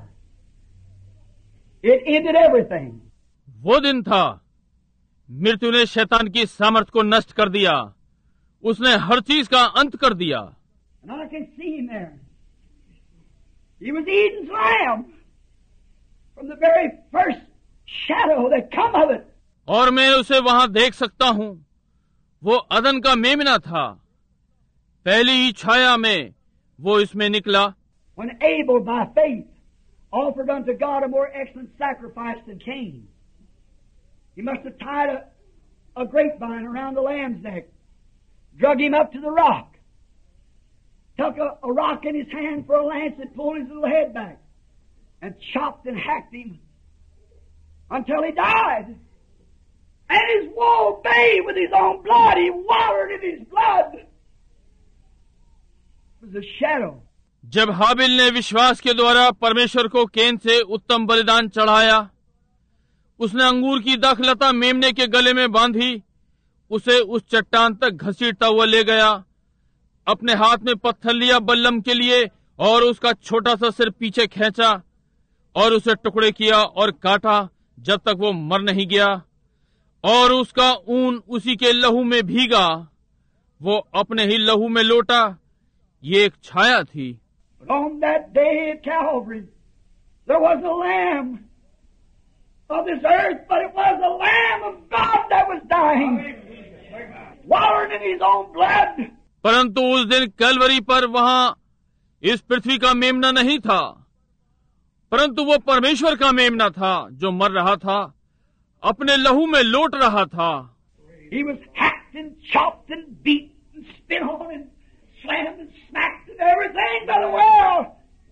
It ended everything. वो दिन था, मृत्यु ने शैतान की सामर्थ्य को नष्ट कर दिया, उसने हर चीज का अंत कर दिया। And I can see him there. He was Eden's lamb from the very first shadow that come of it. और मैं उसे वहां देख सकता हूं, वो अदन का मेमना था, पहली ही छाया में वो इसमें निकला। When Abel by faith offered unto God a more excellent sacrifice than Cain, he must have tied a, a grapevine around the lamb's neck, drug him up to the rock, took a, a rock in his hand for a lance and pulled his little head back, and chopped and hacked him until he died. And his woe bathed with his own blood. He watered in his blood. It was a shadow. जब हाबिल ने विश्वास के द्वारा परमेश्वर को केन से उत्तम बलिदान चढ़ाया, उसने अंगूर की दाखलता मेमने के गले में बांधी, उसे उस चट्टान तक घसीटता हुआ ले गया, अपने हाथ में पत्थर लिया बल्लम के लिए और उसका छोटा सा सिर पीछे खींचा और उसे टुकड़े किया और काटा जब तक वो मर नहीं गया, और उसका ऊन उसी के लहू में भीगा, वो अपने ही लहू में लौटा। ये एक छाया थी। But on that day at Calvary, there was a lamb of this earth, but it was the Lamb of God that was dying, watered in his own blood. परंतु उस दिन कैलवरी पर वहां इस पृथ्वी का मेमना नहीं था, परंतु वो परमेश्वर का मेमना था जो मर रहा था, अपने लहू में लौट रहा था। He was hacked and chopped and beat and spit on and slammed and smacked and everything by the world,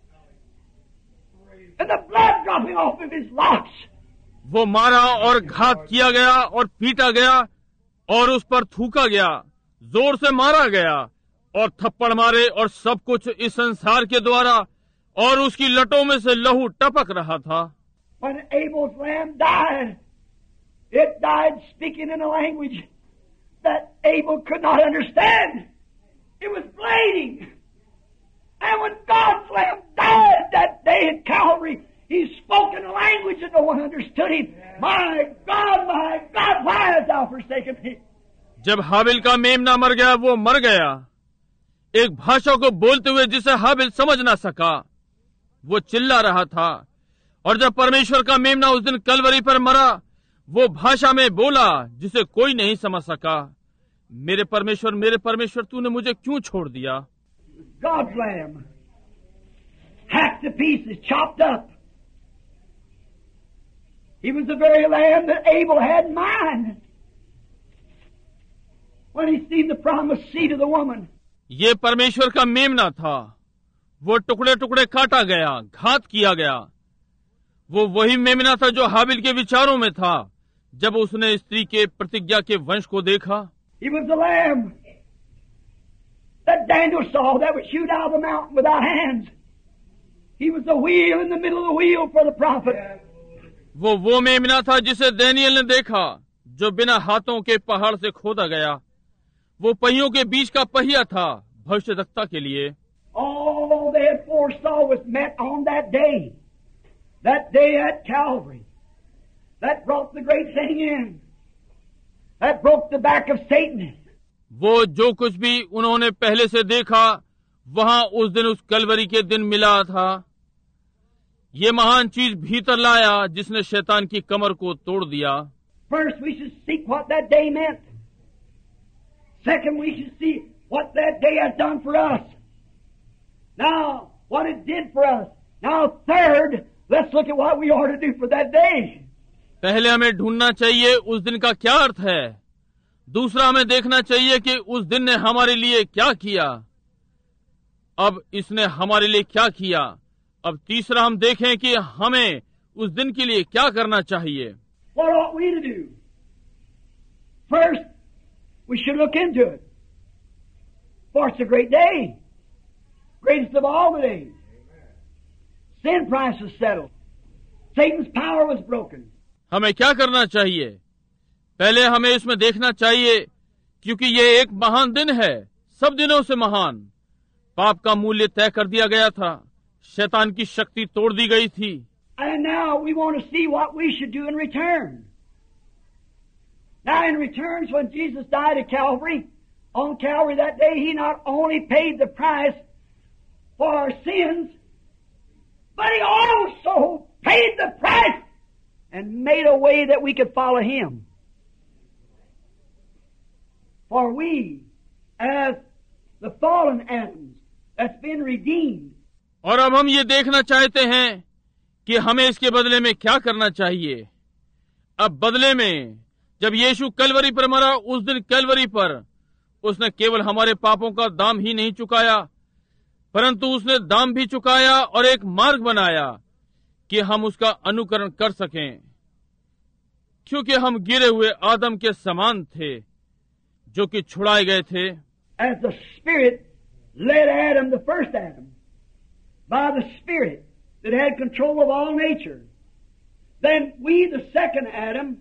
and the blood dropping off of his locks. वो मारा और घात किया गया और पीटा गया और उस पर थूका गया, जोर से मारा गया और थप्पड़ मारे और सब कुछ इस संसार के द्वारा, और उसकी लटों में से लहू टपक रहा था। When Abel's lamb died, it died speaking in a language that Abel could not understand. It was bleeding. And when God's lamb died that day at Calvary, he spoke in a language that no one understood him. My God, my God, why hast thou forsaken me? जब हाबिल का मेमना मर गया, वो मर गया एक भाषा को बोलते हुए जिसे हाबिल समझ ना सका। वो चिल्ला रहा था, और जब परमेश्वर का मेमना उस दिन कलवरी पर मरा, वो भाषा में बोला जिसे कोई नहीं समझ सका, मेरे परमेश्वर, मेरे परमेश्वर, तूने मुझे क्यों छोड़ दिया? God's lamb, hacked to pieces, chopped up. He was the very lamb that Abel had in mind when he seen the promised seed of the woman. ये परमेश्वर का मेमना था, वो टुकड़े टुकड़े काटा गया, घात किया गया। वो वही मेमना था जो हाबिल के विचारों में था जब उसने स्त्री के प्रतिज्ञा के वंश को देखा। He was the lamb that Daniel saw that was shoot out of the mountain without hands. He was the wheel in the middle of the wheel for the prophet. वो वो मेमना था जिसे दानियल ने देखा, जो बिना हाथों के पहाड़ से खोदा गया। वो पहियों के बीच का पहिया था भविष्यद्वक्ता के लिए। All they had foresaw was met on that day, that day at Calvary, that brought the great thing in, that broke the back of Satan. वो जो कुछ भी उन्होंने पहले से देखा, वहां उस दिन उस कलवरी के दिन मिला था। ये महान चीज भीतर लाया जिसने शैतान की कमर को तोड़ दिया। First, we should seek what that day meant. Second, we should see what that day has done for us. Now, what it did for us. Now, third, let's look at what we ought to do for that day. पहले हमें ढूंढना चाहिए उस दिन का क्या अर्थ है। दूसरा, हमें देखना चाहिए कि उस दिन ने हमारे लिए क्या किया। अब इसने हमारे लिए क्या किया। अब तीसरा, हम देखें कि हमें उस दिन के लिए क्या करना चाहिए। What ought we to do? First, we should look into it. For it's a great day. Greatest of all the days. Sin price was settled. Satan's power was broken. हमें क्या करना चाहिए? पहले हमें इसमें देखना चाहिए, क्योंकि ये एक महान दिन है, सब दिनों से महान। पाप का मूल्य तय कर दिया गया था, शैतान की शक्ति तोड़ दी गई थी। And now we want to see what we should do in return. Now in returns, when Jesus died at Calvary, on Calvary that day, He not only paid the price for our sins, but He also paid the price and made a way that we could follow Him. For we, as the fallen Adams, that's been redeemed. और अब हम ये देखना चाहते हैं कि हमें इसके बदले में क्या करना चाहिए। अब बदले में जब यीशु कलवरी पर मरा, उस दिन कलवरी पर उसने केवल हमारे पापों का दाम ही नहीं चुकाया, परंतु उसने दाम भी चुकाया और एक मार्ग बनाया कि हम उसका अनुकरण कर सकें। क्योंकि हम गिरे हुए आदम के समान थे जो कि छुड़ाए गए थे। As the Spirit led Adam, the first Adam, by the Spirit that had control of all nature, then we, the second Adam,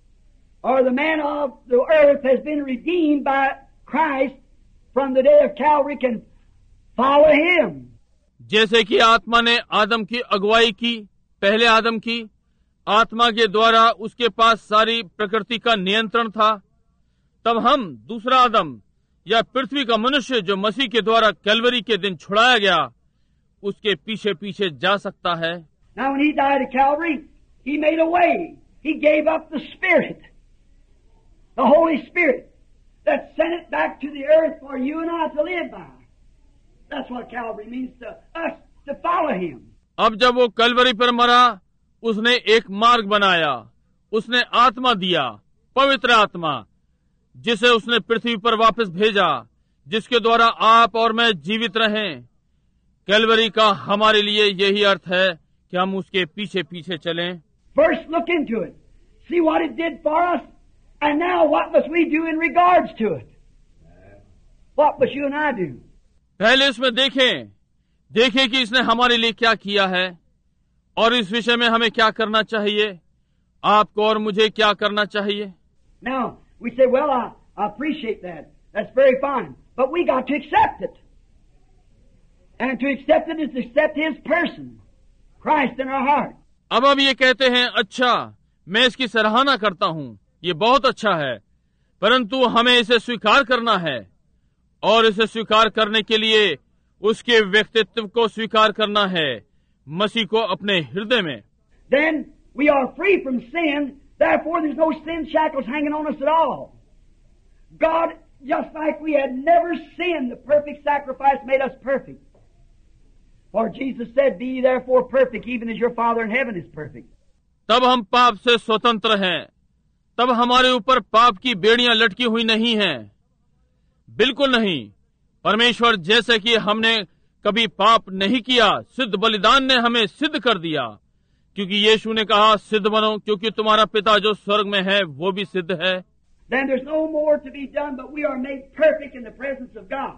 or the man of the earth, has been redeemed by Christ from the day of Calvary, can follow Him. जैसे कि आत्मा ने आदम की अगुवाई की, पहले आदम की, आत्मा के द्वारा उसके पास सारी प्रकृति का नियंत्रण था, तब हम दूसरा आदम या पृथ्वी का मनुष्य जो मसीह के द्वारा कैलवरी के दिन छुड़ाया गया, उसके पीछे पीछे जा सकता है। Now when He died at Calvary, He made a way. He gave up the Spirit, the Holy Spirit, that sent it back to the earth for you and I to live by. That's what Calvary means to us, to follow Him. अब जब वो कलवरी पर मरा, उसने एक मार्ग बनाया, उसने आत्मा दिया, पवित्र आत्मा, जिसे उसने पृथ्वी पर वापस भेजा, जिसके द्वारा आप और मैं जीवित रहें। कैलवरी का हमारे लिए यही अर्थ है कि हम उसके पीछे पीछे चलें। First look into it, see what it did for us, and now what must we do in regards to it? What must you and I do? पहले इसमें देखें, देखें कि इसने हमारे लिए क्या किया है और इस विषय में हमें क्या करना चाहिए, आपको और मुझे क्या करना चाहिए। Now we say, well, I, I appreciate that. That's very fine, but we got to accept it, and to accept it is to accept His person, Christ in our heart. अब हम ये कहते हैं, अच्छा, मैं इसकी सराहना करता हूँ, ये बहुत अच्छा है, परंतु हमें इसे स्वीकार करना है, और इसे स्वीकार करने के लिए उसके व्यक्तित्व को स्वीकार करना है, मसीह को अपने हृदय में। Then we are free from sin, therefore there's no sin shackles hanging on us at all. God, just like we had never sinned, the perfect sacrifice made us perfect. For Jesus said, be ye therefore perfect, even as your Father in heaven is perfect. तब हम पाप से स्वतंत्र हैं, तब हमारे ऊपर पाप की बेड़ियां लटकी हुई नहीं हैं, बिल्कुल नहीं। परमेश्वर जैसे कि हमने कभी पाप नहीं किया, सिद्ध बलिदान ने हमें सिद्ध कर दिया, क्योंकि यीशु ने कहा, सिद्ध बनो क्योंकि तुम्हारा पिता जो स्वर्ग में है वो भी सिद्ध है। Then there's no more to be done, but we are made perfect in the presence of God.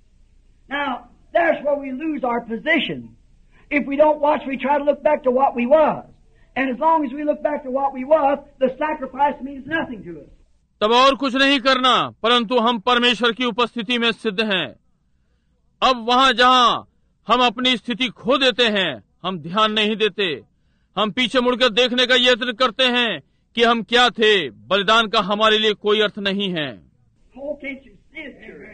Now, that's where we lose our position. If we don't watch, we try to look back to what we was. And as long as we look back to what we was, the sacrifice means nothing to us. तब और कुछ नहीं करना, परंतु हम परमेश्वर की उपस्थिति में सिद्ध हैं। अब वहां जहां हम अपनी स्थिति खो देते हैं, हम ध्यान नहीं देते, हम पीछे मुड़कर देखने का यत्न करते हैं कि हम क्या थे। बलिदान का हमारे लिए कोई अर्थ नहीं है। Oh, can't you see it, dear?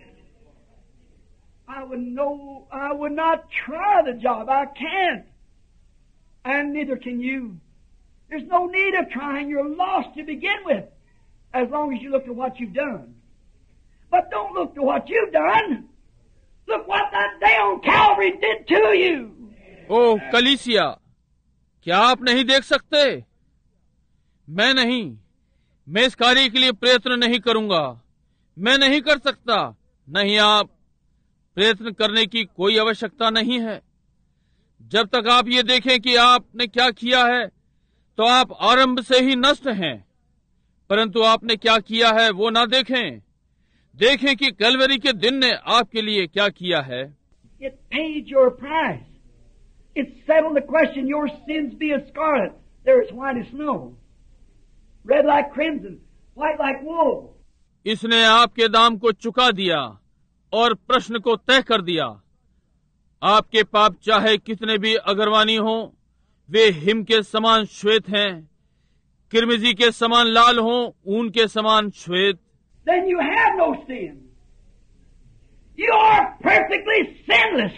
I would know, I would not try the job. I can't. And neither can you. There's no need of trying. You're lost to begin with, as long as you look at what you've done. But don't look to what you've done. Look what that day on Calvary did to you. ओ कलीसिया, क्या आप नहीं देख सकते? मैं नहीं, मैं इस कार्य के लिए प्रयत्न नहीं करूंगा, मैं नहीं कर सकता। नहीं, आप प्रयत्न करने की कोई आवश्यकता नहीं है। जब तक आप ये देखें कि आपने क्या किया है, तो आप आरंभ से ही नष्ट हैं। परंतु आपने क्या किया है वो ना देखें, देखें कि कैलवरी के दिन ने आपके लिए क्या किया है। It paid your price. It settled the question. Your sins be as scarlet, they're as white as snow, red like crimson, white like wool. इसने आपके दाम को चुका दिया और प्रश्न को तय कर दिया। आपके पाप चाहे कितने भी अगरवानी हों, वे हिम के समान श्वेत हैं, किरमिजी के समान लाल हों, ऊन के समान श्वेत। Then you have no sin. You are perfectly sinless.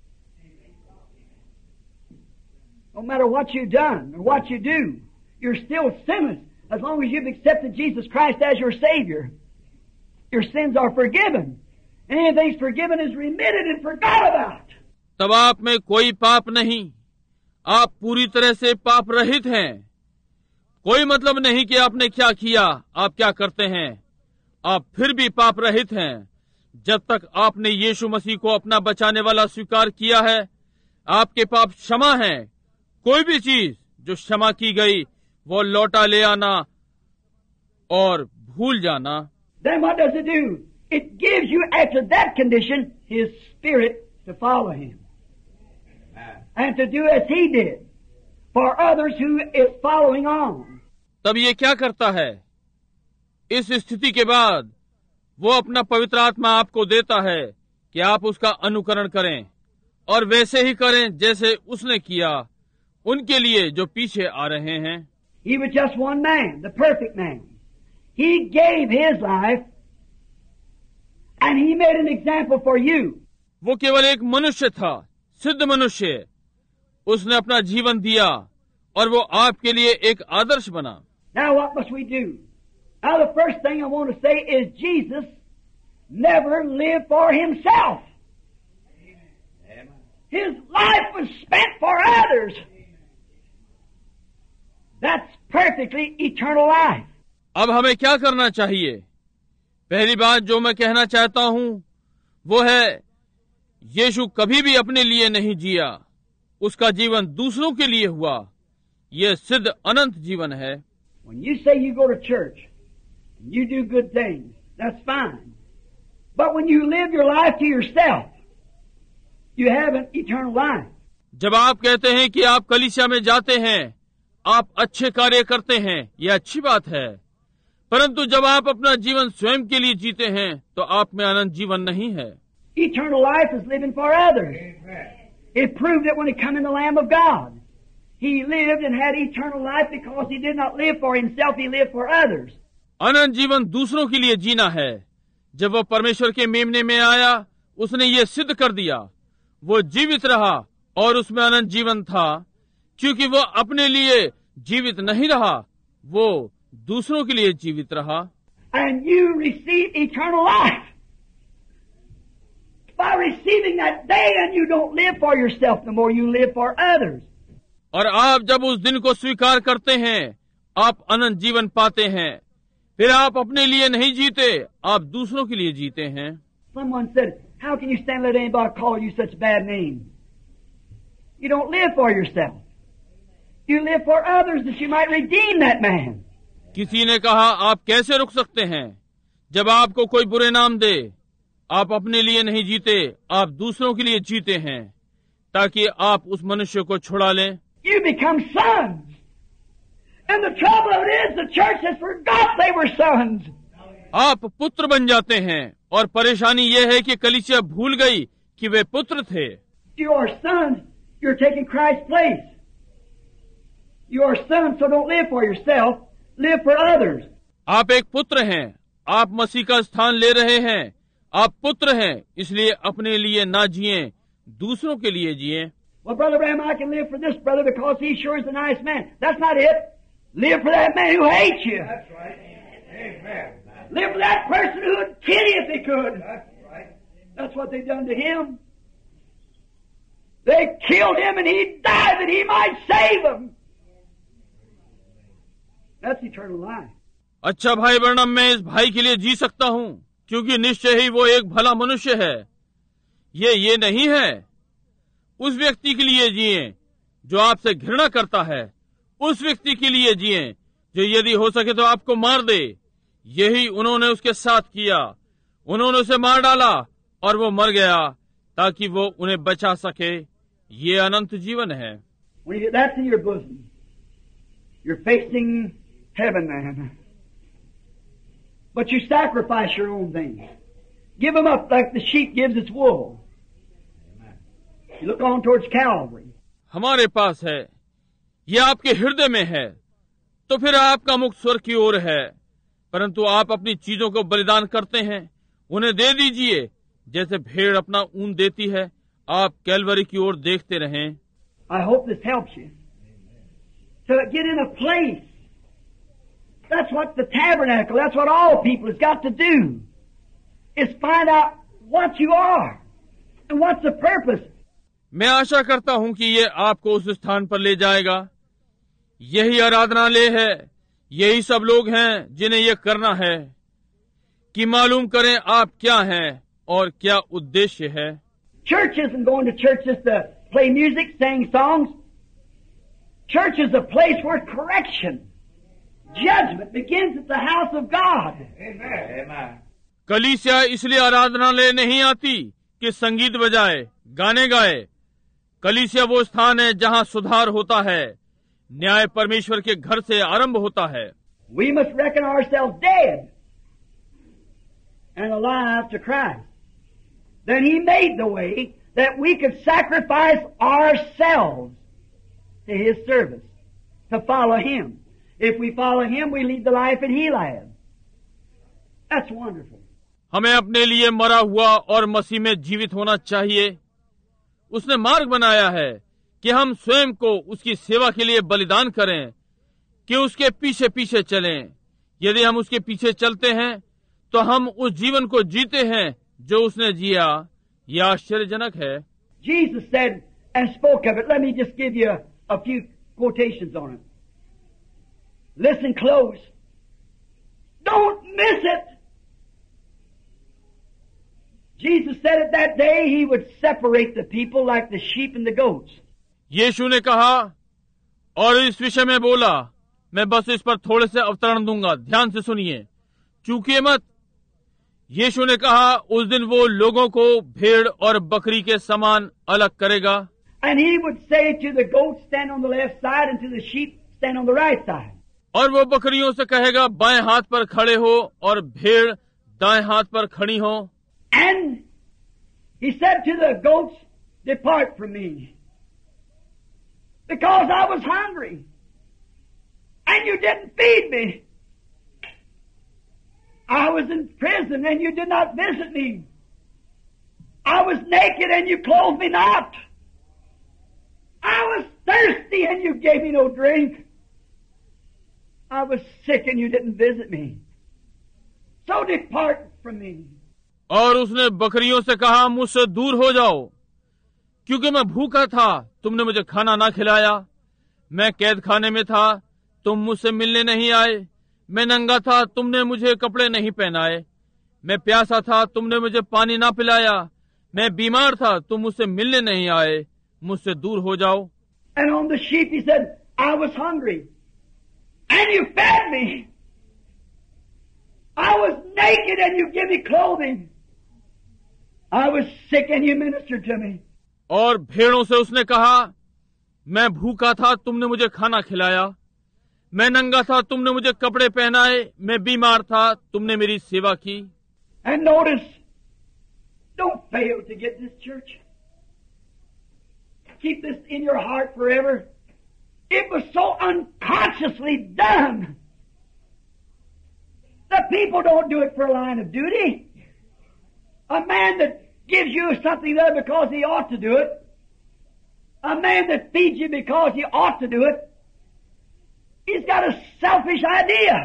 No matter what you've done or what you do, you're still sinless as long as you've accepted Jesus Christ as your Savior. Your sins are forgiven. And anything's forgiven is remitted and forgot about. तब आप में कोई पाप नहीं, आप पूरी तरह से पाप रहित हैं। कोई मतलब नहीं कि आपने क्या किया, आप क्या करते हैं, आप फिर भी पाप रहित हैं। जब तक आपने यीशु मसीह को अपना बचाने वाला स्वीकार किया है, आपके पाप क्षमा हैं। कोई भी चीज जो क्षमा की गई वो लौटा ले आना और भूल जाना, then what does it do? It gives you, after that condition, His Spirit to follow Him. And to do as He did for others who is following on. तब ये क्या करता है? इस स्थिति के बाद वो अपना पवित्र आत्मा आपको देता है कि आप उसका अनुकरण करें और वैसे ही करें जैसे उसने किया उनके लिए जो पीछे आ रहे हैं। He was just one man, the perfect man. He gave his life and he made an example for you. वो केवल एक मनुष्य था, सिद्ध मनुष्य। उसने अपना जीवन दिया और वो आपके लिए एक आदर्श बना। Now what must we do? Now the first thing I want to say is Jesus never lived for himself. His life was spent for others. That's perfectly eternal life. अब हमें क्या करना चाहिए? पहली बात जो मैं कहना चाहता हूं वो है यीशु कभी भी अपने लिए नहीं जिया, उसका जीवन दूसरों के लिए हुआ। यह सिद्ध अनंत जीवन है। When you say you go to church and you do good things, that's fine. But when you live your life to yourself, you have an eternal life. जब आप कहते हैं कि आप कलीसिया में जाते हैं, आप अच्छे कार्य करते हैं, यह अच्छी बात है। परंतु जब आप अपना जीवन स्वयं के लिए जीते हैं, तो आप में अनंत जीवन नहीं है। Eternal life is living for others. It proved it when He come in the Lamb of God. He lived and had eternal life because He did not live for Himself, He lived for others. अनंत जीवन दूसरों के लिए जीना है। जब वह परमेश्वर के मेमने में आया, उसने ये सिद्ध कर दिया। वो जीवित रहा और उसमें अनंत जीवन था, क्योंकि वो अपने लिए जीवित नहीं रहा, वो दूसरों के लिए जीवित रहा। And you receive eternal life by receiving that day, and you don't live for yourself no more, you live for others. और आप जब उस दिन को स्वीकार करते हैं, आप अनंत जीवन पाते हैं। फिर आप अपने लिए नहीं जीते, आप दूसरों के लिए जीते हैं। Someone said, how can you stand and let anybody call you such bad names? You don't live for yourself. You live for others that you might redeem that man. किसी ने कहा, आप कैसे रुक सकते हैं जब आपको कोई बुरे नाम दे? आप अपने लिए नहीं जीते, आप दूसरों के लिए जीते हैं, ताकि आप उस मनुष्य को छुड़ा लें। You become sons. And the trouble of it is the church has forgot they were sons. आप पुत्र बन जाते हैं और परेशानी यह है कि कलीसिया भूल गई कि वे पुत्र थे। You are sons. You're taking Christ's place. You are sons, so don't live for yourself. Live for others. आप एक पुत्र हैं, आप मसीह का स्थान ले रहे हैं। आप पुत्र हैं, इसलिए अपने लिए ना जिए, दूसरों के लिए जिए। Well, Brother Bram, I can live for this brother because he sure is a nice man. That's not it. Live for that man who hates you. That's right. Amen. Live for that person who would kill you if he could. That's right. That's what they've done to him. They killed him and he died that he might save them. That's eternal life. अच्छा भाई वर्णम, मैं इस भाई के लिए जी सकता हूँ क्योंकि निश्चय ही वो एक भला मनुष्य है। ये ये नहीं है। उस व्यक्ति के लिए जिए जो आपसे घृणा करता है, उस व्यक्ति के लिए जिए जो यदि हो सके तो आपको मार दे। यही उन्होंने उसके साथ किया। उन्होंने उसे मार डाला और वो मर गया ताकि वो उन्हें बचा सके। ये अनंत जीवन है। When you get that in your bosom, you're facing heaven, man. But you sacrifice your own things. Give them up like the sheep gives its wool. You look on towards Calvary. हमारे पास है, ये आपके हृदय में है, तो फिर आपका मुख स्वर्ग की ओर है। परंतु आप अपनी चीजों को बलिदान करते हैं, उन्हें दे दीजिए जैसे भेड़ अपना ऊन देती है। आप कैलवरी की ओर देखते रहें। I hope this helps you. To get in a place. That's what the tabernacle, that's what all people has got to do. Is find out what you are and what's the purpose. मैं आशा करता हूं कि ये आपको उस स्थान पर ले जाएगा। यही आराधनालय है, यही सब लोग हैं जिन्हें ये करना है कि मालूम करें आप क्या हैं और क्या उद्देश्य है। Church isn't going to church just to play music, sing songs. Church is a place where correction, Judgment begins at the house of God. Amen. Amen. कलीसिया इसलिए आराधनालय नहीं आती कि संगीत बजाए, गाने गाए। कलीसिया वो स्थान है जहां सुधार होता है। न्याय परमेश्वर के घर से आरंभ होता है। We must reckon ourselves dead and alive to Christ. Then He made the way that we could sacrifice ourselves to His service, to follow Him. If we follow Him, we lead the life that He led. That's wonderful. हमें अपने लिए मरा हुआ और मसीह में जीवित होना चाहिए। उसने मार्ग बनाया है कि हम स्वयं को उसकी सेवा के लिए बलिदान करें, कि उसके पीछे पीछे चलें। यदि हम उसके पीछे चलते हैं तो हम उस जीवन को जीते हैं जो उसने जिया। यह आश्चर्यजनक है। Jesus said and spoke of it. Let me just give you a, a few quotations on it. Listen close. Don't miss it. Jesus said it that day He would separate the people like the sheep and the goats. यीशु ने कहा और इस विषय में बोला। मैं बस इस पर थोड़े से अवतरण दूंगा, ध्यान से सुनिए, चूकिए मत। यीशु ने कहा उस दिन वो लोगों को भेड़ और बकरी के समान अलग करेगा। And He would say to the goats, stand on the left side, and to the sheep, stand on the right side. और वो बकरियों से कहेगा बाएं हाथ पर खड़े हो और भेड़ दाएं हाथ पर खड़ी हो। And He said to the goats, depart from me, because I was hungry, and you didn't feed me. I was in prison, and you did not visit me. I was naked, and you clothed me not. I was thirsty, and you gave me no drink. I was sick, and you didn't visit me. So depart from me. और उसने बकरियों से कहा मुझसे दूर हो जाओ, क्योंकि मैं भूखा था, तुमने मुझे खाना ना खिलाया। मैं कैद खाने में था, तुम मुझसे मिलने नहीं आए। मैं नंगा था, तुमने मुझे कपड़े नहीं पहनाए। मैं प्यासा था, तुमने मुझे पानी ना पिलाया। मैं बीमार था, तुम मुझसे मिलने नहीं आए। मुझसे दूर हो जाओ। And on the sheep He said, I was hungry, and you fed me. I was naked, and you gave me clothing. I was sick, and you ministered to me. और भेड़ों से उसने कहा मैं भूखा था, तुमने मुझे खाना खिलाया। मैं नंगा था, तुमने मुझे कपड़े पहनाए। मैं बीमार था, तुमने मेरी सेवा की। And notice, don't fail to get this, church. Keep this in your heart forever. It was so unconsciously done. The people don't do it for a line of duty. A man that gives you something there because he ought to do it. A man that feeds you because he ought to do it. He's got a selfish idea.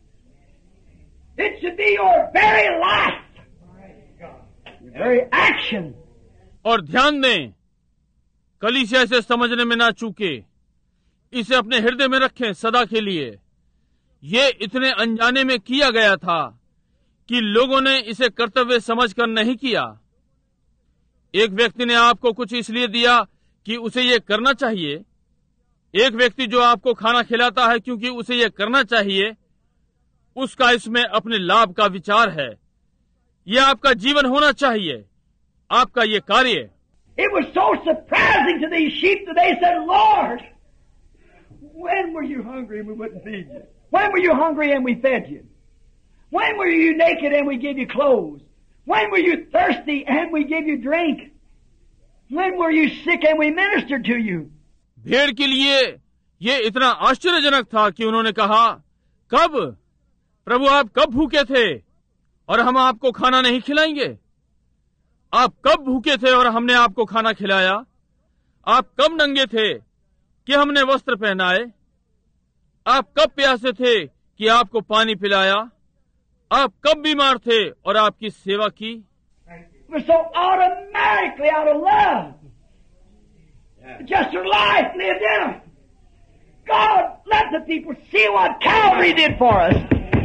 It should be your very life. Your very action. और ध्यान दें, कलीसिया से समझने में ना चूके, इसे अपने हृदय में रखें सदा के लिए। ये इतने अनजाने में किया गया था कि लोगों ने इसे कर्तव्य समझकर नहीं किया। एक व्यक्ति ने आपको कुछ इसलिए दिया कि उसे ये करना चाहिए। एक व्यक्ति जो आपको खाना खिलाता है क्योंकि उसे ये करना चाहिए, उसका इसमें अपने लाभ का विचार है। यह आपका जीवन होना चाहिए, आपका ये कार्य। It was so surprising to these sheep that they said, Lord, when were you hungry and we wouldn't feed you? When were you hungry and we fed you? When were you naked and we gave you clothes? When were you thirsty and we gave you drink? When were you sick and we ministered to you? भेड़ के लिए ये इतना आश्चर्यजनक था कि उन्होंने कहा, कब प्रभु आप कब भूखे थे और हम आपको खाना नहीं खिलाएंगे? आप कब भूखे थे और हमने आपको खाना खिलाया? आप कब नंगे थे कि हमने वस्त्र पहनाए? आप कब प्यासे थे कि आपको पानी पिलाया? आप कब बीमार थे और आपकी सेवा की? It was so automatically out of love. Just your life lived in them. God, let the people see what Calvary did for us.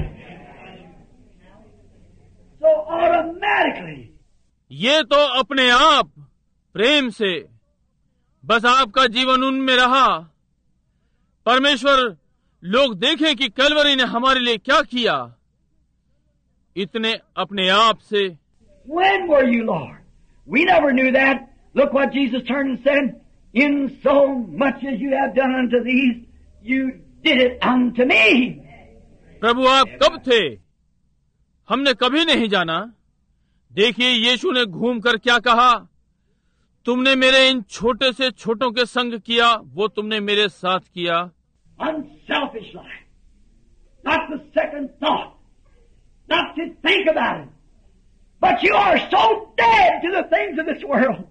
So automatically. ये तो अपने आप प्रेम से बस आपका जीवन उनमें रहा। परमेश्वर लोग देखें कि कैलवरी ने हमारे लिए क्या किया। इतने अपने आप से। When were you, Lord? We never knew that. Look what Jesus turned and said, in so much as you have done unto these, you did it unto me. प्रभु आप कब थे? हमने कभी नहीं जाना। देखिए यीशु ने घूम कर क्या कहा, तुमने मेरे इन छोटे से छोटों के संग किया, वो तुमने मेरे साथ किया। Unselfish life. Not the second thought. Not to think about it. But you are so dead to the things of this world.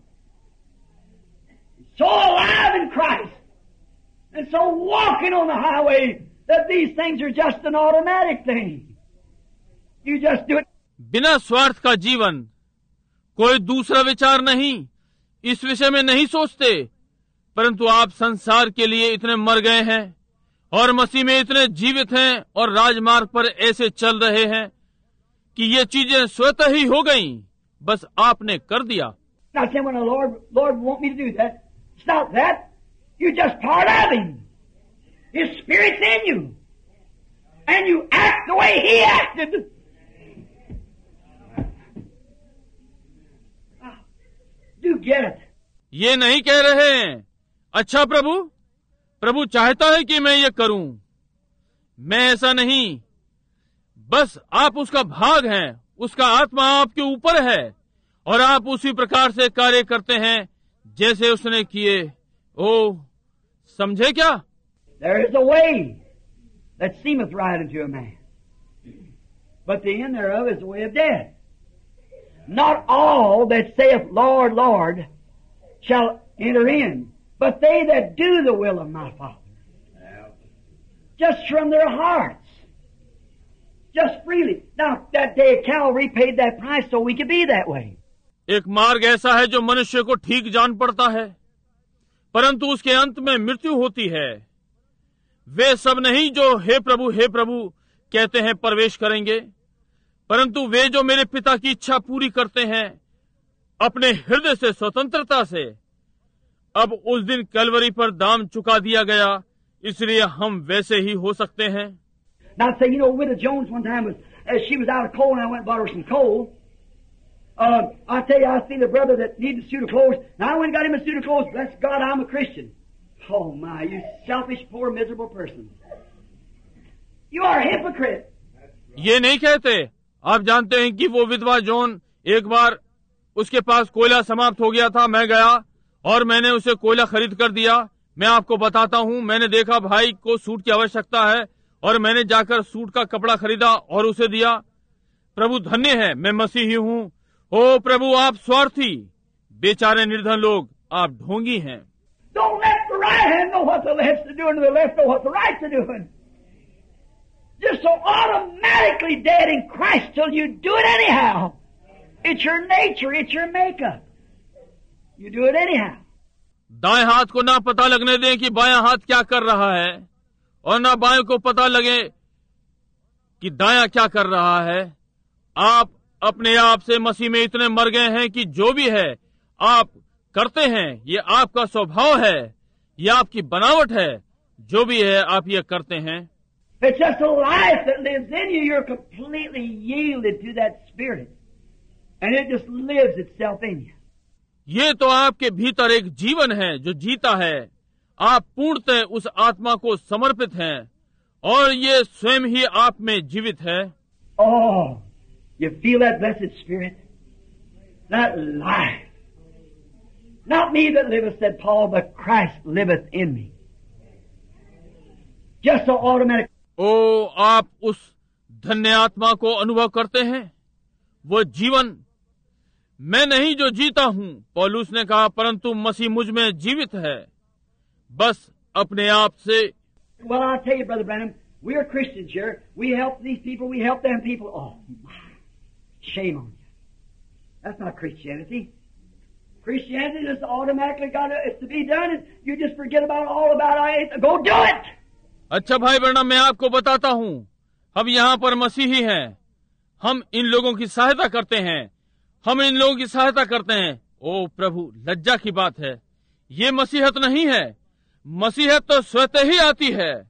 So alive in Christ. And so walking on the highway that these things are just an automatic thing. You just do it. बिना स्वार्थ का जीवन, कोई दूसरा विचार नहीं, इस विषय में नहीं सोचते, परंतु आप संसार के लिए इतने मर गए हैं और मसीह में इतने जीवित हैं और राजमार्ग पर ऐसे चल रहे हैं कि ये चीजें स्वतः ही हो गईं, बस आपने कर दिया। Not saying when the Lord, Lord want me to do that. It's not that. You're just part of Him. His Spirit's in you. And you act the way He acted. You get it. ये नहीं कह रहे हैं, अच्छा प्रभु, प्रभु चाहता है कि मैं ये करूं, मैं ऐसा नहीं, बस आप उसका भाग हैं, उसका आत्मा आपके ऊपर है और आप उसी प्रकार से कार्य करते हैं जैसे उसने किए। ओ, समझे क्या? There is a way that seemeth right unto a man, but the end thereof is the way of death. Not all that saith, Lord, Lord, shall enter in, but they that do the will of my Father. Just from their hearts. Just freely. Now, that day Calvary paid that price so we could be that way. एक मार्ग ऐसा है जो मनुष्य को ठीक जान पड़ता है, परंतु उसके अंत में मृत्यु होती है। वे सब नहीं जो हे प्रभु हे प्रभु कहते हैं प्रवेश करेंगे, परंतु वे जो मेरे पिता की इच्छा पूरी करते हैं अपने हृदय से, स्वतंत्रता से। अब उस दिन कैलवरी पर दाम चुका दिया गया, इसलिए हम वैसे ही हो सकते हैं। Now say, you know, Widow Jones one time was, as she was out of coal and I went and bought her some coal. Uh, I tell you, I see the brother that needs a suit of clothes, and I went and got him a suit of clothes. Bless God, I'm a Christian. Oh my, you selfish, poor, miserable person. You are a hypocrite. ये नहीं कहते, आप जानते हैं कि वो विधवा जॉन, एक बार उसके पास कोयला समाप्त हो गया था, मैं गया और मैंने उसे कोयला खरीद कर दिया। मैं आपको बताता हूँ, मैंने देखा भाई को सूट की आवश्यकता है और मैंने जाकर सूट का कपड़ा खरीदा और उसे दिया। प्रभु धन्य है, मैं मसीही हूँ। ओ प्रभु, आप स्वार्थी, बेचारे निर्धन लोग, आप ढोंगी हैं। Don't let the right hand know what the left's doing, and the left know what the right's doing. You're so automatically dead in Christ till you do it anyhow. It's your nature, it's your makeup. You do it anyhow. दाएं हाथ को ना पता लगने दें कि बायां हाथ क्या कर रहा है, और ना बाएं को पता लगे कि दायां क्या कर रहा है। आप अपने आप से मसीह में इतने मर गए हैं कि जो भी है आप करते हैं, ये आपका स्वभाव है, ये आपकी बनावट है, जो भी है आप ये करते हैं। It's just a life that lives in you. You're completely yielded to that Spirit. And it just lives itself in you. ये तो आपके भीतर एक जीवन है जो जीता है। आप पूर्णतः उस आत्मा को समर्पित हैं और ये स्वयं ही आप में जीवित है। Oh, you feel that blessed Spirit? That life. Not me that liveth, said Paul, but Christ liveth in me. Just so automatic. ओ, आप उस धन्य आत्मा को अनुभव करते हैं, वो जीवन मैं नहीं जो जीता हूं, पौलुस ने कहा, परंतु मसीह मुझ में जीवित है, बस अपने आप से। Well, I'll tell you, Brother Branham, we are Christians here. We help these people, we help them people. Oh, my. Shame on you. That's not Christianity. Christianity just automatically got to, it's to be done, and you just forget about all about it. Go do it! अच्छा भाई ब्रैनम, मैं आपको बताता हूँ, हम यहाँ पर मसीही हैं, हम इन लोगों की सहायता करते हैं, हम इन लोगों की सहायता करते हैं। ओ प्रभु, लज्जा की बात है, ये मसीहत नहीं है। मसीहत तो स्वतः ही आती है,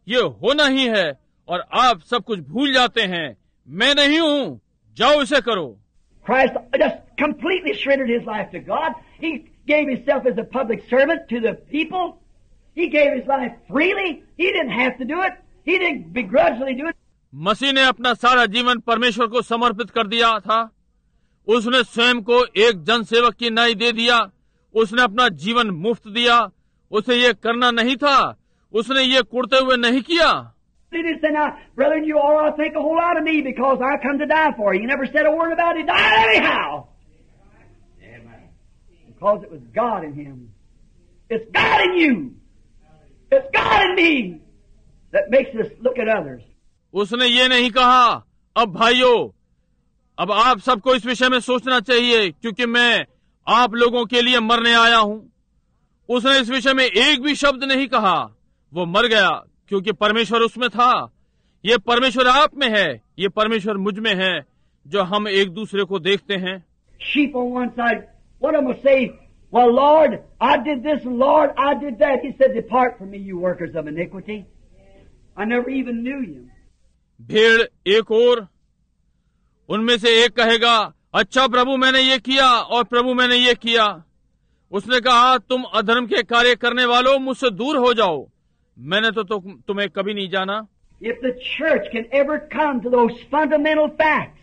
ये होना ही है और आप सब कुछ भूल जाते हैं। मैं नहीं हूँ, जाओ इसे करो। Christ just completely surrendered his life to God. He gave himself as a public servant to the people. He gave his life freely. He didn't have to do it. He didn't begrudgingly do it. मसीह ने अपना सारा जीवन परमेश्वर को समर्पित कर दिया था। उसने स्वयं को एक जनसेवक की नाई दे दिया। उसने अपना जीवन मुफ्त दिया। उसे ये करना नहीं था। उसने ये कुड़ते हुए नहीं किया। He didn't say, now, brother, you all ought to think a whole lot of me because I come to die for you. He never said a word about it. He died anyhow. Amen. Because it was God in him. It's God in you. It's God in me that makes us look at others. उसने ये नहीं कहा, अब भाइयों, अब आप सबको इस विषय में सोचना चाहिए क्योंकि मैं आप लोगों के लिए मरने आया हूं। उसने इस विषय में एक भी शब्द नहीं कहा। वो मर गया क्योंकि परमेश्वर उसमें था। ये परमेश्वर आप में है, ये परमेश्वर मुझ में है, जो हम एक दूसरे को देखते हैं। Sheep on one side, one of them will say, well, Lord, I did this and Lord, I did that. He said, depart from me, you workers of iniquity. I never even knew you. भेड़ एक और, उनमें से एक कहेगा, अच्छा प्रभु मैंने ये किया और प्रभु मैंने ये किया। उसने कहा, तुम अधर्म के कार्य करने वालों, मुझसे दूर हो जाओ, मैंने तो तु, तुम्हें कभी नहीं जाना। If the church can ever come to those fundamental facts,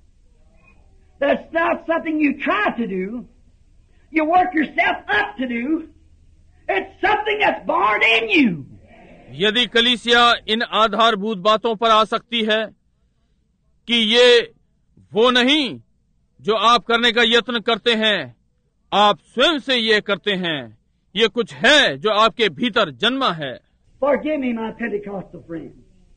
that's not something you try to do, you work yourself up to do, it's something that's born in you. यदि कलीसिया इन आधारभूत बातों पर आ सकती है कि ये वो नहीं जो आप करने का यत्न करते हैं, आप स्वयं से ये करते हैं, ये कुछ है जो आपके भीतर जन्मा है। Forgive me, my Pentecostal friends.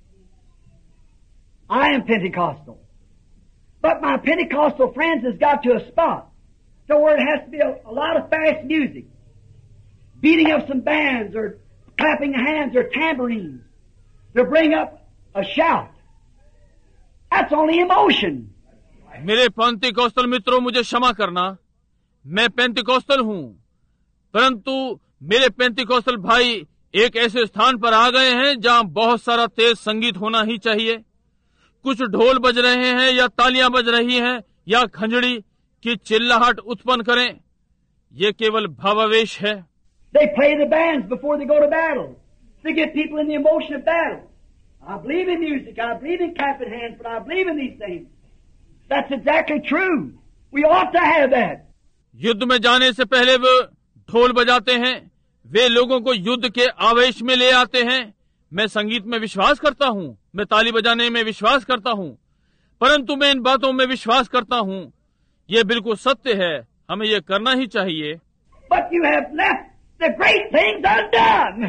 I am Pentecostal. But my Pentecostal friends has got to a spot to where it has to be a, a lot of fast music, beating of some bands or clapping hands or tambourines to bring up a shout. That's only emotion. मेरे पेंतिकोस्टल मित्रों, मुझे क्षमा करना, मैं पेंतिकोस्टल हूँ, परंतु मेरे पेंतिकोस्टल भाई एक ऐसे स्थान पर आ गए हैं जहाँ बहुत सारा तेज संगीत होना ही चाहिए। कुछ ढोल बज रहे हैं या तालियां बज रही हैं या खंजड़ी की चिल्लाहट उत्पन्न करें, ये केवल भावावेश है। They play the bands before they go to battle to get people in the emotion of battle. I believe in music, I believe in clapping hands, but I believe in these things. That's exactly true. We ought to have that. युद्ध में जाने से पहले वो ढोल बजाते हैं, वे लोगों को युद्ध के आवेश में ले आते हैं। मैं संगीत में विश्वास करता हूँ, मैं ताली बजाने में विश्वास करता हूँ, परंतु मैं इन बातों में विश्वास करता हूँ, ये बिल्कुल सत्य है, हमें ये करना ही चाहिए। But you have left the great things undone.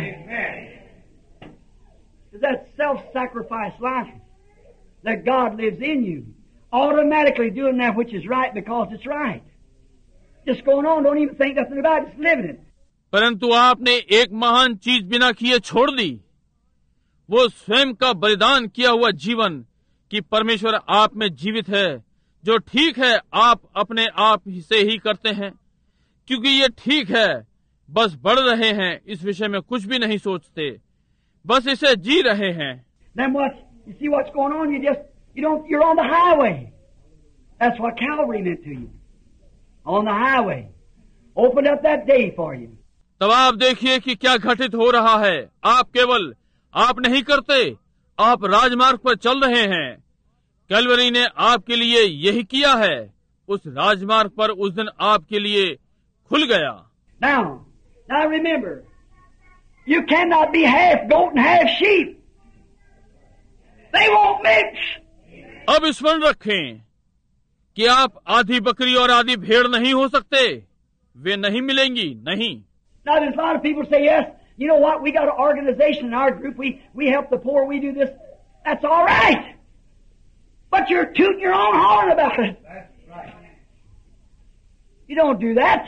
That self-sacrifice life that God lives in you, automatically doing that which is right because it's right. Just going on, don't even think nothing about it, just living it. परंतु आपने एक महान चीज बिना किए छोड़ दी, वो स्वयं का बलिदान किया हुआ जीवन कि परमेश्वर आप में जीवित है। जो ठीक है आप अपने आप से ही करते हैं, क्योंकि ये ठीक है, बस बढ़ रहे हैं, इस विषय में कुछ भी नहीं सोचते, बस इसे जी रहे हैं। Then what? You see what's going on? You just you don't. You're on the highway. That's what Calvary meant to you. On the highway, opened up that day for you. तब आप देखिए कि क्या घटित हो रहा है। आप केवल आप नहीं करते, आप राजमार्ग पर चल रहे हैं। कैलवरी ने आपके लिए यही किया है। उस राजमार्ग पर उस दिन आपके लिए खुल गया। Now, now remember, you cannot be half goat and half sheep. They won't mix. अब स्मरण रखें कि आप आधी बकरी और आधी भेड़ नहीं हो सकते, वे नहीं मिलेंगी, नहीं। Now there's a lot of people say, yes, you know what, we got an organization in our group, we, we help the poor, we do this. That's all right. But you're tooting your own horn about it. That's right. You don't do that.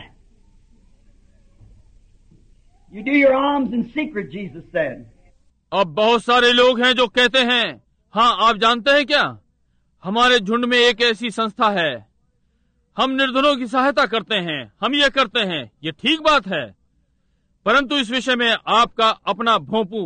You do your alms in secret, Jesus said. अब बहुत सारे लोग हैं जो कहते हैं, हाँ आप जानते हैं क्या, हमारे झुंड में एक ऐसी संस्था है, हम निर्धनों की सहायता करते हैं, हम ये करते हैं, ये ठीक बात है, परंतु इस विषय में आपका अपना भोंपू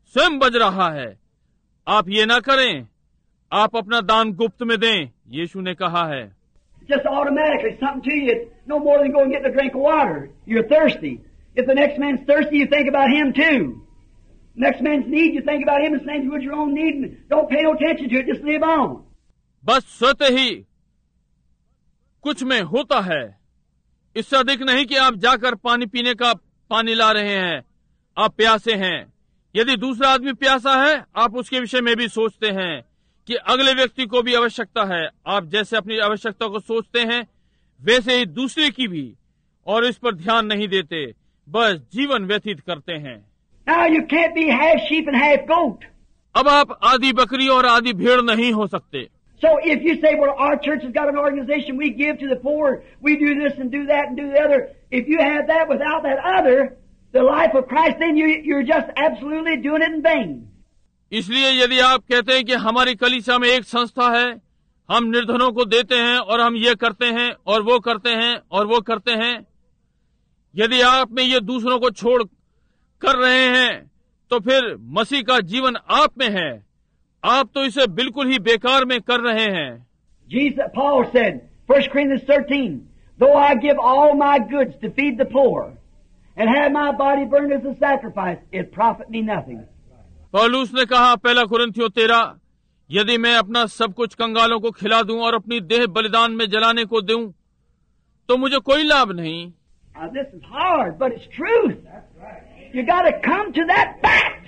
स्वयं बज रहा है। आप ये ना करें, आप अपना दान गुप्त में दें, यीशु ने कहा है। Just automatically, something to you, it's no more than going and getting a drink of water. You're thirsty. If the next man's thirsty, you think about him too. Next man's need, you think about him the same as with your own need. Don't pay no attention to it, just live on. बस स्वतः ही कुछ में होता है, इससे अधिक नहीं कि आप जाकर पानी पीने का पानी ला रहे हैं। आप प्यासे हैं, यदि दूसरा आदमी प्यासा है, आप उसके विषय में भी सोचते हैं कि अगले व्यक्ति को भी आवश्यकता है। आप जैसे अपनी आवश्यकता को सोचते हैं, वैसे ही दूसरे की भी, और इस पर ध्यान नहीं देते, बस जीवन व्यतीत करते हैं। Now you can't be half sheep and half goat. अब आप आधी बकरी और आधी भेड़ नहीं हो सकते। So if you say, well, our church has got an organization, we give to the poor, we do this and do that and do the other. If you have that without that other, the life of Christ, then you, you're just absolutely doing it in vain. इसलिए यदि आप कहते हैं कि हमारी कलीसिया में एक संस्था है, हम निर्धनों को देते हैं और हम ये करते हैं और वो करते हैं और वो करते हैं, यदि आप में ये दूसरों को छोड़ कर रहे हैं, तो फिर मसीह का जीवन आप में है, आप तो इसे बिल्कुल ही बेकार में कर रहे हैं। Jesus, Paul said, First Corinthians thirteen, though I give all my goods to feed the poor and have my body burned as a sacrifice, it profit me nothing. पौलुस ने कहा पहला कुरिन्थियों तेरह, यदि मैं अपना सब कुछ कंगालों को खिला दूं और अपनी देह बलिदान में जलाने को दूं, तो मुझे कोई लाभ नहीं। Now this is hard, but it's truth. You got to come to that fact.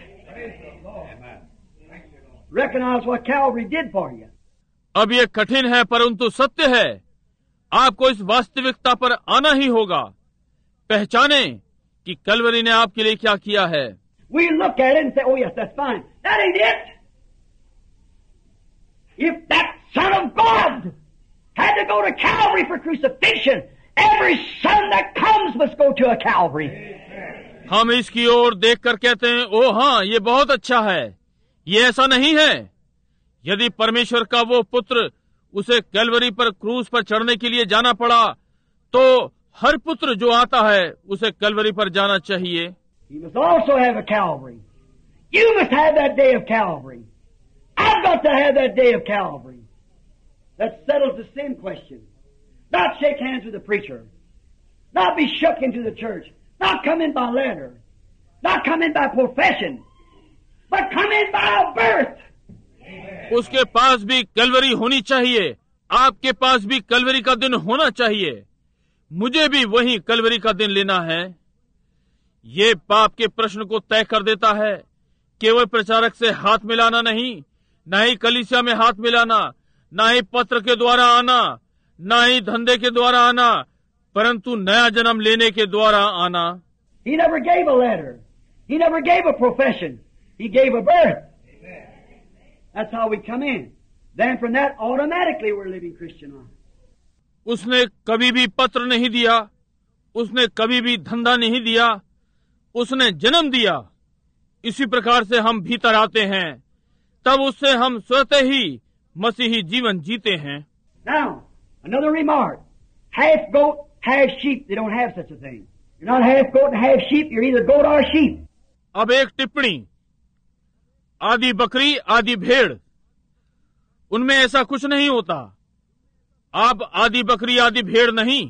Recognize what Calvary did for you. अब ये कठिन है, परंतु सत्य है। आपको इस वास्तविकता पर आना ही होगा। पहचाने कि कलवरी ने आपके लिए क्या किया है। We look at it and say, oh yes, that's fine. That ain't it. If that Son of God had to go to Calvary for crucifixion, every son that comes must go to a Calvary. हम इसकी ओर देखकर कहते हैं, ओ हाँ, ये बहुत अच्छा है। ये ऐसा नहीं है। यदि परमेश्वर का वो पुत्र उसे कैलवरी पर क्रूस पर चढ़ने के लिए जाना पड़ा, तो हर पुत्र जो आता है उसे कैलवरी पर जाना चाहिए। He must also have a Calvary. You must have that day of Calvary. I've got to have that day of Calvary. That settles the sin question. Not shake hands with the preacher. Not be shook into the church. Not come in by letter. Not come in by profession. But come in by birth. उसके पास भी कलवरी होनी चाहिए। आपके पास भी कलवरी का दिन होना चाहिए। मुझे भी वही कलवरी का दिन लेना है। ये पाप के प्रश्न को तय कर देता है। केवल प्रचारक से हाथ मिलाना नहीं, न ही कलीसिया में हाथ मिलाना, न ही पत्र के द्वारा आना, न ही धंधे के द्वारा आना, परंतु नया जन्म लेने के द्वारा आना। He never gave a letter. He never gave a profession. He gave a birth. That's how we come in. Then from that, automatically we're living Christian life. उसने कभी भी पत्र नहीं दिया, उसने कभी भी धंधा नहीं दिया, उसने जन्म दिया। इसी प्रकार से हम भीतर आते हैं, तब उससे हम स्वतः ही मसीही जीवन जीते हैं। Now, another remark. Half goat, half sheep. They don't have such a thing. You're not half goat and half sheep. You're either goat or sheep. अब एक टिप्पणी, आधी बकरी आधी भेड़, उनमें ऐसा कुछ नहीं होता। आप आधी बकरी आधी भेड़ नहीं,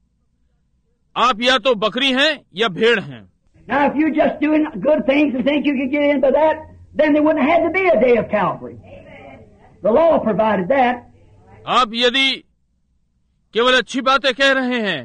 आप या तो बकरी हैं या भेड़ हैं। Now, if you're just doing good things and think you can get into that, then there wouldn't have to be a day of Calvary. The law provided that. आप यदि केवल अच्छी बातें कह रहे हैं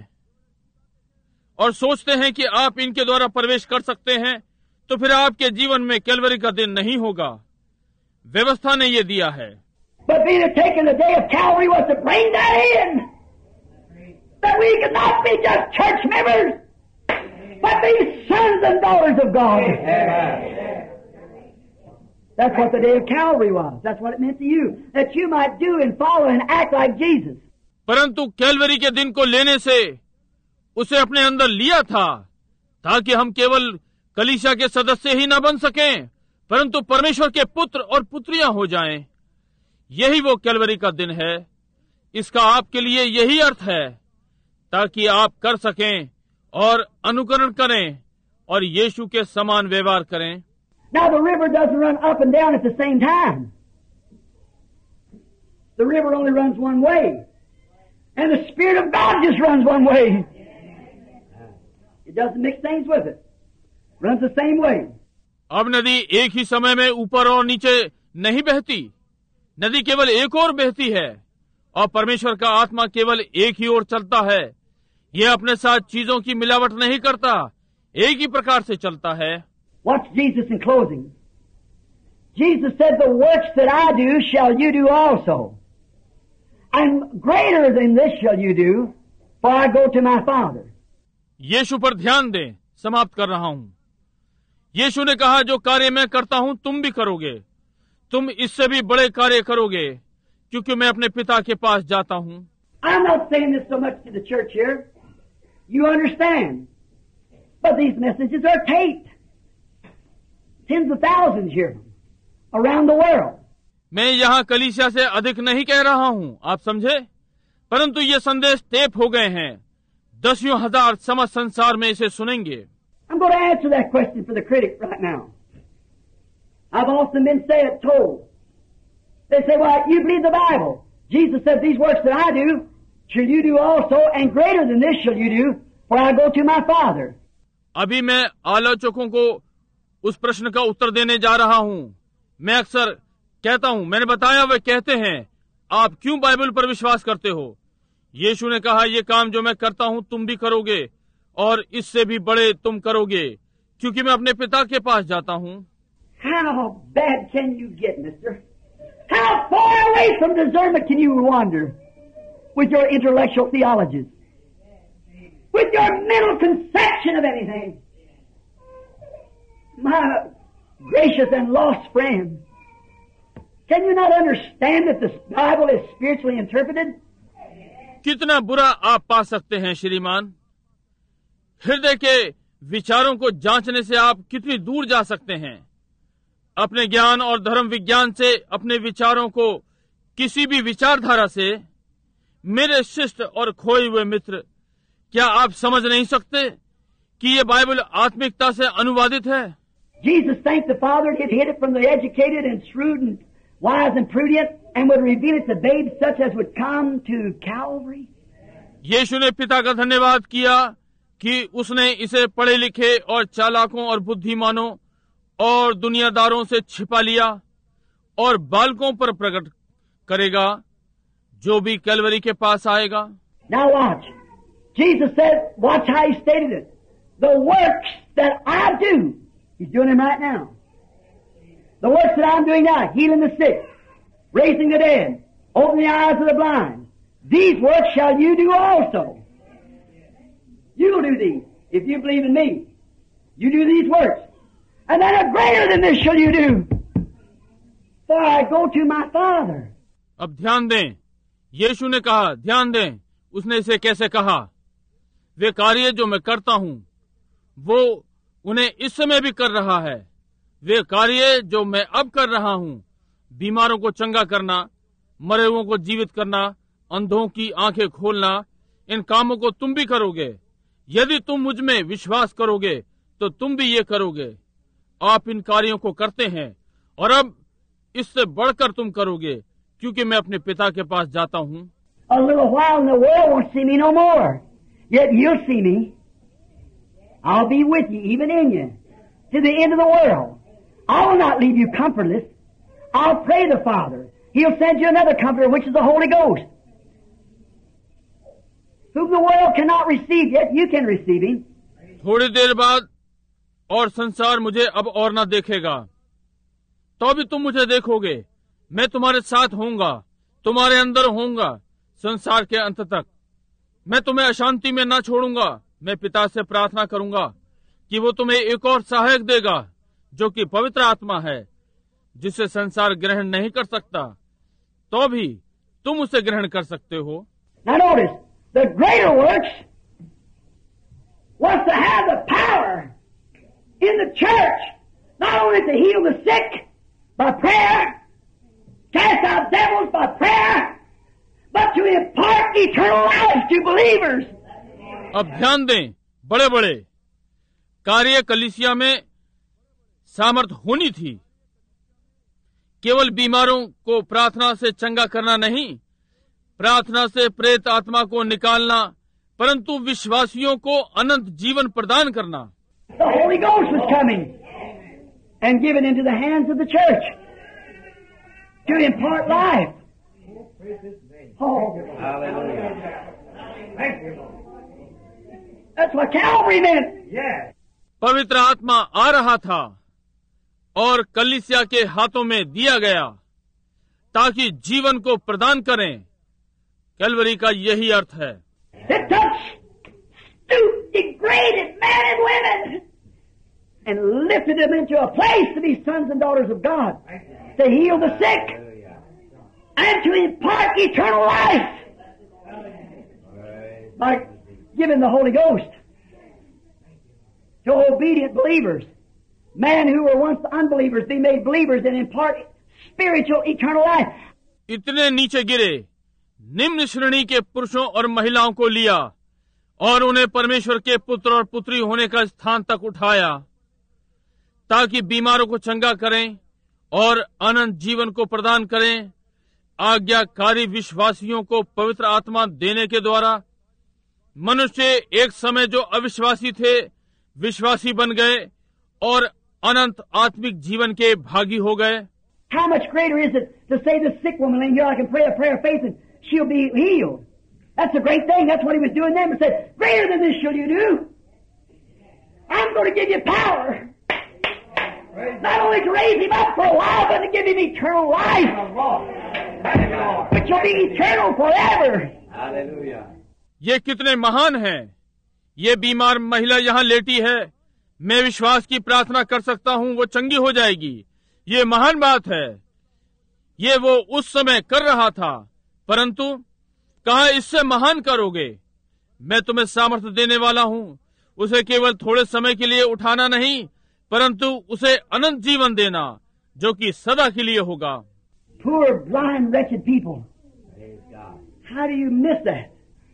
और सोचते हैं कि आप इनके द्वारा प्रवेश कर सकते हैं, तो फिर आपके जीवन में कैलवरी का दिन नहीं होगा। व्यवस्था ने ये दिया है। But being taken the day of Calvary was to bring that in. That we could not be just church members, but be sons and daughters of God. That's what the day of Calvary was. That's what it meant to you. That you might do and follow and act like Jesus. परंतु कैलवरी के दिन को लेने से उसे अपने अंदर लिया था, ताकि हम केवल कलीसिया के सदस्य ही न बन सकें, परंतु परमेश्वर के पुत्र और पुत्रियां हो जाएं। यही वो कैलवरी का दिन है। इसका आपके लिए यही अर्थ है, ताकि आप कर सकें और अनुकरण करें और यीशु के समान व्यवहार करें। Now the river doesn't run up and down at the same time. The river only runs one way. And the Spirit of God just runs one way. It doesn't mix things with it. Runs the same way. अब नदी एक ही समय में ऊपर और नीचे नहीं बहती। नदी केवल एक ओर बहती है और परमेश्वर का आत्मा केवल एक ही ओर चलता है। यह अपने साथ चीजों की मिलावट नहीं करता, एक ही प्रकार से चलता है। Watch Jesus in closing. Jesus said, "The works that I do shall you do also. And greater than this shall you do, for I go to my Father." यीशु पर ध्यान दें, समाप्त कर रहा हूं। यीशु ने कहा, जो कार्य मैं करता हूं तुम भी करोगे, तुम इससे भी बड़े कार्य करोगे, क्योंकि मैं अपने पिता के पास जाता हूं। I'm not saying this so much to the church here. You understand. But these messages are taped. Tens of thousands hear them around the world. मैं यहाँ कलीसिया से अधिक नहीं कह रहा हूँ, आप समझे, परंतु ये संदेश टेप हो गए हैं। दसियों हजार समस्त संसार में इसे सुनेंगे। I'm going to answer that question for the critic right now. I've often been said, told. They say, "Well, you believe the Bible. Jesus said, these works that I do, shall you do also, and greater than this shall you do, for I go to my Father." अभी मैं आलोचकों को उस प्रश्न का उत्तर देने जा रहा हूँ। मैं अक्सर कहता हूँ, मैंने बताया, वे कहते हैं, आप क्यों बाइबल पर विश्वास करते हो? यीशु ने कहा, ये काम जो मैं करता हूँ तुम भी करोगे, और इससे भी बड़े तुम करोगे, क्योंकि मैं अपने पिता के पास जाता हूँ। How bad can you get, mister? How far away from discernment can you wander with your intellectual theologies? With your mental conception of anything? My gracious and lost friend, can you not understand that the Bible is spiritually interpreted? कितना बुरा आप पा सकते हैं श्रीमान। हृदय के विचारों को जांचने से आप कितनी दूर जा सकते हैं। अपने ज्ञान और धर्म विज्ञान से अपने विचारों को किसी भी विचारधारा से। मेरे शिष्ट और खोए हुए मित्र, क्या आप समझ नहीं सकते कि ये बाइबल आत्मिकता से अनुवादित है? Jesus thanked the Father did hid it from the educated and shrewd and wise and prudent and would reveal it to babes such as would come to Calvary. यीशु ने पिता का धन्यवाद किया कि उसने इसे पढ़े लिखे और चालाकों और बुद्धिमानों और दुनियादारों से छिपा लिया और बालकों पर प्रकट करेगा जो भी कैलवरी के पास आएगा। Now watch. Jesus said, watch how he stated it. The works that I do, he's doing them right now. The works that I'm doing now, healing the sick, raising the dead, opening the eyes of the blind. These works shall you do also. You'll do these if you believe in me. You do these works. And then a greater than this shall you do. For I go to my Father. अब ध्यान दें, यीशु ने कहा, ध्यान दें, उसने इसे कैसे कहा। वे कार्य जो मैं करता हूँ वो उन्हें इस समय भी कर रहा है। वे कार्य जो मैं अब कर रहा हूँ, बीमारों को चंगा करना, मरे हुओं को जीवित करना, अंधों की आंखें खोलना, इन कामों को तुम भी करोगे। यदि तुम मुझ में विश्वास करोगे तो तुम भी ये करोगे। आप इन कार्यों को करते हैं और अब इससे बढ़कर तुम करोगे, क्योंकि मैं अपने पिता के पास जाता हूँ। A little while and the world won't see me no more. Yet you'll see me. I'll be with you, even in you, to the end of the world. I will not leave you comfortless. I'll pray the Father. He'll send you another comforter, which is the Holy Ghost, whom the world cannot receive, yet you can receive him. थोड़ी देर बाद और संसार मुझे अब और न देखेगा, तो भी तुम मुझे देखोगे। मैं तुम्हारे साथ होऊंगा, तुम्हारे अंदर होऊंगा संसार के अंत तक। मैं तुम्हें अशांति में न छोड़ूंगा। मैं पिता से प्रार्थना करूंगा कि वो तुम्हें एक और सहायक देगा, जो कि पवित्र आत्मा है, जिसे संसार ग्रहण नहीं कर सकता, तो भी तुम उसे ग्रहण कर सकते हो। Now notice, the greater works was to have the power in the church, not only to heal the sick by prayer, cast out devils by prayer, but to impart eternal life to believers. अब ध्यान दें, बड़े बड़े कार्य कलीसिया में सामर्थ होनी थी। केवल बीमारों को प्रार्थना से चंगा करना नहीं, प्रार्थना से प्रेत आत्मा को निकालना, परंतु विश्वासियों को अनंत जीवन प्रदान करना। The Holy Ghost was coming and given into the hands of the church to impart life. Oh, hallelujah. Thank you, Lord. That's what Calvary meant. Yeah. पवित्र आत्मा आ रहा था और कलीसिया के हाथों में दिया गया ताकि जीवन को प्रदान करें। कैलवरी का यही अर्थ है। It touched stooped, degraded men and women and lifted them into a place to be sons and daughters of God, to heal the sick and to impart eternal life by giving the Holy Ghost to obedient believers. Men who were once unbelievers be made believers and impart spiritual eternal life. इतने नीचे गिरे, निम्न श्रेणी के पुरुषों और महिलाओं को लिया और उन्हें परमेश्वर के पुत्र और पुत्री होने का स्थान तक उठाया ताकि बीमारों को चंगा करें और अनंत जीवन को प्रदान करें। आज्ञाकारी विश्वासियों को पवित्र आत्मा देने के द्वारा मनुष्य एक समय जो अविश्वासी थे विश्वासी बन गए और अनंत आत्मिक जीवन के भागी हो गए। How much greater is it to say the sick woman laying here, I can pray a prayer of faith and she'll be healed. That's a great thing. That's what he was doing then. He said, greater than this shall you do. I'm going to give you power. Not only to raise him up for a while, but to give him eternal life. But you'll be eternal forever. Hallelujah. ये कितने महान हैं। ये बीमार महिला यहाँ लेटी है, मैं विश्वास की प्रार्थना कर सकता हूँ वो चंगी हो जाएगी। ये महान बात है। ये वो उस समय कर रहा था, परंतु कहा इससे महान करोगे। मैं तुम्हें सामर्थ्य देने वाला हूँ, उसे केवल थोड़े समय के लिए उठाना नहीं, परंतु उसे अनंत जीवन देना जो कि सदा के लिए होगा। Poor, blind, wretched people. How do you miss that?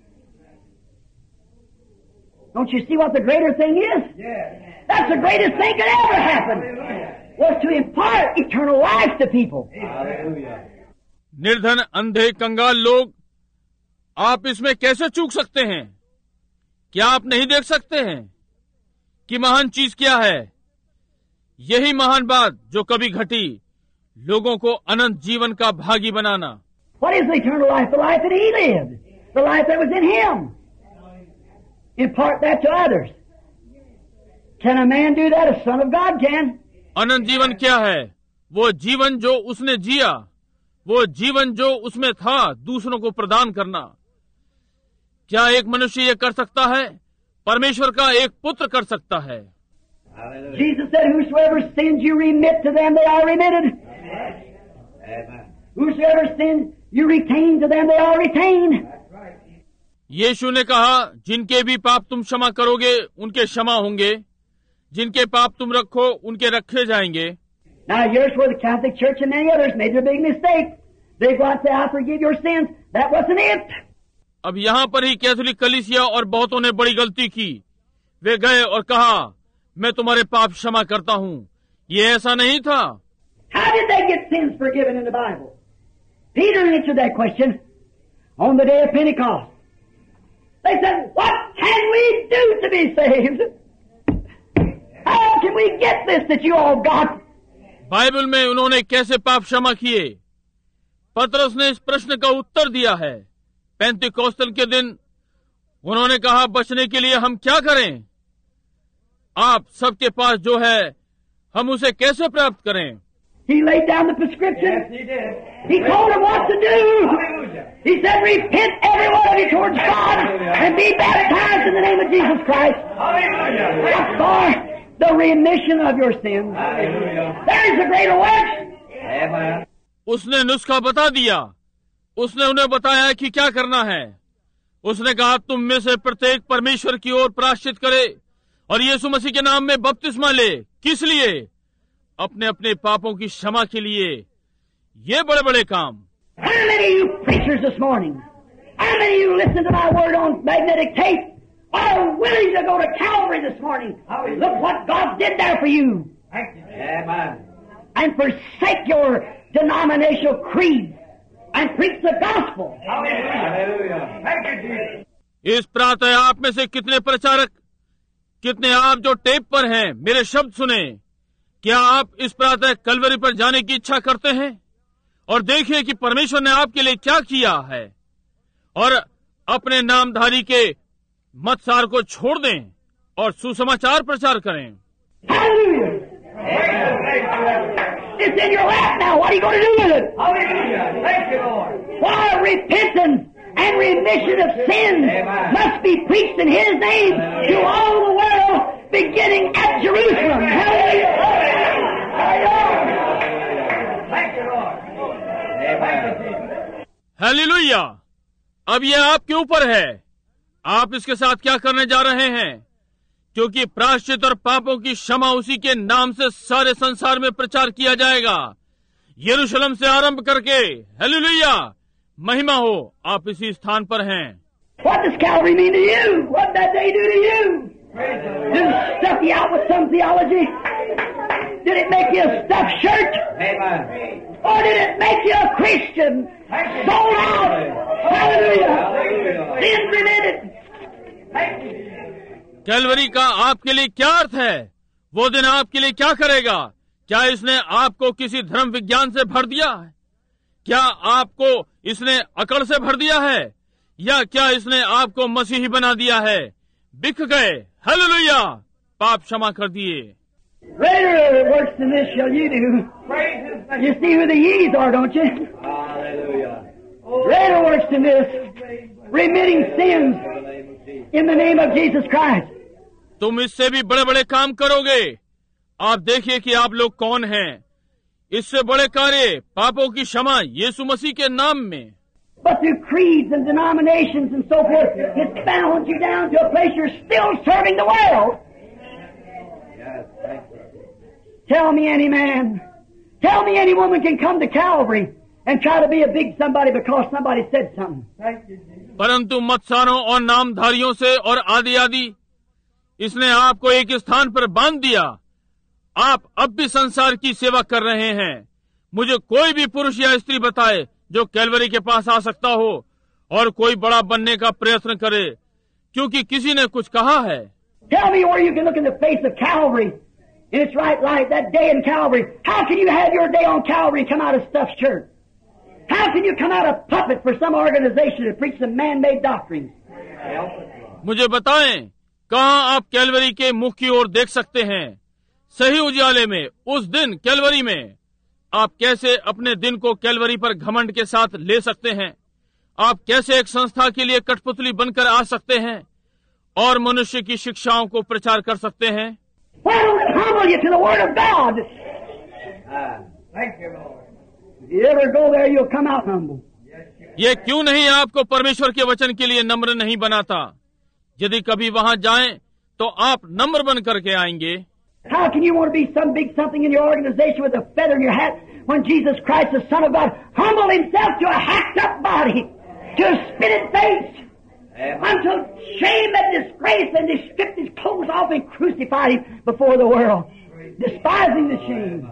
Don't you see what the greater thing is? Yeah. That's the greatest thing that ever happened. Was to impart eternal life to people. Hallelujah. निर्धन, अंधे, कंगाल लोग, आप इसमें कैसे चूक सकते हैं? क्या आप नहीं देख सकते हैं कि महान चीज क्या है? यही महान बात जो कभी घटी, लोगों को अनंत जीवन का भागी बनाना। What is the eternal life? The life that he lived. The life that was in him. Impart that to others. Can a man do that? A son of God can. अनंत जीवन क्या है? वो जीवन जो उसने जिया, वो जीवन जो उसमें था, दूसरों को प्रदान करना। क्या एक मनुष्य ये कर सकता है? परमेश्वर का एक पुत्र कर सकता है। Jesus said, whosoever sins you remit to them, they are remitted. Amen. Whosoever sins you retain to them, they are retained. यीशु ने कहा, जिनके भी पाप तुम क्षमा करोगे उनके क्षमा होंगे, जिनके पाप तुम रखो उनके रखे जाएंगे। Now here's where the Catholic Church and many others made a big mistake. They go out and say, I forgive your sins. That wasn't it. अब यहाँ पर ही कैथोलिक कलीसिया और बहुतों ने बड़ी गलती की। वे गए और कहा, मैं तुम्हारे पाप क्षमा करता हूँ। ये ऐसा नहीं था। How did they get sins forgiven in the Bible? Peter answered that question on the day of Pentecost. They said, what can we do to be saved? How can we get this that you all got? Bible में उन्होंने कैसे पाप क्षमा किए? पतरस ने इस प्रश्न का उत्तर दिया है। पेंतिकोस्तल के दिन उन्होंने कहा, बचने के लिए हम क्या करें? आप सबके पास जो है, हम उसे कैसे प्राप्त करें? He laid down the prescription. Yes, he did. He told them what to do. Hallelujah. He said, repent every one of you towards God and be baptized in the name of Jesus Christ. Hallelujah. For the remission of your sins. Hallelujah. There is a greater work. Amen. उसने नुस्खा बता दिया। उसने उन्हें बताया कि क्या करना है। उसने कहा, तुम में से प्रत्येक परमेश्वर की ओर प्रायश्चित करे और यीशु मसीह के नाम में बपतिस्मा ले। किस लिए? अपने अपने पापों की क्षमा के लिए। ये बड़े बड़े काम। How many of you preachers this morning, how many of you listen to my word on magnetic tape, are willing to go to Calvary this morning? Look what God did there for you. and forsake your denominational creed and preach the gospel. इस प्रातः आप में से कितने प्रचारक, कितने आप जो टेप पर हैं, मेरे शब्द सुने। क्या आप इस प्रातः कलवरी पर जाने की इच्छा करते हैं और देखिए कि परमेश्वर ने आपके लिए क्या किया है, और अपने नामधारी के मतसार को छोड़ दें और सुसमाचार प्रचार करें। It's in your lap now. What are you going to do with it? Hallelujah. Thank you, Lord. Why repentance and remission of sins Amen. Must be preached in His name Amen. To all the world, beginning at Jerusalem. Hallelujah. Hallelujah. Thank you, Lord. Amen. Hallelujah. अब यह आपके ऊपर है, आप इसके साथ क्या करने जा रहे हैं, क्योंकि प्रायश्चित और पापों की क्षमा उसी के नाम से सारे संसार में प्रचार किया जाएगा, यरूशलेम से आरंभ करके। हालेलुया, महिमा हो, आप इसी स्थान पर हैं। What does Calvary mean to you? What did they do to you? Did it stuff you out with some theology? Did it make you a stuffed shirt? Amen. Or did it make you a Christian? Sold out? Hallelujah. Sin remitted. Calvary का आपके लिए क्या अर्थ है? वो दिन आपके लिए क्या करेगा? क्या इसने आपको किसी धर्म विज्ञान से भर दिया है? क्या आपको इसने अकड़ से भर दिया है? या क्या इसने आपको मसीही बना दिया है? बिक गए। हालेलुया, पाप क्षमा कर दिए। Greater works than this shall you do. You see who the ye's are, don't you? Hallelujah. Greater works than this, remitting sins in the name of Jesus Christ. तुम इससे भी बड़े बड़े काम करोगे। आप देखिए कि आप लोग कौन हैं। इससे बड़े कार्य, पापों की क्षमा यीशु मसीह के नाम में। But through creeds and denominations and so forth, it's bound you down to a place you're still serving the world. Tell me any man, tell me any woman can come to Calvary and try to be a big somebody because somebody said something. परंतु मतसारों और नामधारियों से और आदि आदि इसने आपको एक स्थान पर बांध दिया। आप अब भी संसार की सेवा कर रहे हैं। मुझे कोई भी पुरुष या स्त्री बताए जो कैलवरी के पास आ सकता हो और कोई बड़ा बनने का प्रयत्न करे, क्योंकि किसी ने कुछ कहा है। Tell me where you can look in the face of Calvary in its right light, that day in Calvary. How can you have your day on Calvary come out of stuffed shirt? How can you come out a puppet for some organization to preach some man-made doctrines? मुझे बताएं, कहाँ आप कैलवरी के मुख की ओर देख सकते हैं? सही उजाले में, उस दिन कैलवरी में। आप कैसे अपने दिन को कैलवरी पर घमंड के साथ ले सकते हैं? आप कैसे एक संस्था के लिए कठपुतली बनकर आ सकते हैं और मनुष्य की शिक्षाओं को प्रचार कर सकते हैं? Why don't it humble you to the Word of God? Uh, thank you, Lord. If you ever go there, you'll come out humble. ये क्यों नहीं आपको परमेश्वर के वचन के लिए नम्र नहीं बनाता? यदि कभी वहाँ जाएं, तो आप नम्र बन करके आएंगे। How can you want to be some big something in your organization with a feather in your hat when Jesus Christ, the Son of God, humbled Himself to a hacked-up body, to a spitted face, until shame and disgrace, and they stripped His clothes off and crucified Him before the world, despising the shame?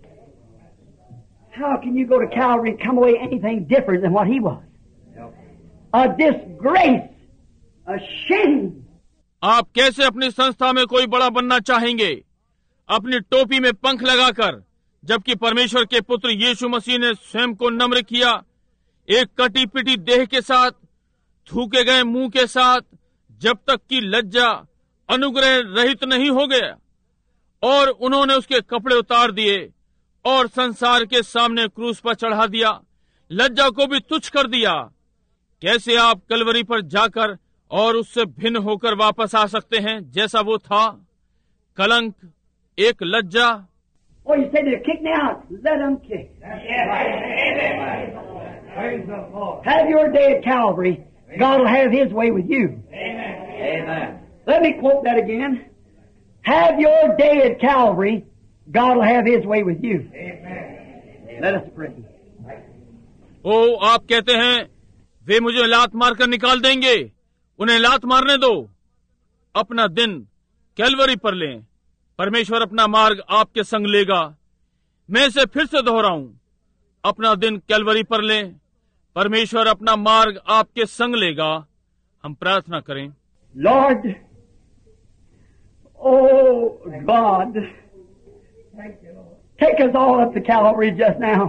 How can you go to Calvary and come away anything different than what He was? A disgrace, a shame. आप कैसे अपनी संस्था में कोई बड़ा बनना चाहेंगे, अपनी टोपी में पंख लगाकर, जबकि परमेश्वर के पुत्र यीशु मसीह ने स्वयं को नम्र किया, एक कटी पिटी देह के साथ, थूके गए मुंह के साथ, जब तक कि लज्जा अनुग्रह रहित नहीं हो गया, और उन्होंने उसके कपड़े उतार दिए और संसार के सामने क्रूस पर चढ़ा दिया, लज्जा को भी तुच्छ कर दिया। कैसे आप कलवरी पर जाकर और उससे भिन्न होकर वापस आ सकते हैं जैसा वो था? कलंक, एक लज्जा। Oh, you say they're kicked me out. Let them kick. Have your day at Calvary. God will have His way with you. Amen. Let me quote that again. Have your day at Calvary. God will have His way with you. Amen. Let us pray. ओ, आप कहते हैं वे मुझे लात मारकर निकाल देंगे। उन्हें लात मारने दो। अपना दिन कैलवरी पर लें। परमेश्वर अपना मार्ग आपके संग लेगा। मैं इसे फिर से दोहराऊं, अपना दिन कैलवरी पर लें, परमेश्वर अपना मार्ग आपके संग लेगा। हम प्रार्थना करें। Lord, oh God, take us all up to Calvary just now.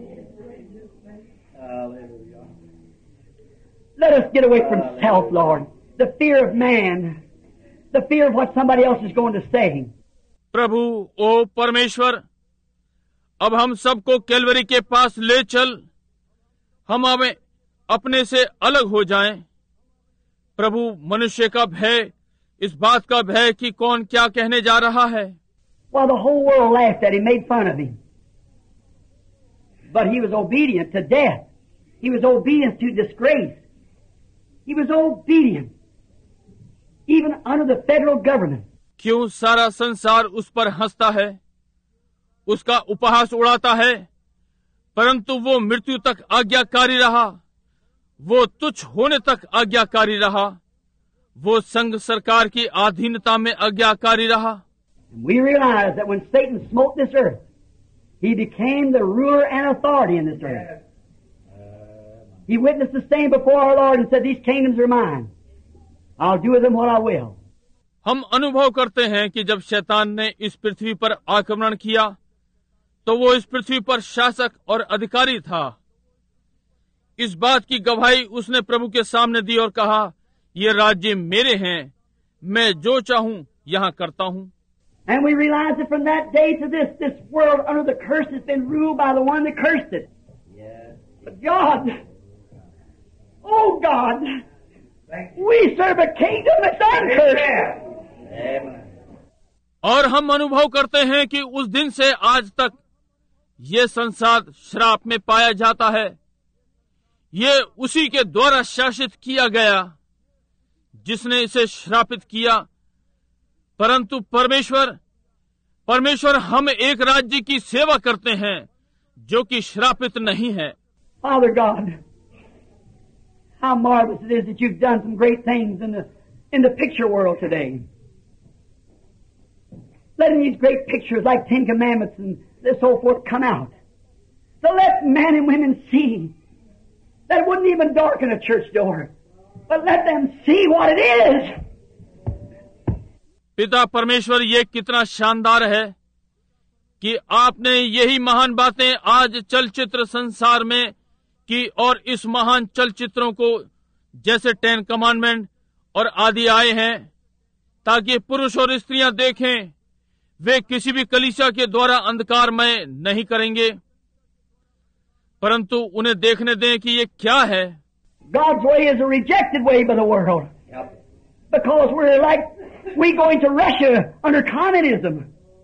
Let us get away from self, Lord, the fear of man, the fear of what somebody else is going to say. प्रभु, ओ परमेश्वर, अब हम सबको कैलवरी के पास ले चल, हम हमें अपने से अलग हो जाएं। प्रभु, मनुष्य का भय, इस बात का भय कि कौन क्या कहने जा रहा है। Well, the whole world laughed at him, made fun of him. But he was obedient to death. He was obedient to disgrace. He was obedient even under the federal government. क्यों सारा संसार उस पर हंसता है, उसका उपहास उड़ाता है, परंतु वो मृत्यु तक आज्ञाकारी रहा, वो तुच्छ होने तक आज्ञाकारी रहा, वो संघ सरकार की अधीनता में आज्ञाकारी रहा। We realize that when Satan smote this earth, he became the ruler and authority in this earth. He witnessed the same before our Lord and said, "These kingdoms are mine. I'll do with them what I will." हम अनुभव करते हैं कि जब शैतान ने इस पृथ्वी पर आक्रमण किया, तो वो इस पृथ्वी पर शासक और अधिकारी था। इस बात की गवाही उसने प्रभु के सामने दी और कहा, ये राज्य मेरे हैं, मैं जो चाहूं यहां करता हूं। And we realize that from that day to this, this world under the curse has been ruled by the one that cursed it. Yes. But God, oh God, we serve a kingdom that's uncursed. Amen. और हम अनुभव करते हैं कि उस दिन से आज तक ये संसार श्राप में पाया जाता है। ये उसी के द्वारा शासित किया गया जिसने इसे श्रापित किया, परंतु परमेश्वर परमेश्वर हम एक राज्य की सेवा करते हैं जो कि श्रापित नहीं है। Father God, how marvelous it is that you've done some great things in the in the picture world today. Letting these great pictures like Ten Commandments and this so forth come out. So let men and women see that wouldn't even darken a church door, but let them see what it is. पिता परमेश्वर, ये कितना शानदार है कि आपने यही महान बातें आज चलचित्र संसार में की, और इस महान चलचित्रों को जैसे टेन कमांडमेंट और आदि आए हैं, ताकि पुरुष और स्त्रियां देखें। वे किसी भी कलीसिया के द्वारा अंधकारमय नहीं करेंगे, परंतु उन्हें देखने दें कि ये क्या है। God's way is a rejected way by the world. Yep. Because we're like, we going to Russia under communism.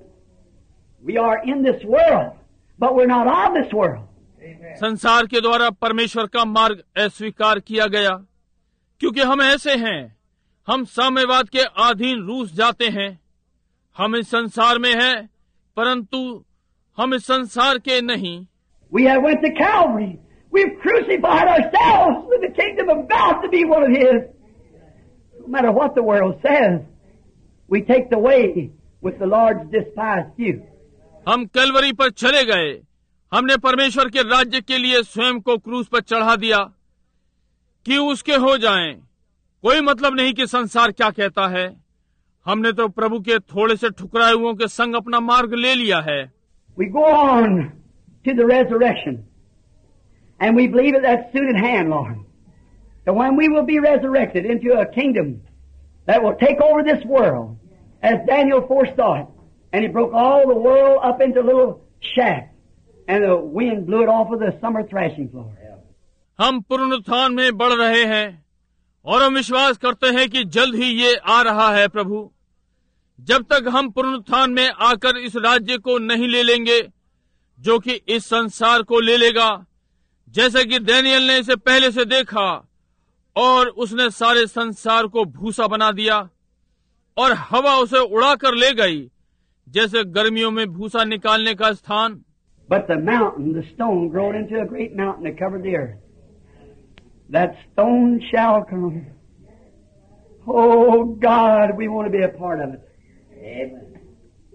We are in this world, but we're not of this world. संसार के द्वारा परमेश्वर का मार्ग अस्वीकार किया गया, क्योंकि हम ऐसे हैं, हम साम्यवाद के अधीन रूस जाते हैं। हम इस संसार में हैं, परंतु हम इस संसार के नहीं। We have went to Calvary. We've crucified ourselves for the kingdom of God to be one of His. No matter what the world says, we take the way with the Lord's despised few. हम कैलवरी पर चले गए, हमने परमेश्वर के राज्य के लिए स्वयं को क्रूस पर चढ़ा दिया कि उसके हो जाएं। कोई मतलब नहीं कि संसार क्या कहता है। हमने तो प्रभु के थोड़े से ठुकराए हुओं के संग अपना मार्ग ले लिया है। We go on to the resurrection, and we believe that that's soon at hand, Lord. So when we will be resurrected into a kingdom that will take over this world, as Daniel foresaw it, and he broke all the world up into little shafts, and the wind blew it off of the summer thrashing floor. हम पुनरुत्थान में बढ़ रहे हैं और हम विश्वास करते हैं कि जल्द ही ये आ रहा है। प्रभु, जब तक हम पुनरुत्थान में आकर इस राज्य को नहीं ले लेंगे जो कि इस संसार को ले लेगा, जैसे कि दानियल ने इसे पहले से देखा और उसने सारे संसार को भूसा बना दिया और हवा उसे उड़ाकर ले गई, जैसे गर्मियों में भूसा निकालने का स्थान। But the mountain, the stone, growed into a great mountain that covered the earth. That stone shall come. Oh God, we want to be a part of it. Amen.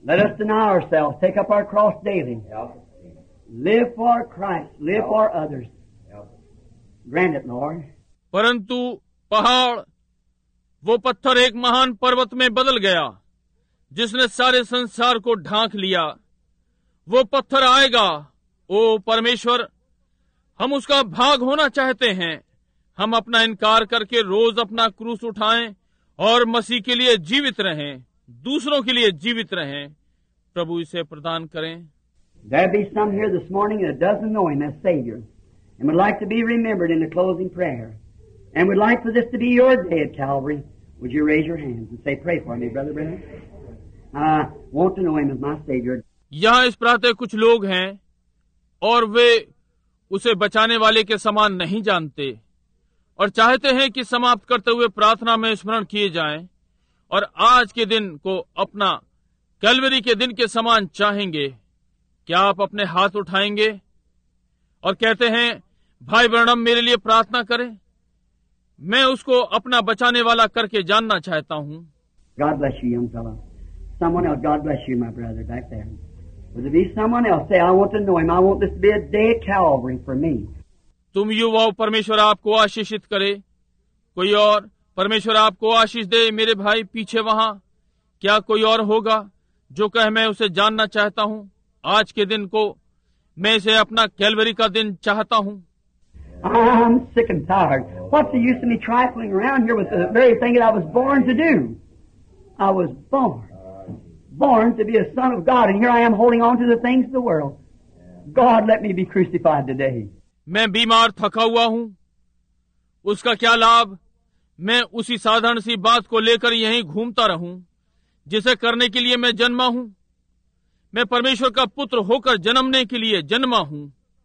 Let us deny ourselves, take up our cross daily. Live for Christ, live for others. Grant it, Lord. परंतु पहाड़, वो पत्थर एक महान पर्वत में बदल गया जिसने सारे संसार को ढांक लिया। वो पत्थर आएगा, ओ परमेश्वर, हम उसका भाग होना चाहते हैं। हम अपना इनकार करके रोज अपना क्रूस उठाएं और मसीह के लिए जीवित रहें, दूसरों के लिए जीवित रहें। प्रभु इसे प्रदान करें। There be some here this morning that doesn't know Him as Savior and would like to be remembered in the closing prayer and would like for this to be your day at Calvary. Would you raise your hands and say, pray for me, Brother Branham? I want to know Him as my Savior. यहाँ इस प्रातः कुछ लोग हैं और वे उसे बचाने वाले के समान नहीं जानते और चाहते हैं कि समाप्त करते हुए प्रार्थना में स्मरण किए जाएं और आज के दिन को अपना कैलवरी के दिन के समान चाहेंगे। क्या आप अपने हाथ उठाएंगे और कहते हैं, भाई ब्रैनम मेरे लिए प्रार्थना करें, मैं उसको अपना बचाने वाला करके जानना चाहता हूँ। God bless you, young fellow. Someone else, God bless you, my brother, back there. Would there be someone else? Say, I want to know Him. I want this to be a day at Calvary for me. तुम युवाओं, परमेश्वर आपको आशीषित करे। कोई और, परमेश्वर आपको आशीष दे। मेरे भाई पीछे वहाँ, क्या कोई और होगा जो कहे मैं उसे जानना चाहता हूँ? आज के दिन को मैं इसे अपना कैलवरी का दिन चाहता हूँ। I'm sick and tired. What's the use of me trifling around here with the very thing that I was born to do? I was born, born to be a son of God, and here I am holding on to the things of the world. God, let me be crucified today. मैं बीमार थका हुआ हूँ, उसका क्या लाभ? मैं उसी साधारण सी बात को लेकर यहीं घूमता रहूं जिसे करने के लिए मैं जन्मा हूँ। मैं परमेश्वर का पुत्र होकर जन्मने के लिए जन्मा हूँ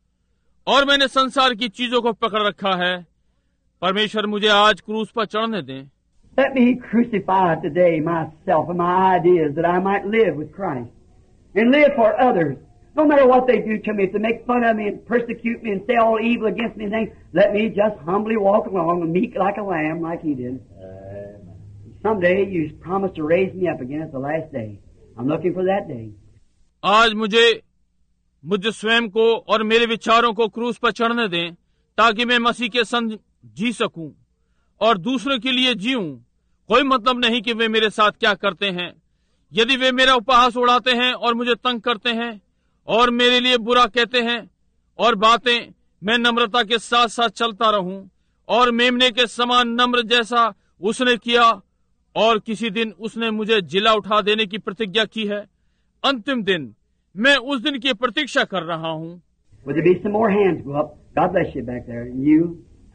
और मैंने संसार की चीजों को पकड़ रखा है। परमेश्वर मुझे आज क्रूस पर चढ़ने दें। Let me crucify today myself and my ideas that I might live with Christ and live for others. No matter what they do to me, if they make fun of me and persecute me and say all evil against me and things, let me just humbly walk along and meek like a lamb like He did. Amen. Someday you promised to raise me up again at the last day. I'm looking for that day. आज मुझे मुझे स्वयं को और मेरे विचारों को क्रूस पर चढ़ने दें ताकि मैं मसीह के संग जी सकूं और दूसरों के लिए जीऊं। कोई मतलब नहीं कि वे मेरे साथ क्या करते हैं। यदि वे मेरा उपहास उड़ाते हैं और मुझे तंग करते हैं और मेरे लिए बुरा कहते हैं और बातें, मैं नम्रता के साथ साथ चलता रहूं और मेमने के समान नम्र जैसा उसने किया और किसी दिन उसने मुझे जिला उठा देने की प्रतिज्ञा की है। अंतिम दिन, मैं उस दिन की प्रतीक्षा कर रहा हूँ। Would there be some more hands go up? God bless you back there. And you?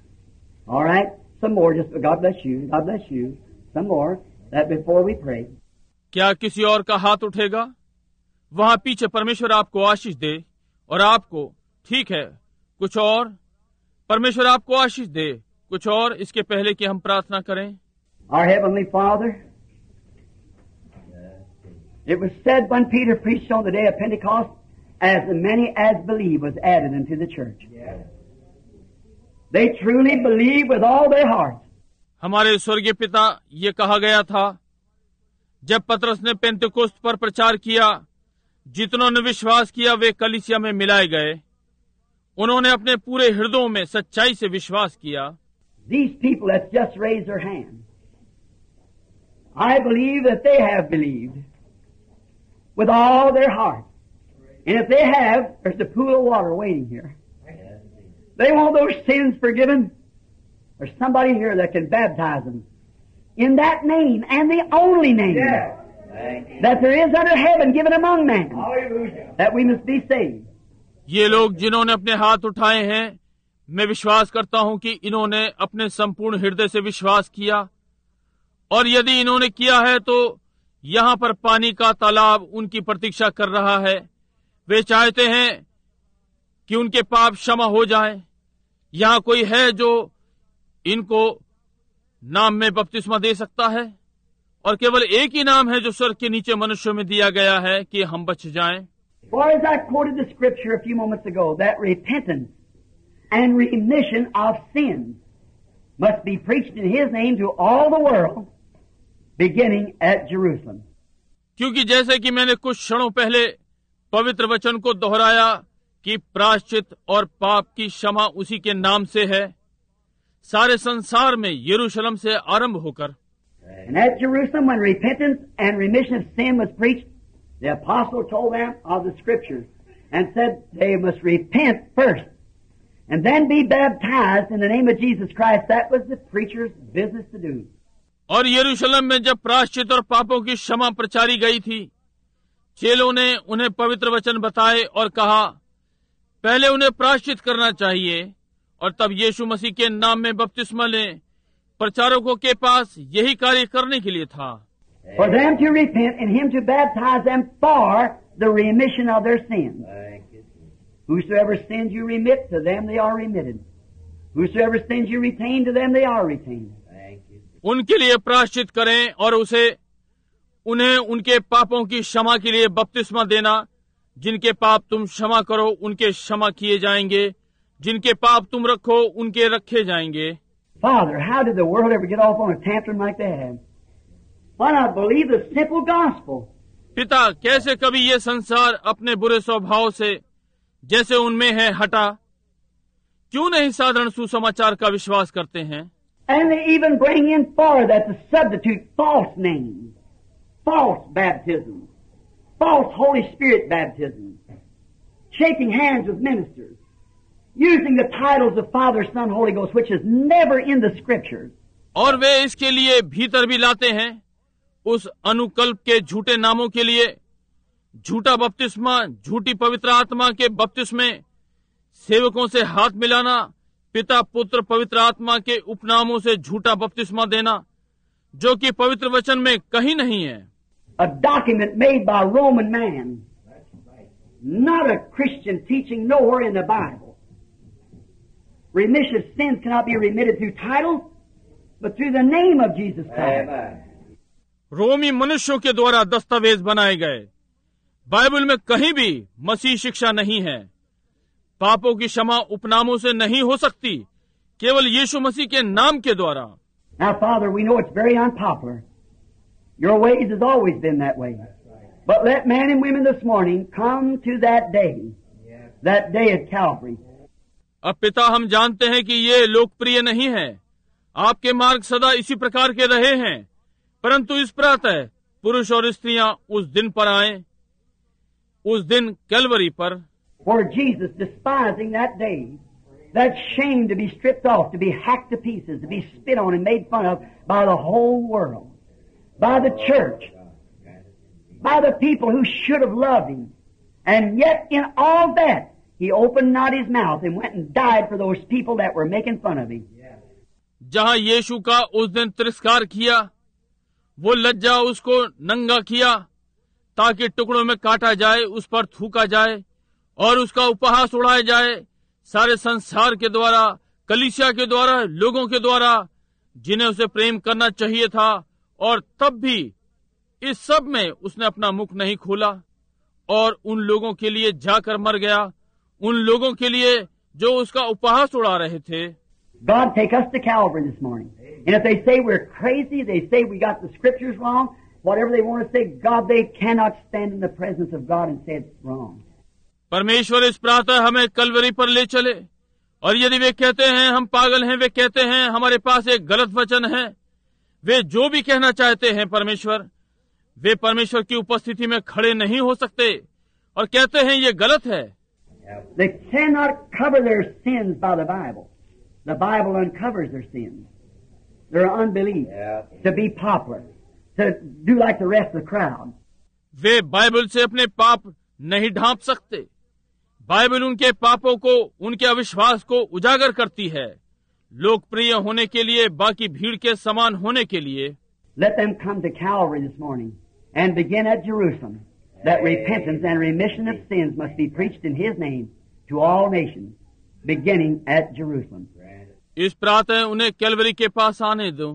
All right. Some more. Just God bless you. God bless you. Some more. That before we pray. क्या किसी और का हाथ उठेगा? वहाँ पीछे परमेश्वर आपको आशीष दे और आपको, ठीक है, कुछ और, परमेश्वर आपको आशीष दे, कुछ और, इसके पहले कि हम प्रार्थना करें। Our Heavenly Father, it was said when Peter preached on the day of Pentecost, as many as believe was added into the church. Yes. They truly believe with all their hearts. हमारे स्वर्गीय पिता, ये कहा गया था जब पतरस ने पेंतेकोस्त पर प्रचार किया, जितनों ने विश्वास किया वे कलीसिया में मिलाए गए। उन्होंने अपने पूरे हृदयों में सच्चाई से विश्वास किया। These people that just raised their hand, I believe that they have believed with all their heart. And if they have, there's a pool of water waiting here. They want those sins forgiven. There's somebody here that can baptize them in that name and the only name yeah. that there is under heaven given among men, Hallelujah. That we must be saved. ये लोग जिन्होंने अपने हाथ उठाए हैं, मैं विश्वास करता हूं कि इन्होंने अपने संपूर्ण हृदय से विश्वास किया और यदि इन्होंने किया है तो यहाँ पर पानी का तालाब उनकी प्रतीक्षा कर रहा है। वे चाहते हैं कि उनके पाप क्षमा हो जाए। यहाँ कोई है जो इनको नाम में बपतिस्मा दे सकता है और केवल एक ही नाम है जो स्वर्ग के नीचे मनुष्यों में दिया गया है कि हम बच जाएं। For as I quoted the scripture a few moments ago, that repentance and remission of sins must be preached in His name to all the world, beginning at Jerusalem. क्योंकि जैसे कि मैंने कुछ क्षणों पहले पवित्र वचन को दोहराया कि प्रायश्चित और पाप की क्षमा उसी के नाम से है, सारे संसार में यरूशलेम से आरंभ होकर And at Jerusalem, when repentance and remission of sin was preached, the apostle told them of the Scriptures and said they must repent first and then be baptized in the name of Jesus Christ. That was the preacher's business to do. और यरूशलेम में जब प्रायश्चित और पापों की क्षमा प्रचारी गई थी, चेलों ने उन्हें पवित्र वचन बताए और कहा पहले उन्हें प्रायश्चित करना चाहिए और तब यीशु मसीह के नाम में बपतिस्मा लें। प्रचारकों के पास यही कार्य करने के लिए था। For them to repent and Him to baptize them for the remission of their sins. Whosoever sins you remit, to them they are remitted. Whosoever sins you retain, to them they are retained. उनके लिए प्रायश्चित करें और उसे उन्हें उनके पापों की क्षमा के लिए बपतिस्मा देना। जिनके पाप तुम क्षमा करो उनके क्षमा किए जाएंगे, जिनके पाप तुम रखो उनके रखे जाएंगे। Father, how did the world ever get off on a tantrum like that? Why not believe the simple gospel? पिता, कैसे कभी ये संसार अपने बुरे स्वभाव से जैसे उनमें है हटा? क्यों नहीं साधारण सुसमाचार का विश्वास करते हैं? And they even bring in for that to substitute false names, false baptism, false Holy Spirit baptism, shaking hands with ministers, using the titles of Father, Son, Holy Ghost, which is never in the Scriptures. और वे इसके लिए भीतर भी लाते हैं उस अनुकल्प के झूठे नामों के लिए झूठा बपतिस्मा, झूठी पवित्र आत्मा के बपतिस्मे, सेवकों से हाथ मिलाना, पिता पुत्र पवित्र आत्मा के उपनामों से झूठा बपतिस्मा देना, जो कि पवित्र वचन में कहीं नहीं है। A document made by Roman man, not a Christian teaching nowhere in the Bible. Remission of sins cannot be remitted through titles, but through the name of Jesus Christ. रोमी मनुष्यों के द्वारा दस्तावेज बनाए गए बाइबल में कहीं भी मसीह शिक्षा नहीं है। पापों की क्षमा उपनामों से नहीं हो सकती, केवल यीशु मसीह के नाम के द्वारा। Now, Father, we know it's very unpopular. Your ways has always been that way. But let men and women this morning come to that day, that day at Calvary. अब पिता, हम जानते हैं कि ये लोकप्रिय नहीं है। आपके मार्ग सदा इसी प्रकार के रहे हैं, परंतु इस प्रातः पुरुष और स्त्रियां उस दिन पर आए, उस दिन कैलवरी पर। For Jesus, despising that day, that shame to be stripped off, to be hacked to pieces, to be spit on and made fun of by the whole world, by the church, by the people who should have loved Him. And yet in all that, He opened not His mouth and went and died for those people that were making fun of Him. जहाँ यीशु का उस दिन तिरस्कार किया, वो लज्जा उसको नंगा किया ताकि टुकड़ों में काटा जाए, उस पर थूका जाए और उसका उपहास उड़ाया जाए सारे संसार के द्वारा, कलीसिया के द्वारा, लोगों के द्वारा जिन्हें उसे प्रेम करना चाहिए था। और तब भी इस सब में उसने अपना मुख नहीं खोला और उन लोगों के लिए जाकर मर गया, उन लोगों के लिए जो उसका उपहास उड़ा रहे थे। God take us to Calvary this morning. And if they say we're crazy, they say we got the Scriptures wrong, whatever they want to say, God, they cannot stand in the presence of God and say it's wrong. परमेश्वर इस प्रातः हमें कलवरी पर ले चले, और यदि वे कहते हैं हम पागल हैं, वे कहते हैं हमारे पास एक गलत वचन है, वे जो भी कहना चाहते हैं परमेश्वर, वे परमेश्वर की उपस्थिति में खड़े नहीं हो सकते और कहते हैं ये गलत है। They cannot cover their sins by the Bible. The Bible uncovers their sins. Their unbelief, yeah. To be popular, to do like the rest of the crowd. वे बाइबल से अपने पाप नहीं ढांप सकते। बाइबल उनके पापों को, उनके अविश्वास को उजागर करती है, लोकप्रिय होने के लिए, बाकी भीड़ के समान होने के लिए। Let them come to Calvary this morning and begin at Jerusalem, that repentance and remission of sins must be preached in His name to all nations, beginning at Jerusalem. इस प्रातः उन्हें कैलवरी के पास आने दो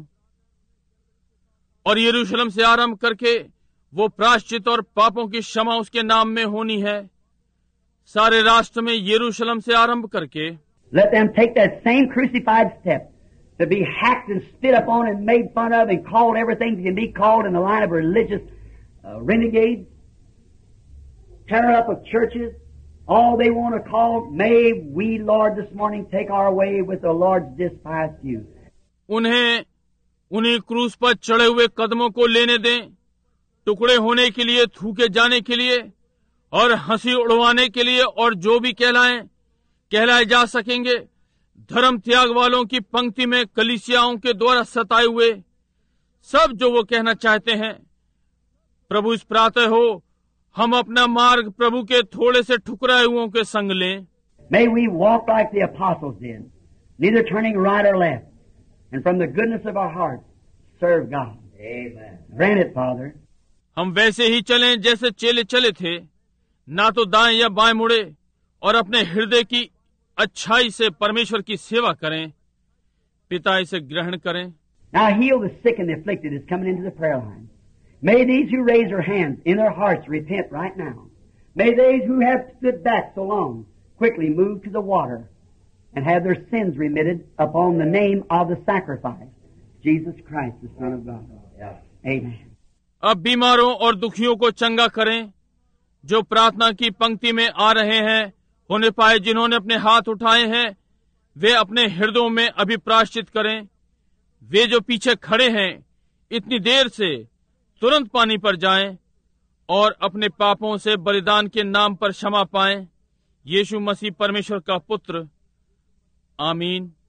और यरूशलेम से आरंभ करके वो प्रायश्चित और पापों की क्षमा उसके नाम में होनी है, सारे राष्ट्र में यरूशलेम से आरंभ करके। Let them take that same crucified step to be hacked and spit upon and made fun of and called everything that can be called in the line of religious uh, renegades, tear up of churches, all they want to call, may we, Lord, this morning take our way with the Lord's despised few. उन्हें उन्हीं क्रूस पर चढ़े हुए कदमों को लेने दें, टुकड़े होने के लिए, थूके जाने के लिए और हंसी उड़वाने के लिए, और जो भी कहलाएं कहलाए जा सकेंगे। धर्म त्याग वालों की पंक्ति में कलीसियाओं के द्वारा सताए हुए सब जो वो कहना चाहते हैं, प्रभु इस प्रातः हो हम अपना मार्ग प्रभु के थोड़े से ठुकराए हुओं के संग लें। May we walk like the apostles did, neither turning right or left, and from the goodness of our hearts serve God. Amen. Grant it, Father. हम वैसे ही चलें जैसे चेले चले थे, ना तो दाएं या बाएं मुड़े, और अपने हृदय की अच्छाई से परमेश्वर की सेवा करें। पिता इसे ग्रहण करें। Now heal the sick and the afflicted is coming into the prayer line. May these who raise their hands in their hearts repent right now. May those who have stood back so long quickly move to the water and have their sins remitted upon the name of the sacrifice, Jesus Christ, the Son of God. Yeah. Amen. अब बीमारों और दुखियों को चंगा करें, जो प्रार्थना की पंक्ति में आ रहे हैं, होने पाए जिन्होंने अपने हाथ उठाए हैं, वे अपने हृदयों में अभी प्रायश्चित करें। वे जो पीछे खड़े हैं इतनी देर से तुरंत पानी पर जाएं और अपने पापों से बलिदान के नाम पर क्षमा पाएं। यीशु मसीह परमेश्वर का पुत्र। आमीन।